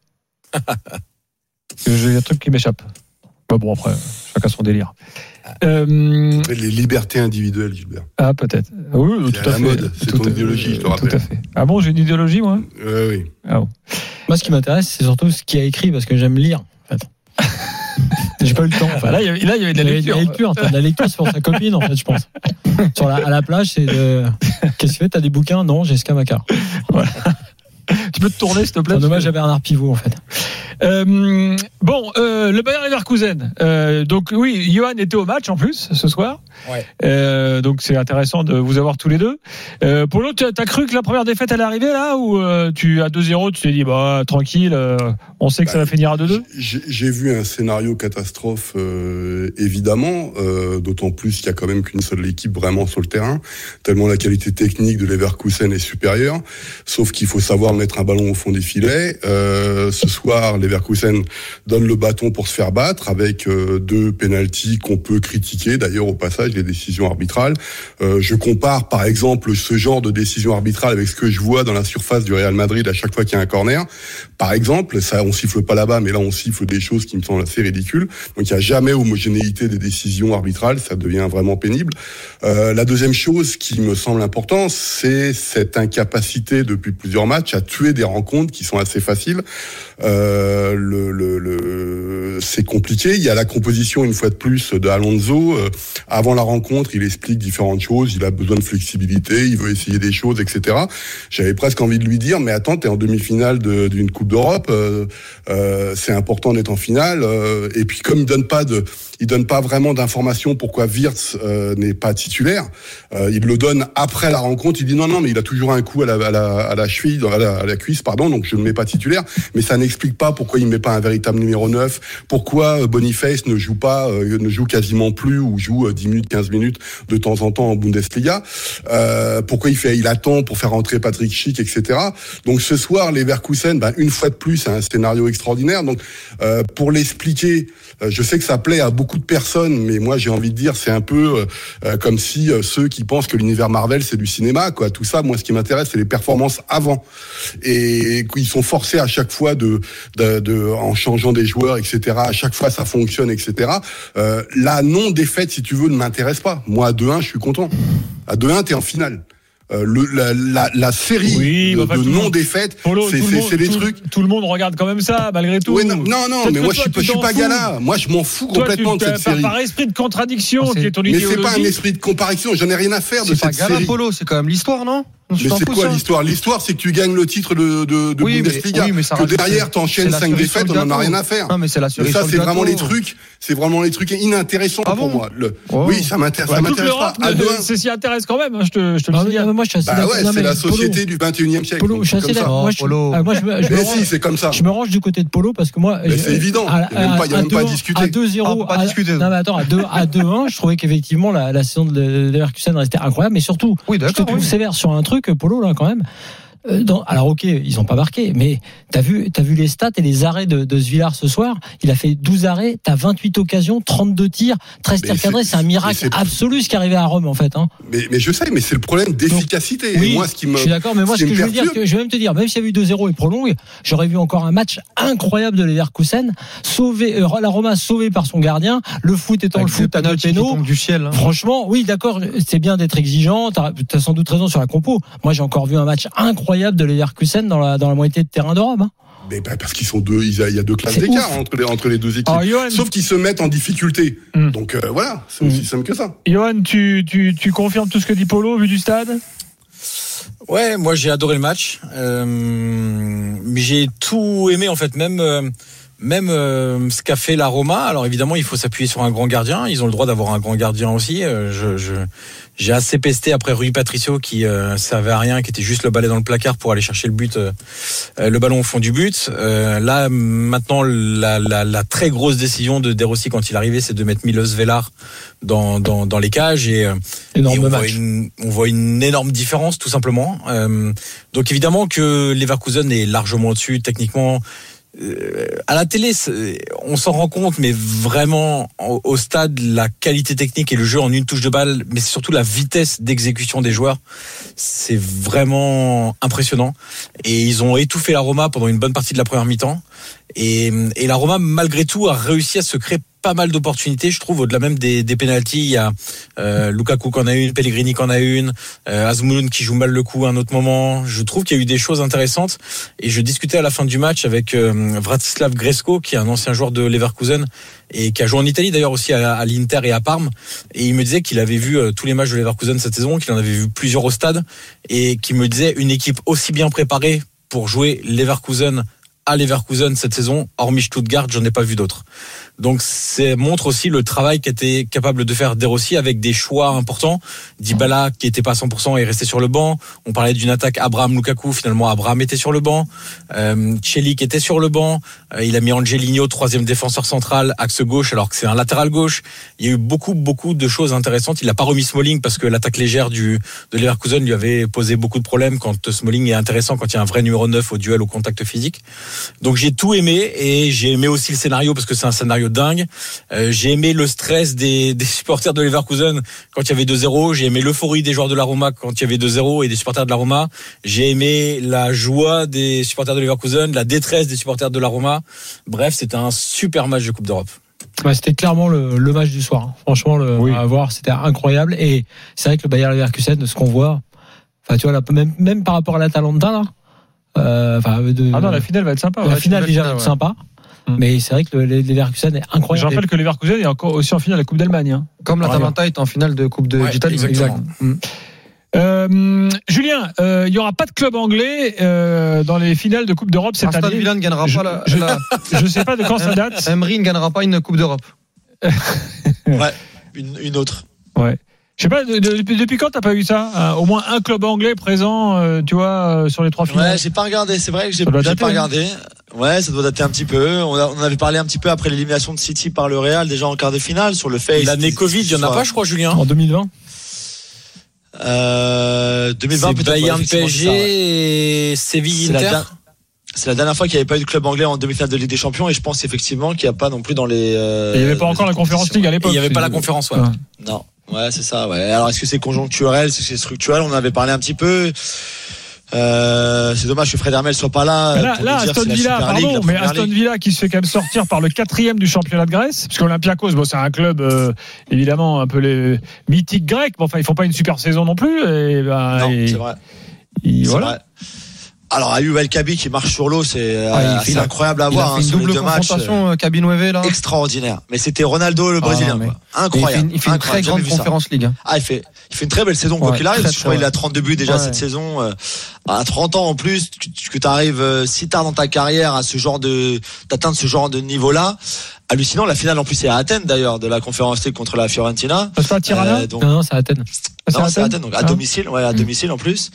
[SPEAKER 3] J'ai un truc qui m'échappe. Bah bon, après, chacun son délire. Euh,
[SPEAKER 17] Les libertés individuelles, Gilbert.
[SPEAKER 3] ah, peut-être. Oui,
[SPEAKER 17] C'est
[SPEAKER 3] tout
[SPEAKER 17] à
[SPEAKER 3] à
[SPEAKER 17] la
[SPEAKER 3] fait.
[SPEAKER 17] mode, c'est
[SPEAKER 3] Tout
[SPEAKER 17] ton
[SPEAKER 3] à-
[SPEAKER 17] idéologie, je te
[SPEAKER 3] Tout
[SPEAKER 17] rappelle.
[SPEAKER 3] à fait. Ah bon, j'ai une idéologie, moi
[SPEAKER 17] Ouais, oui.
[SPEAKER 3] Ah bon.
[SPEAKER 4] Moi ce qui m'intéresse c'est surtout ce qu'il a écrit, parce que j'aime lire en fait. J'ai pas eu le temps. En fait.
[SPEAKER 3] Bah là, il y avait, là, il y avait de la
[SPEAKER 4] Il y avait
[SPEAKER 3] lecture.
[SPEAKER 4] de la lecture, t'as de la lecture, c'est pour sa copine en fait, je pense. Sur la, à la plage, c'est de... Qu'est-ce que tu fais? T'as des bouquins? Non, j'ai Scamacca.
[SPEAKER 3] Voilà. Tu peux te tourner, s'il te plaît?
[SPEAKER 4] C'est un hommage à Bernard Pivot en fait.
[SPEAKER 3] Euh, bon, euh, le Bayer Leverkusen. Euh, donc oui, Johan était au match en plus ce soir.
[SPEAKER 16] Ouais.
[SPEAKER 3] Euh, donc c'est intéressant de vous avoir tous les deux. Euh, pour l'autre, t'as cru que la première défaite allait arriver là, ou euh, tu à deux zéro, tu t'es dit bah tranquille, euh, on sait que ça va finir à deux deux?
[SPEAKER 17] J'ai j'ai vu un scénario catastrophe, euh, évidemment, euh, d'autant plus qu'il y a quand même qu'une seule équipe vraiment sur le terrain, tellement la qualité technique de Leverkusen est supérieure, sauf qu'il faut savoir mettre un ballon au fond des filets. Euh, ce soir, Leverkusen donne le bâton pour se faire battre, avec euh, deux pénaltys qu'on peut critiquer, d'ailleurs au passage, les décisions arbitrales. Euh, je compare par exemple ce genre de décision arbitrale avec ce que je vois dans la surface du Real Madrid à chaque fois qu'il y a un corner. Par exemple, ça on siffle pas là-bas, mais là on siffle des choses qui me semblent assez ridicules. Donc il y a jamais homogénéité des décisions arbitrales, ça devient vraiment pénible. Euh, la deuxième chose qui me semble importante, c'est cette incapacité depuis plusieurs matchs à tuer des rencontres qui sont assez faciles. Euh, le, le, le, c'est compliqué. Il y a la composition une fois de plus de Alonso. Euh, avant la rencontre, il explique différentes choses. Il a besoin de flexibilité, il veut essayer des choses, et cetera. J'avais presque envie de lui dire, mais attends, t'es en demi-finale de, d'une Coupe d'Europe. Euh, euh, c'est important d'être en finale. Euh, et puis comme il donne pas de, il donne pas vraiment d'informations pourquoi Wirtz euh, n'est pas titulaire. Euh, il le donne après la rencontre. Il dit non, non, mais il a toujours un coup à la, à la, à la cheville, à la, à la cuisse, pardon. Donc je ne mets pas titulaire. Mais ça n'explique pas pourquoi il ne met pas un véritable numéro neuf. Pourquoi Boniface ne joue pas, euh, ne joue quasiment plus ou joue euh, dix minutes, quinze minutes de temps en temps en Bundesliga. Euh, pourquoi il fait, il attend pour faire rentrer Patrick Schick, et cetera. Donc ce soir, les Leverkusen, ben une fois de plus, c'est un scénario extraordinaire. Donc euh, pour l'expliquer, euh, je sais que ça plaît à beaucoup de personnes, mais moi j'ai envie de dire, c'est un peu euh, comme si euh, ceux qui pensent que l'univers Marvel c'est du cinéma, quoi. Tout ça, moi, ce qui m'intéresse, c'est les performances avant. Et ils sont forcés à chaque fois de, de, de en changeant des joueurs, et cetera. À chaque fois, ça fonctionne, et cetera. Euh, la non-défaite, si tu veux, ne m'intéresse pas. Moi, à deux un, je suis content. À deux un, t'es en finale. Euh, le, la, la, la série
[SPEAKER 3] Oui,
[SPEAKER 17] de,
[SPEAKER 3] enfin,
[SPEAKER 17] de
[SPEAKER 3] tout le monde-
[SPEAKER 17] non-défaites,
[SPEAKER 3] Polo,
[SPEAKER 17] c'est,
[SPEAKER 3] tout le
[SPEAKER 17] c'est,
[SPEAKER 3] monde-
[SPEAKER 17] c'est des
[SPEAKER 3] tout-
[SPEAKER 17] trucs.
[SPEAKER 3] Tout le monde regarde quand même ça, malgré tout.
[SPEAKER 17] Ouais, non, non, non,
[SPEAKER 3] Peut-être
[SPEAKER 17] mais
[SPEAKER 3] que
[SPEAKER 17] moi,
[SPEAKER 3] toi,
[SPEAKER 17] je suis,
[SPEAKER 3] tu
[SPEAKER 17] je suis
[SPEAKER 3] t'en
[SPEAKER 17] pas
[SPEAKER 3] fous.
[SPEAKER 17] gala. Moi, je m'en fous
[SPEAKER 3] Toi,
[SPEAKER 17] complètement
[SPEAKER 3] tu,
[SPEAKER 17] de cette
[SPEAKER 3] par,
[SPEAKER 17] série.
[SPEAKER 3] par esprit de contradiction,
[SPEAKER 7] Ah, c'est-
[SPEAKER 3] qui est ton
[SPEAKER 17] Mais
[SPEAKER 3] idéologie.
[SPEAKER 17] c'est pas un esprit de comparaison. J'en ai rien à faire de
[SPEAKER 7] C'est pas
[SPEAKER 17] cette
[SPEAKER 7] Gala
[SPEAKER 17] série.
[SPEAKER 7] Polo, c'est quand même l'histoire, non? Tu
[SPEAKER 17] Mais
[SPEAKER 7] t'en
[SPEAKER 17] c'est
[SPEAKER 7] fous,
[SPEAKER 17] quoi
[SPEAKER 7] ça
[SPEAKER 17] l'histoire? L'histoire, c'est que tu gagnes le titre de, de, de
[SPEAKER 7] Oui, mais-
[SPEAKER 17] Bundesliga.
[SPEAKER 7] oui, mais ça
[SPEAKER 17] que
[SPEAKER 7] rajoute-
[SPEAKER 17] derrière, t'enchaînes
[SPEAKER 7] c'est la
[SPEAKER 17] cinq
[SPEAKER 7] cerise
[SPEAKER 17] défaites,
[SPEAKER 7] sur
[SPEAKER 17] on
[SPEAKER 7] le
[SPEAKER 17] en a
[SPEAKER 7] gâteau.
[SPEAKER 17] rien à faire.
[SPEAKER 7] Non, mais c'est la
[SPEAKER 17] Mais
[SPEAKER 7] cerise
[SPEAKER 17] ça,
[SPEAKER 7] sur le
[SPEAKER 17] c'est vraiment les
[SPEAKER 7] gâteau.
[SPEAKER 17] trucs, c'est vraiment les trucs inintéressants
[SPEAKER 7] Ah
[SPEAKER 17] pour
[SPEAKER 7] bon
[SPEAKER 17] moi. Le-
[SPEAKER 7] Oh.
[SPEAKER 17] Oui, ça m'intéresse,
[SPEAKER 3] Ouais,
[SPEAKER 17] ça
[SPEAKER 3] toute
[SPEAKER 17] m'intéresse pas.
[SPEAKER 3] l'Europe,
[SPEAKER 17] À deux un.
[SPEAKER 3] c'est s'y intéresse quand même, hein, je te, je te le
[SPEAKER 4] Ah,
[SPEAKER 3] signale.
[SPEAKER 4] mais moi, je suis assez
[SPEAKER 17] Bah
[SPEAKER 4] d'accord.
[SPEAKER 17] ouais,
[SPEAKER 4] Non,
[SPEAKER 17] c'est
[SPEAKER 4] mais
[SPEAKER 17] la
[SPEAKER 4] Polo,
[SPEAKER 17] société du vingt et unième siècle.
[SPEAKER 4] Polo,
[SPEAKER 17] donc
[SPEAKER 4] je suis
[SPEAKER 17] c'est
[SPEAKER 4] assez
[SPEAKER 17] comme ça.
[SPEAKER 4] d'accord. Moi, je,
[SPEAKER 7] Polo.
[SPEAKER 4] ah, moi, je, me- je me
[SPEAKER 17] Mais
[SPEAKER 4] range-
[SPEAKER 17] si, c'est comme ça.
[SPEAKER 4] je me range du côté de Polo parce que moi.
[SPEAKER 17] Mais
[SPEAKER 4] je-
[SPEAKER 17] c'est évident.
[SPEAKER 4] à-
[SPEAKER 17] Il y a même pas- il y a
[SPEAKER 4] à
[SPEAKER 17] même pas à
[SPEAKER 4] deux-
[SPEAKER 17] discuter.
[SPEAKER 4] À deux zéro.
[SPEAKER 7] Ah, on peut pas
[SPEAKER 4] à-
[SPEAKER 7] discuter.
[SPEAKER 4] Non, mais attends, à deux à deux un, je trouvais qu'effectivement, la, la saison de Leverkusen restait incroyable, mais surtout,
[SPEAKER 7] Oui,
[SPEAKER 4] je te
[SPEAKER 7] d'accord.
[SPEAKER 4] trouve
[SPEAKER 7] oui.
[SPEAKER 4] sévère sur un truc, Polo, là, quand même. Euh, dans- alors ok, ils ont pas marqué, mais t'as vu, t'as vu les stats et les arrêts de, de Svillar ce soir. Il a fait douze arrêts, t'as vingt-huit occasions, trente-deux tirs, treize
[SPEAKER 17] Mais
[SPEAKER 4] tirs cadrés.
[SPEAKER 17] c'est-
[SPEAKER 4] C'est un
[SPEAKER 17] mais
[SPEAKER 4] miracle
[SPEAKER 17] c'est-
[SPEAKER 4] absolu ce qui est arrivé à Rome en fait. Hein.
[SPEAKER 17] Mais, mais je sais, mais c'est le problème d'efficacité. Et
[SPEAKER 4] Oui,
[SPEAKER 17] moi, ce qui me,
[SPEAKER 4] je suis d'accord, mais moi ce
[SPEAKER 17] qui
[SPEAKER 4] que
[SPEAKER 17] me
[SPEAKER 4] je veux dire,
[SPEAKER 17] perturbe-
[SPEAKER 4] que je vais même te dire, même s'il y a eu deux zéro et prolongue, j'aurais vu encore un match incroyable de Leverkusen, sauvé, euh, la Roma sauvée par son gardien, le foot étant
[SPEAKER 7] Avec
[SPEAKER 4] le foot
[SPEAKER 7] des
[SPEAKER 4] à deux
[SPEAKER 7] penaltys qui
[SPEAKER 4] pénaux.
[SPEAKER 7] tombent du ciel. hein.
[SPEAKER 4] Franchement, oui, d'accord, c'est bien d'être exigeant. T'as as sans doute raison sur la compo. Moi, j'ai encore vu un match incroyable de Leverkusen dans la dans la moitié de terrain de Rome. Hein.
[SPEAKER 17] Mais bah, parce qu'ils sont deux, il y a, il y a deux classes c'est d'écart entre les, entre les deux équipes.
[SPEAKER 3] Alors, Johan,
[SPEAKER 17] sauf qu'ils se mettent en difficulté. Mm. Donc euh, voilà, c'est aussi mm. simple que ça.
[SPEAKER 3] Johan, tu, tu, tu confirmes tout ce que dit Polo vu du stade ?
[SPEAKER 16] Ouais, moi j'ai adoré le match. Euh, mais j'ai tout aimé en fait, même euh, même euh, ce qu'a fait la Roma. Alors évidemment, il faut s'appuyer sur un grand gardien. Ils ont le droit d'avoir un grand gardien aussi. Euh, je, je j'ai assez pesté après Rui Patricio qui euh, servait à rien, qui était juste le balai dans le placard pour aller chercher le but, euh, le ballon au fond du but. Euh, là maintenant, la, la, la très grosse décision de De Rossi quand il est arrivé, c'est de mettre Milos Velar dans dans dans les cages et, et on voit une on voit une énorme différence tout simplement. Euh, donc évidemment que Leverkusen est largement au-dessus techniquement. Euh, à la télé, on s'en rend compte, mais vraiment au, au stade, la qualité technique et le jeu en une touche de balle, mais c'est surtout la vitesse d'exécution des joueurs, c'est vraiment impressionnant. Et ils ont étouffé la Roma pendant une bonne partie de la première mi-temps. Et, et la Roma, malgré tout, a réussi à se créer pas mal d'opportunités, je trouve, au-delà même des, des pénaltys. Il y a euh, Lukaku qui en a une, Pellegrini qui en a une, euh, Azmoun qui joue mal le coup à un autre moment. Je trouve qu'il y a eu des choses intéressantes. Et je discutais à la fin du match avec euh, Vratislav Gresko, qui est un ancien joueur de Leverkusen et qui a joué en Italie d'ailleurs aussi à, à l'Inter et à Parme. Et il me disait qu'il avait vu euh, tous les matchs de Leverkusen cette saison, qu'il en avait vu plusieurs au stade, et qu'il me disait une équipe aussi bien préparée pour jouer Leverkusen à Leverkusen cette saison, hormis Stuttgart, j'en ai pas vu d'autres. Donc, ça montre aussi le travail qu'était capable de faire De Rossi avec des choix importants. Dybala, qui était pas à cent pour cent, est resté sur le banc. On parlait d'une attaque Abraham-Lukaku. Finalement, Abraham était sur le banc. Euh, Celik était sur le banc. Euh, il a mis Angelino, troisième défenseur central, axe gauche, alors que c'est un latéral gauche. Il y a eu beaucoup, beaucoup de choses intéressantes. Il a pas remis Smalling parce que l'attaque légère du, de Leverkusen lui avait posé beaucoup de problèmes quand Smalling est intéressant, quand il y a un vrai numéro neuf au duel, au contact physique. Donc, j'ai tout aimé et j'ai aimé aussi le scénario parce que c'est un scénario dingue. Euh, j'ai aimé le stress des, des supporters de Leverkusen quand il y avait deux zéro. J'ai aimé l'euphorie des joueurs de la Roma quand il y avait deux zéro et des supporters de la Roma. J'ai aimé la joie des supporters de Leverkusen, la détresse des supporters de la Roma. Bref, c'était un super match de Coupe d'Europe.
[SPEAKER 4] Ouais, c'était clairement le, le match du soir. Franchement, le, oui. à voir, c'était incroyable. Et c'est vrai que le Bayer Leverkusen, de ce qu'on voit, enfin, tu vois, là, même, même par rapport à l'Atalanta, là, euh, de,
[SPEAKER 3] ah non, la finale va être sympa.
[SPEAKER 4] La ouais, finale déjà va être ouais. sympa. Mais c'est vrai que le Leverkusen est incroyable.
[SPEAKER 3] Je rappelle que le Leverkusen est encore aussi en finale de la Coupe d'Allemagne. Hein.
[SPEAKER 7] Comme l'Atalanta est en finale de Coupe de,
[SPEAKER 3] ouais,
[SPEAKER 7] d'Italie.
[SPEAKER 3] Exactement. Mmh. Euh, Julien, il euh, n'y aura pas de club anglais euh, dans les finales de Coupe d'Europe cette
[SPEAKER 7] Aston
[SPEAKER 3] année.
[SPEAKER 7] Villa ne gagnera
[SPEAKER 3] je,
[SPEAKER 7] pas la.
[SPEAKER 3] Je ne sais pas de quand ça date.
[SPEAKER 7] Emery ne gagnera pas une Coupe d'Europe.
[SPEAKER 18] ouais, une, une autre.
[SPEAKER 3] Ouais. Je sais pas, de, de, depuis, depuis quand t'as pas eu ça euh, au moins un club anglais présent, euh, tu vois, euh, sur les trois finales.
[SPEAKER 18] Ouais, j'ai pas regardé. C'est vrai que j'ai, j'ai pas regardé. Ouais, ça doit dater un petit peu. On, a, on avait parlé un petit peu après l'élimination de City par le Real, déjà en quart de finale, sur le fait.
[SPEAKER 16] L'année Covid, il y en a pas, je crois, Julien.
[SPEAKER 4] En deux mille vingt.
[SPEAKER 18] Euh, deux mille vingt,
[SPEAKER 16] c'est
[SPEAKER 18] peut-être.
[SPEAKER 16] Bayern, P S G ça, ouais. et Séville, Inter.
[SPEAKER 18] La, c'est la dernière fois qu'il n'y avait pas eu de club anglais en demi-finale de Ligue des Champions, et je pense effectivement qu'il n'y a pas non plus dans les. Euh,
[SPEAKER 3] il n'y avait pas encore la Conférence League à l'époque.
[SPEAKER 16] Il n'y avait pas la conférence, ouais. ouais.
[SPEAKER 18] Non. Ouais, c'est ça, ouais. Alors, est-ce que c'est conjoncturel, est-ce que c'est structurel? On en avait parlé un petit peu. Euh, c'est dommage que Fred Hermel soit pas là.
[SPEAKER 3] Mais là, là Aston Villa, pardon, League, mais Aston League. Villa qui se fait quand même sortir par le quatrième du championnat de Grèce, parce qu'Olympiakos, bon, c'est un club, euh, évidemment, un peu les mythiques grecs, mais enfin, ils font pas une super saison non plus, et ben,
[SPEAKER 18] non,
[SPEAKER 3] et,
[SPEAKER 18] c'est vrai.
[SPEAKER 3] Et,
[SPEAKER 18] c'est
[SPEAKER 3] voilà.
[SPEAKER 18] vrai. Alors, Ayoub El Kabi qui marche sur l'eau, c'est
[SPEAKER 7] ah,
[SPEAKER 18] assez incroyable à voir.
[SPEAKER 7] Il a fait
[SPEAKER 18] hein,
[SPEAKER 7] une double confrontation, Kabi Nueve, là.
[SPEAKER 18] Extraordinaire. Mais c'était Ronaldo, le Brésilien, ah, quoi. Incroyable.
[SPEAKER 7] Il fait, il fait une très grande conférence League.
[SPEAKER 18] Ah, il fait, il fait une très belle saison, quoi qu'il arrive. Je crois qu'il a trente-deux buts déjà ouais. cette saison. Euh, à trente ans en plus, que tu arrives euh, si tard dans ta carrière à ce genre de, d'atteindre ce genre de niveau-là. Hallucinant. La finale, en plus, c'est à Athènes, d'ailleurs, de la conférence League contre la Fiorentina.
[SPEAKER 3] C'est pas à Tirana?
[SPEAKER 18] Euh, donc...
[SPEAKER 4] Non, non, c'est à Athènes.
[SPEAKER 18] Non, c'est à Athènes, donc à ah. domicile, ouais, à mmh. domicile en plus.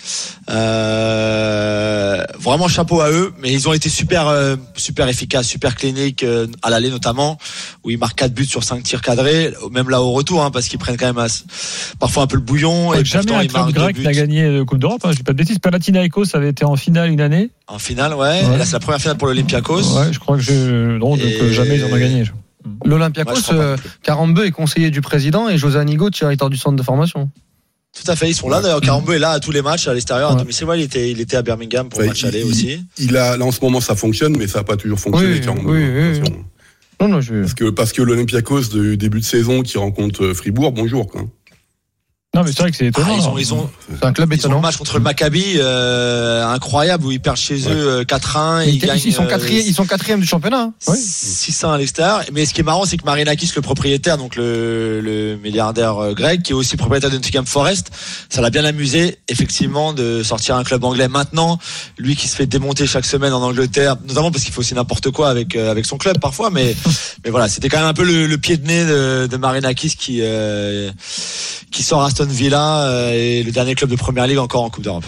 [SPEAKER 18] Euh, vraiment chapeau à eux, mais ils ont été super, euh, super efficaces, super cliniques euh, à l'aller notamment, où ils marquent quatre buts sur cinq tirs cadrés, même là au retour, hein, parce qu'ils prennent quand même à, parfois un peu le bouillon.
[SPEAKER 3] Ouais,
[SPEAKER 18] et
[SPEAKER 3] jamais
[SPEAKER 18] pourtant,
[SPEAKER 3] un
[SPEAKER 18] ils
[SPEAKER 3] club grec n'a gagné la Coupe d'Europe. Hein, je dis pas de bêtises. Panathinaikos avait été en finale une année.
[SPEAKER 18] En finale, ouais. ouais. Et là, c'est la première finale pour l'Olympiakos.
[SPEAKER 3] Ouais, je crois que je, non, et... donc jamais ils en ont gagné.
[SPEAKER 7] L'Olympiakos, euh, Carambeu est conseiller du président et José Anigo, directeur du centre de formation.
[SPEAKER 18] Tout à fait, ils sont là d'ailleurs. Carambeu est là à tous les matchs à l'extérieur, ouais. à domicile. Ouais, il était, il était à Birmingham pour ouais, le match aller aussi.
[SPEAKER 17] Il a, là en ce moment ça fonctionne, mais ça n'a pas toujours fonctionné.
[SPEAKER 7] Oui,
[SPEAKER 17] Carambeu,
[SPEAKER 7] oui, oui. Non, non, je...
[SPEAKER 17] Parce que parce que l'Olympiakos de début de saison qui rencontre Fribourg, bonjour quoi.
[SPEAKER 3] Non, mais c'est vrai que c'est étonnant.
[SPEAKER 18] Ah, ils ont, ils ont,
[SPEAKER 7] c'est un club
[SPEAKER 18] ils
[SPEAKER 7] étonnant.
[SPEAKER 18] ont un match contre le Maccabi euh, incroyable où ils perdent chez eux euh, quatre un.
[SPEAKER 7] Ils,
[SPEAKER 18] ils, gagnent,
[SPEAKER 7] ils sont quatrième, euh, ils sont quatrième du championnat. Hein.
[SPEAKER 18] Oui. six un à l'extérieur. Mais ce qui est marrant, c'est que Marinakis, le propriétaire, donc le, le milliardaire grec, qui est aussi propriétaire de Nottingham Forest, ça l'a bien amusé, effectivement, de sortir un club anglais maintenant. Lui qui se fait démonter chaque semaine en Angleterre, notamment parce qu'il fait aussi n'importe quoi avec euh, avec son club parfois, mais mais voilà, c'était quand même un peu le, le pied de nez de, de Marinakis qui euh, qui sort Aston Villa euh, et le dernier club de Première Ligue encore en Coupe d'Europe.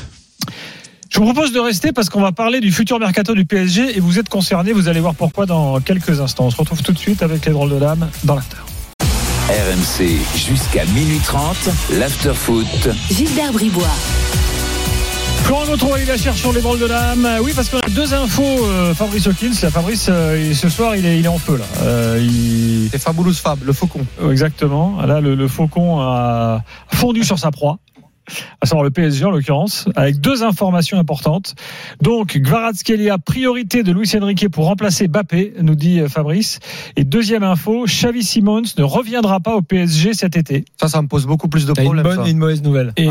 [SPEAKER 3] Je vous propose de rester parce qu'on va parler du futur mercato du P S G et vous êtes concernés, vous allez voir pourquoi dans quelques instants. On se retrouve tout de suite avec les drôles de dames dans l'after.
[SPEAKER 2] R M C jusqu'à minuit trente, l'after foot.
[SPEAKER 1] Gilbert Bribois.
[SPEAKER 3] Florent Gautreau, il la cherche sur les drôles de dames. Oui, parce qu'on a deux infos. Euh, Fabrice Hawkins, Fabrice, euh, ce soir, il est, il est en feu là. Euh, il...
[SPEAKER 7] C'est Fabulous Fab, le faucon.
[SPEAKER 3] Exactement. Là, le, le faucon a fondu sur sa proie, à savoir le P S G en l'occurrence, avec deux informations importantes. Donc, Kvaratskhelia, priorité de Luis Enrique pour remplacer Mbappé, nous dit Fabrice. Et deuxième info, Xavi Simons ne reviendra pas au P S G cet été.
[SPEAKER 7] Ça, ça me pose beaucoup plus de
[SPEAKER 4] T'as
[SPEAKER 7] problèmes.
[SPEAKER 4] Une bonne
[SPEAKER 7] ça.
[SPEAKER 4] et une mauvaise nouvelle.
[SPEAKER 3] Et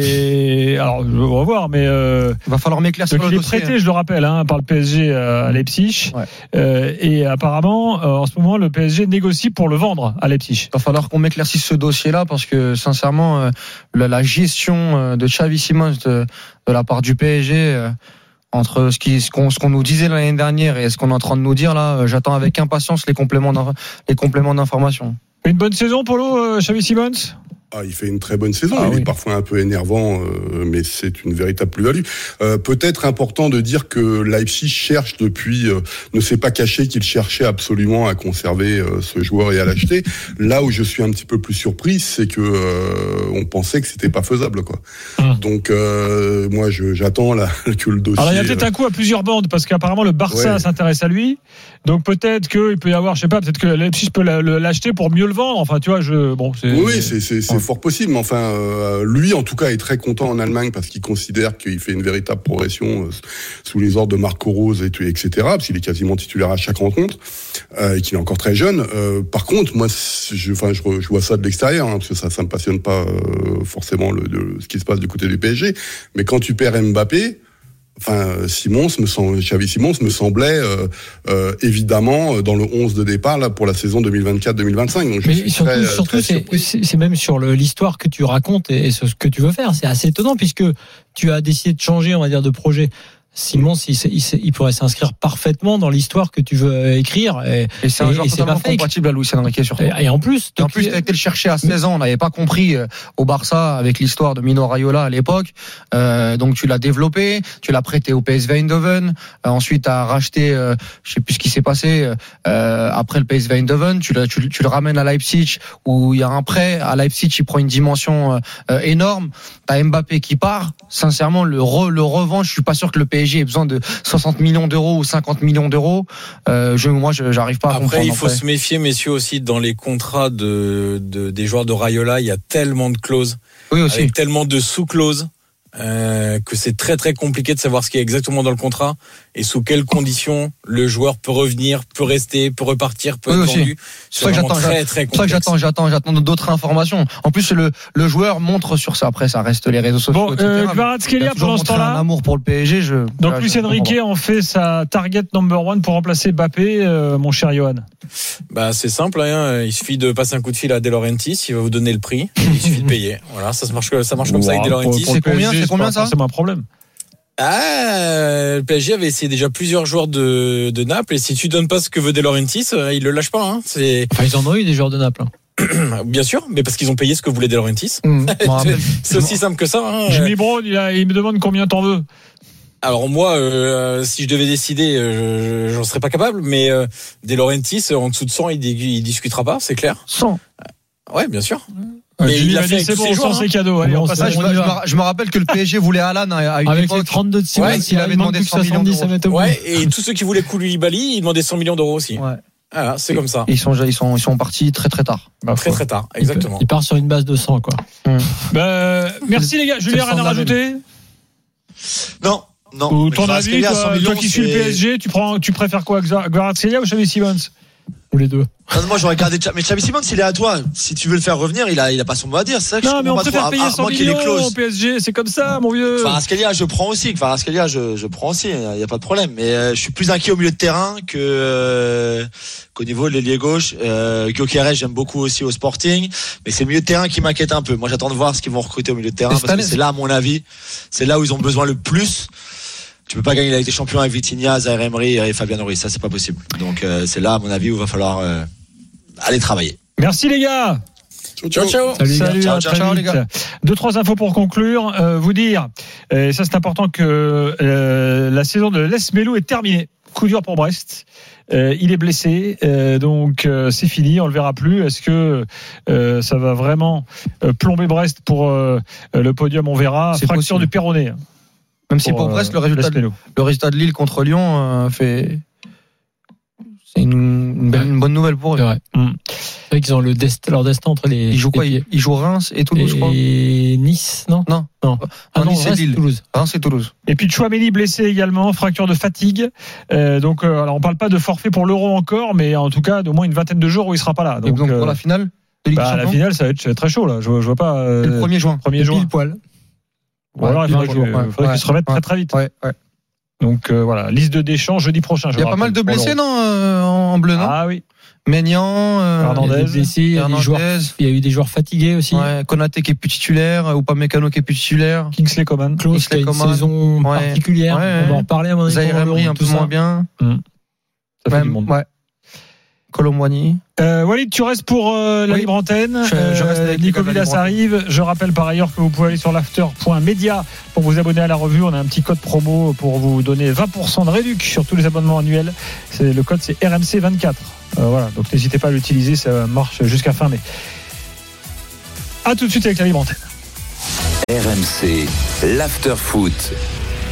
[SPEAKER 4] ouais.
[SPEAKER 3] alors, on va voir, mais euh,
[SPEAKER 7] il va falloir m'éclaircir.
[SPEAKER 3] Donc, il est prêté, je le rappelle, hein, par le P S G à Leipzig. Ouais. Euh, et apparemment, euh, en ce moment, le P S G négocie pour le vendre à Leipzig.
[SPEAKER 7] Il va falloir qu'on m'éclaircisse ce dossier-là parce que, sincèrement, euh, la, la gestion de Xavi Simons de, de la part du P S G, euh, entre ce, qui, ce, qu'on, ce qu'on nous disait l'année dernière et ce qu'on est en train de nous dire là, euh, j'attends avec impatience les compléments, les compléments d'information.
[SPEAKER 3] Une bonne saison pour l'eau, euh, Xavi Simons?
[SPEAKER 17] Ah, il fait une très bonne saison.
[SPEAKER 3] Ah,
[SPEAKER 17] il
[SPEAKER 3] oui.
[SPEAKER 17] est parfois un peu énervant, euh, mais c'est une véritable plus-value. Euh, peut-être important de dire que Leipzig cherche depuis, euh, ne s'est pas caché qu'il cherchait absolument à conserver euh, ce joueur et à l'acheter. Là où je suis un petit peu plus surpris, c'est que euh, on pensait que c'était pas faisable, quoi. Hum. Donc euh, moi, je, j'attends là que le dossier.
[SPEAKER 3] Alors il y a peut-être un coup à plusieurs bandes parce qu'apparemment le Barça ouais. s'intéresse à lui. Donc peut-être qu'il peut y avoir, je sais pas, peut-être que Leipzig peut l'acheter pour mieux le vendre. Enfin, tu vois, je bon, c'est.
[SPEAKER 17] Oui, c'est c'est, c'est fort possible, mais enfin, euh, lui, en tout cas, est très content en Allemagne parce qu'il considère qu'il fait une véritable progression euh, sous les ordres de Marco Rose et, et cetera, parce qu'il est quasiment titulaire à chaque rencontre euh, et qu'il est encore très jeune. Euh, par contre, moi, je, enfin, je, je vois ça de l'extérieur, hein, parce que ça, ça me passionne pas euh, forcément le, de, ce qui se passe du côté du P S G. Mais quand tu perds Mbappé. Enfin, Simons me semble, Xavi Simons me semblait euh, euh, évidemment dans le onze de départ là pour la saison deux mille vingt-quatre deux mille vingt-cinq. Donc je
[SPEAKER 4] mais
[SPEAKER 17] suis
[SPEAKER 4] surtout,
[SPEAKER 17] très,
[SPEAKER 4] surtout
[SPEAKER 17] très
[SPEAKER 4] c'est, c'est, c'est même sur le, l'histoire que tu racontes et, et ce que tu veux faire. C'est assez étonnant puisque tu as décidé de changer, on va dire, de projet. Simons, il, il, il pourrait s'inscrire parfaitement dans l'histoire que tu veux écrire. Et,
[SPEAKER 7] et c'est un
[SPEAKER 4] et,
[SPEAKER 7] joueur
[SPEAKER 4] et
[SPEAKER 7] totalement compatible à Luis Enrique surtout.
[SPEAKER 4] Et, et en plus,
[SPEAKER 7] et en plus, t'as été le chercher à seize ans. On n'avait pas compris euh, au Barça avec l'histoire de Mino Raiola à l'époque. Euh, donc tu l'as développé, tu l'as prêté au P S V Eindhoven. Euh, ensuite, t'as racheté, euh, je sais plus ce qui s'est passé euh, après le P S V Eindhoven. Tu, tu, tu le ramènes à Leipzig où il y a un prêt. À Leipzig, il prend une dimension euh, énorme. T'as Mbappé qui part. Sincèrement, le, re, le revanche, je suis pas sûr que le P S G ait besoin de soixante millions d'euros ou cinquante millions d'euros. Euh, je, moi, je, j'arrive pas à
[SPEAKER 16] après,
[SPEAKER 7] comprendre.
[SPEAKER 16] Il faut
[SPEAKER 7] après.
[SPEAKER 16] se méfier, messieurs, aussi dans les contrats de, de des joueurs de Raiola. Il y a tellement de clauses,
[SPEAKER 7] oui, aussi.
[SPEAKER 16] avec tellement de sous-clauses. Euh, que c'est très très compliqué de savoir ce qui est exactement dans le contrat et sous quelles conditions le joueur peut revenir, peut rester, peut repartir, peut
[SPEAKER 7] oui,
[SPEAKER 16] être
[SPEAKER 7] aussi.
[SPEAKER 16] vendu.
[SPEAKER 7] C'est, c'est ça que j'attends.
[SPEAKER 16] Très, très
[SPEAKER 7] c'est ça que j'attends, j'attends, j'attends d'autres informations. En plus, le le joueur montre sur ça. Après, ça reste les réseaux sociaux.
[SPEAKER 3] Bon, euh, Kvaratskhelia pendant ce temps-là.
[SPEAKER 7] Un amour pour le P S G. Je,
[SPEAKER 3] Donc
[SPEAKER 7] là,
[SPEAKER 3] Luis
[SPEAKER 7] je
[SPEAKER 3] Enrique en fait sa target number one pour remplacer Mbappé, euh, mon cher Johan.
[SPEAKER 16] Bah c'est simple, hein. Il suffit de passer un coup de fil à De Laurentiis, il va vous donner le prix, il suffit de payer. Voilà, ça marche, ça marche comme wow, ça avec De Laurentiis.
[SPEAKER 7] C'est combien, c'est combien ça?
[SPEAKER 3] C'est un problème.
[SPEAKER 16] Ah, le P S G avait essayé déjà plusieurs joueurs de, de Naples et si tu donnes pas ce que veut De Laurentiis, il le lâche pas. Hein. C'est...
[SPEAKER 4] Enfin, ils en ont eu des joueurs de Naples. Hein.
[SPEAKER 16] Bien sûr, mais parce qu'ils ont payé ce que voulait De Laurentiis.
[SPEAKER 7] Mmh,
[SPEAKER 16] c'est aussi simple que ça. Hein.
[SPEAKER 3] Jimmy Brown, il, a, il me demande combien t'en veux.
[SPEAKER 16] Alors moi, euh, si je devais décider, euh, j'en serais pas capable, mais euh, De Laurentiis, en dessous de cent, il, il discutera pas, c'est clair.
[SPEAKER 3] cent
[SPEAKER 16] Ouais, bien sûr.
[SPEAKER 3] Mais il, il a fait dit, c'est bon, sans ses cadeaux. Allez, on passe
[SPEAKER 7] ça, je, me, je me rappelle que le P S G voulait Alan à une
[SPEAKER 4] avec
[SPEAKER 7] époque.
[SPEAKER 4] Les trente-deux de Simons,
[SPEAKER 16] ouais,
[SPEAKER 4] il avait demandé cent millions d'euros.
[SPEAKER 16] Ouais, et tous ceux qui voulaient Koulibaly, ils demandaient cent millions d'euros aussi.
[SPEAKER 7] Ouais.
[SPEAKER 16] Voilà, c'est
[SPEAKER 7] et,
[SPEAKER 16] comme ça.
[SPEAKER 7] Ils sont, ils sont, ils sont partis très très tard.
[SPEAKER 16] Bah, très très tard, exactement.
[SPEAKER 4] Il part sur une base de cent, quoi.
[SPEAKER 3] Hum. Bah, merci les gars. Julien, rien à rajouter?
[SPEAKER 18] Non. Non.
[SPEAKER 3] Ou ton avis, toi, toi qui suis le P S G, tu prends, tu préfères quoi, Kvaratskhelia ou Xavi Simons?
[SPEAKER 4] Ou les deux.
[SPEAKER 18] Non, moi j'aurais gardé Xavi. Mais Xavi Simons, s'il est à toi, si tu veux le faire revenir, il a, il a pas son mot à dire. C'est ça que
[SPEAKER 3] non,
[SPEAKER 18] je
[SPEAKER 3] mais on
[SPEAKER 18] pas
[SPEAKER 3] préfère
[SPEAKER 18] trop.
[SPEAKER 3] payer
[SPEAKER 18] À- à
[SPEAKER 3] cent
[SPEAKER 18] moins qu'il y ait les
[SPEAKER 3] millions
[SPEAKER 18] clauses.
[SPEAKER 3] au P S G, c'est comme ça, mon vieux.
[SPEAKER 18] Kvaratskhelia, je prends aussi. Kvaratskhelia, je, je prends aussi. Il n'y a pas de problème. Mais euh, je suis plus inquiet au milieu de terrain que euh, qu'au niveau de l'ailier gauche. Euh, Gyökeres, j'aime beaucoup aussi au Sporting, mais c'est le milieu de terrain qui m'inquiète un peu. Moi, j'attends de voir ce qu'ils vont recruter au milieu de terrain parce que c'est là, à mon avis, c'est là où ils ont besoin le plus. Tu peux pas gagner la Ligue des Champions avec Vitinha, Zaire Emery et Fabien Ruiz. Ça, c'est pas possible. Donc, euh, c'est là, à mon avis, où il va falloir euh, aller travailler.
[SPEAKER 3] Merci les gars.
[SPEAKER 16] Ciao, ciao.
[SPEAKER 3] Salut, Salut
[SPEAKER 18] ciao,
[SPEAKER 3] à
[SPEAKER 18] ciao,
[SPEAKER 3] très
[SPEAKER 18] ciao,
[SPEAKER 3] vite.
[SPEAKER 18] les gars.
[SPEAKER 3] Deux, trois infos pour conclure. Euh, vous dire, et ça c'est important, que euh, la saison de Les Melou est terminée. Coup dur pour Brest. Euh, il est blessé, euh, donc euh, c'est fini, on le verra plus. Est-ce que euh, ça va vraiment euh, plomber Brest pour euh, le podium? On verra.
[SPEAKER 7] C'est
[SPEAKER 3] Fracture
[SPEAKER 7] possible.
[SPEAKER 3] du péroné.
[SPEAKER 7] Même si
[SPEAKER 3] Pour,
[SPEAKER 7] pour Brest, le
[SPEAKER 3] euh,
[SPEAKER 7] résultat, de,
[SPEAKER 3] Lesmelo.
[SPEAKER 7] le résultat de Lille contre Lyon euh, fait. C'est une, une, belle- une bonne nouvelle pour eux.
[SPEAKER 4] C'est vrai.
[SPEAKER 3] Mm.
[SPEAKER 4] C'est vrai qu'ils ont le dest- leur destin entre les.
[SPEAKER 7] Ils jouent quoi
[SPEAKER 4] les
[SPEAKER 7] ils,
[SPEAKER 4] pieds.
[SPEAKER 7] ils jouent Reims et Toulouse, je crois.
[SPEAKER 4] Et Nice, non
[SPEAKER 7] Non.
[SPEAKER 4] Non. Ah non,
[SPEAKER 7] Nice et
[SPEAKER 4] Reims,
[SPEAKER 7] Lille.
[SPEAKER 4] Toulouse.
[SPEAKER 7] Reims et Toulouse.
[SPEAKER 3] Et puis Chouameni blessé également, fracture de fatigue. Euh, donc, euh, alors on parle pas de forfait pour l'Euro encore, mais en tout cas d'au moins une vingtaine de jours où il sera pas là.
[SPEAKER 7] Donc, donc
[SPEAKER 3] euh,
[SPEAKER 7] pour la finale de Ligue
[SPEAKER 3] bah,
[SPEAKER 7] des
[SPEAKER 3] la
[SPEAKER 7] Champions,
[SPEAKER 3] finale, ça va être très chaud là. Je, vois- je vois pas. euh,
[SPEAKER 7] c'est le premier juin.
[SPEAKER 3] premier
[SPEAKER 4] Et
[SPEAKER 3] juin.
[SPEAKER 4] pile poil.
[SPEAKER 3] Ou alors il
[SPEAKER 7] Ouais,
[SPEAKER 3] faudrait,
[SPEAKER 7] vingt
[SPEAKER 3] que-
[SPEAKER 7] jours, ouais.
[SPEAKER 3] faudrait
[SPEAKER 7] Ouais.
[SPEAKER 3] qu'il se remette
[SPEAKER 7] Ouais.
[SPEAKER 3] très très vite.
[SPEAKER 7] Ouais, ouais.
[SPEAKER 3] Donc euh, voilà, liste de Deschamps jeudi prochain. je
[SPEAKER 7] Il y a
[SPEAKER 3] le
[SPEAKER 7] pas mal de
[SPEAKER 3] rappelle, pour
[SPEAKER 7] blessés,
[SPEAKER 3] l'Euro.
[SPEAKER 7] non, euh, en en bleu, non
[SPEAKER 3] Ah oui.
[SPEAKER 7] Maignan, euh,
[SPEAKER 3] Fernandez.
[SPEAKER 4] Il y a des blessés, il y a des
[SPEAKER 7] Hernandez.
[SPEAKER 4] joueurs, il y a eu des joueurs fatigués aussi.
[SPEAKER 7] ouais, Konaté qui est plus titulaire, ou pas Mécano qui est plus titulaire.
[SPEAKER 3] Kingsley Coman.
[SPEAKER 4] Klaus qui a une
[SPEAKER 7] Coman.
[SPEAKER 4] saison
[SPEAKER 7] Ouais.
[SPEAKER 4] particulière.
[SPEAKER 7] Ouais,
[SPEAKER 4] On va
[SPEAKER 7] ouais.
[SPEAKER 4] en parler à mon avis.
[SPEAKER 7] Zaire
[SPEAKER 4] pendant
[SPEAKER 7] Emery
[SPEAKER 4] l'Euro,
[SPEAKER 7] un
[SPEAKER 4] tout
[SPEAKER 7] peu
[SPEAKER 4] ça.
[SPEAKER 7] moins bien.
[SPEAKER 3] Ça fait
[SPEAKER 7] Ouais,
[SPEAKER 3] du monde.
[SPEAKER 7] ouais. Colomboigny.
[SPEAKER 3] Euh, Walid, tu restes pour euh, la
[SPEAKER 7] Oui.
[SPEAKER 3] libre antenne.
[SPEAKER 7] Je- je reste avec les
[SPEAKER 3] Nico
[SPEAKER 7] gars de la
[SPEAKER 3] Villas
[SPEAKER 7] libre antenne.
[SPEAKER 3] arrive. Je rappelle par ailleurs que vous pouvez aller sur l'after point media pour vous abonner à la revue. On a un petit code promo pour vous donner vingt pour cent de réduction sur tous les abonnements annuels. C'est, le code, c'est R M C vingt-quatre. Euh, voilà, donc n'hésitez pas à l'utiliser, ça marche jusqu'à fin mai. À tout de suite avec la libre antenne.
[SPEAKER 2] R M C, l'after foot.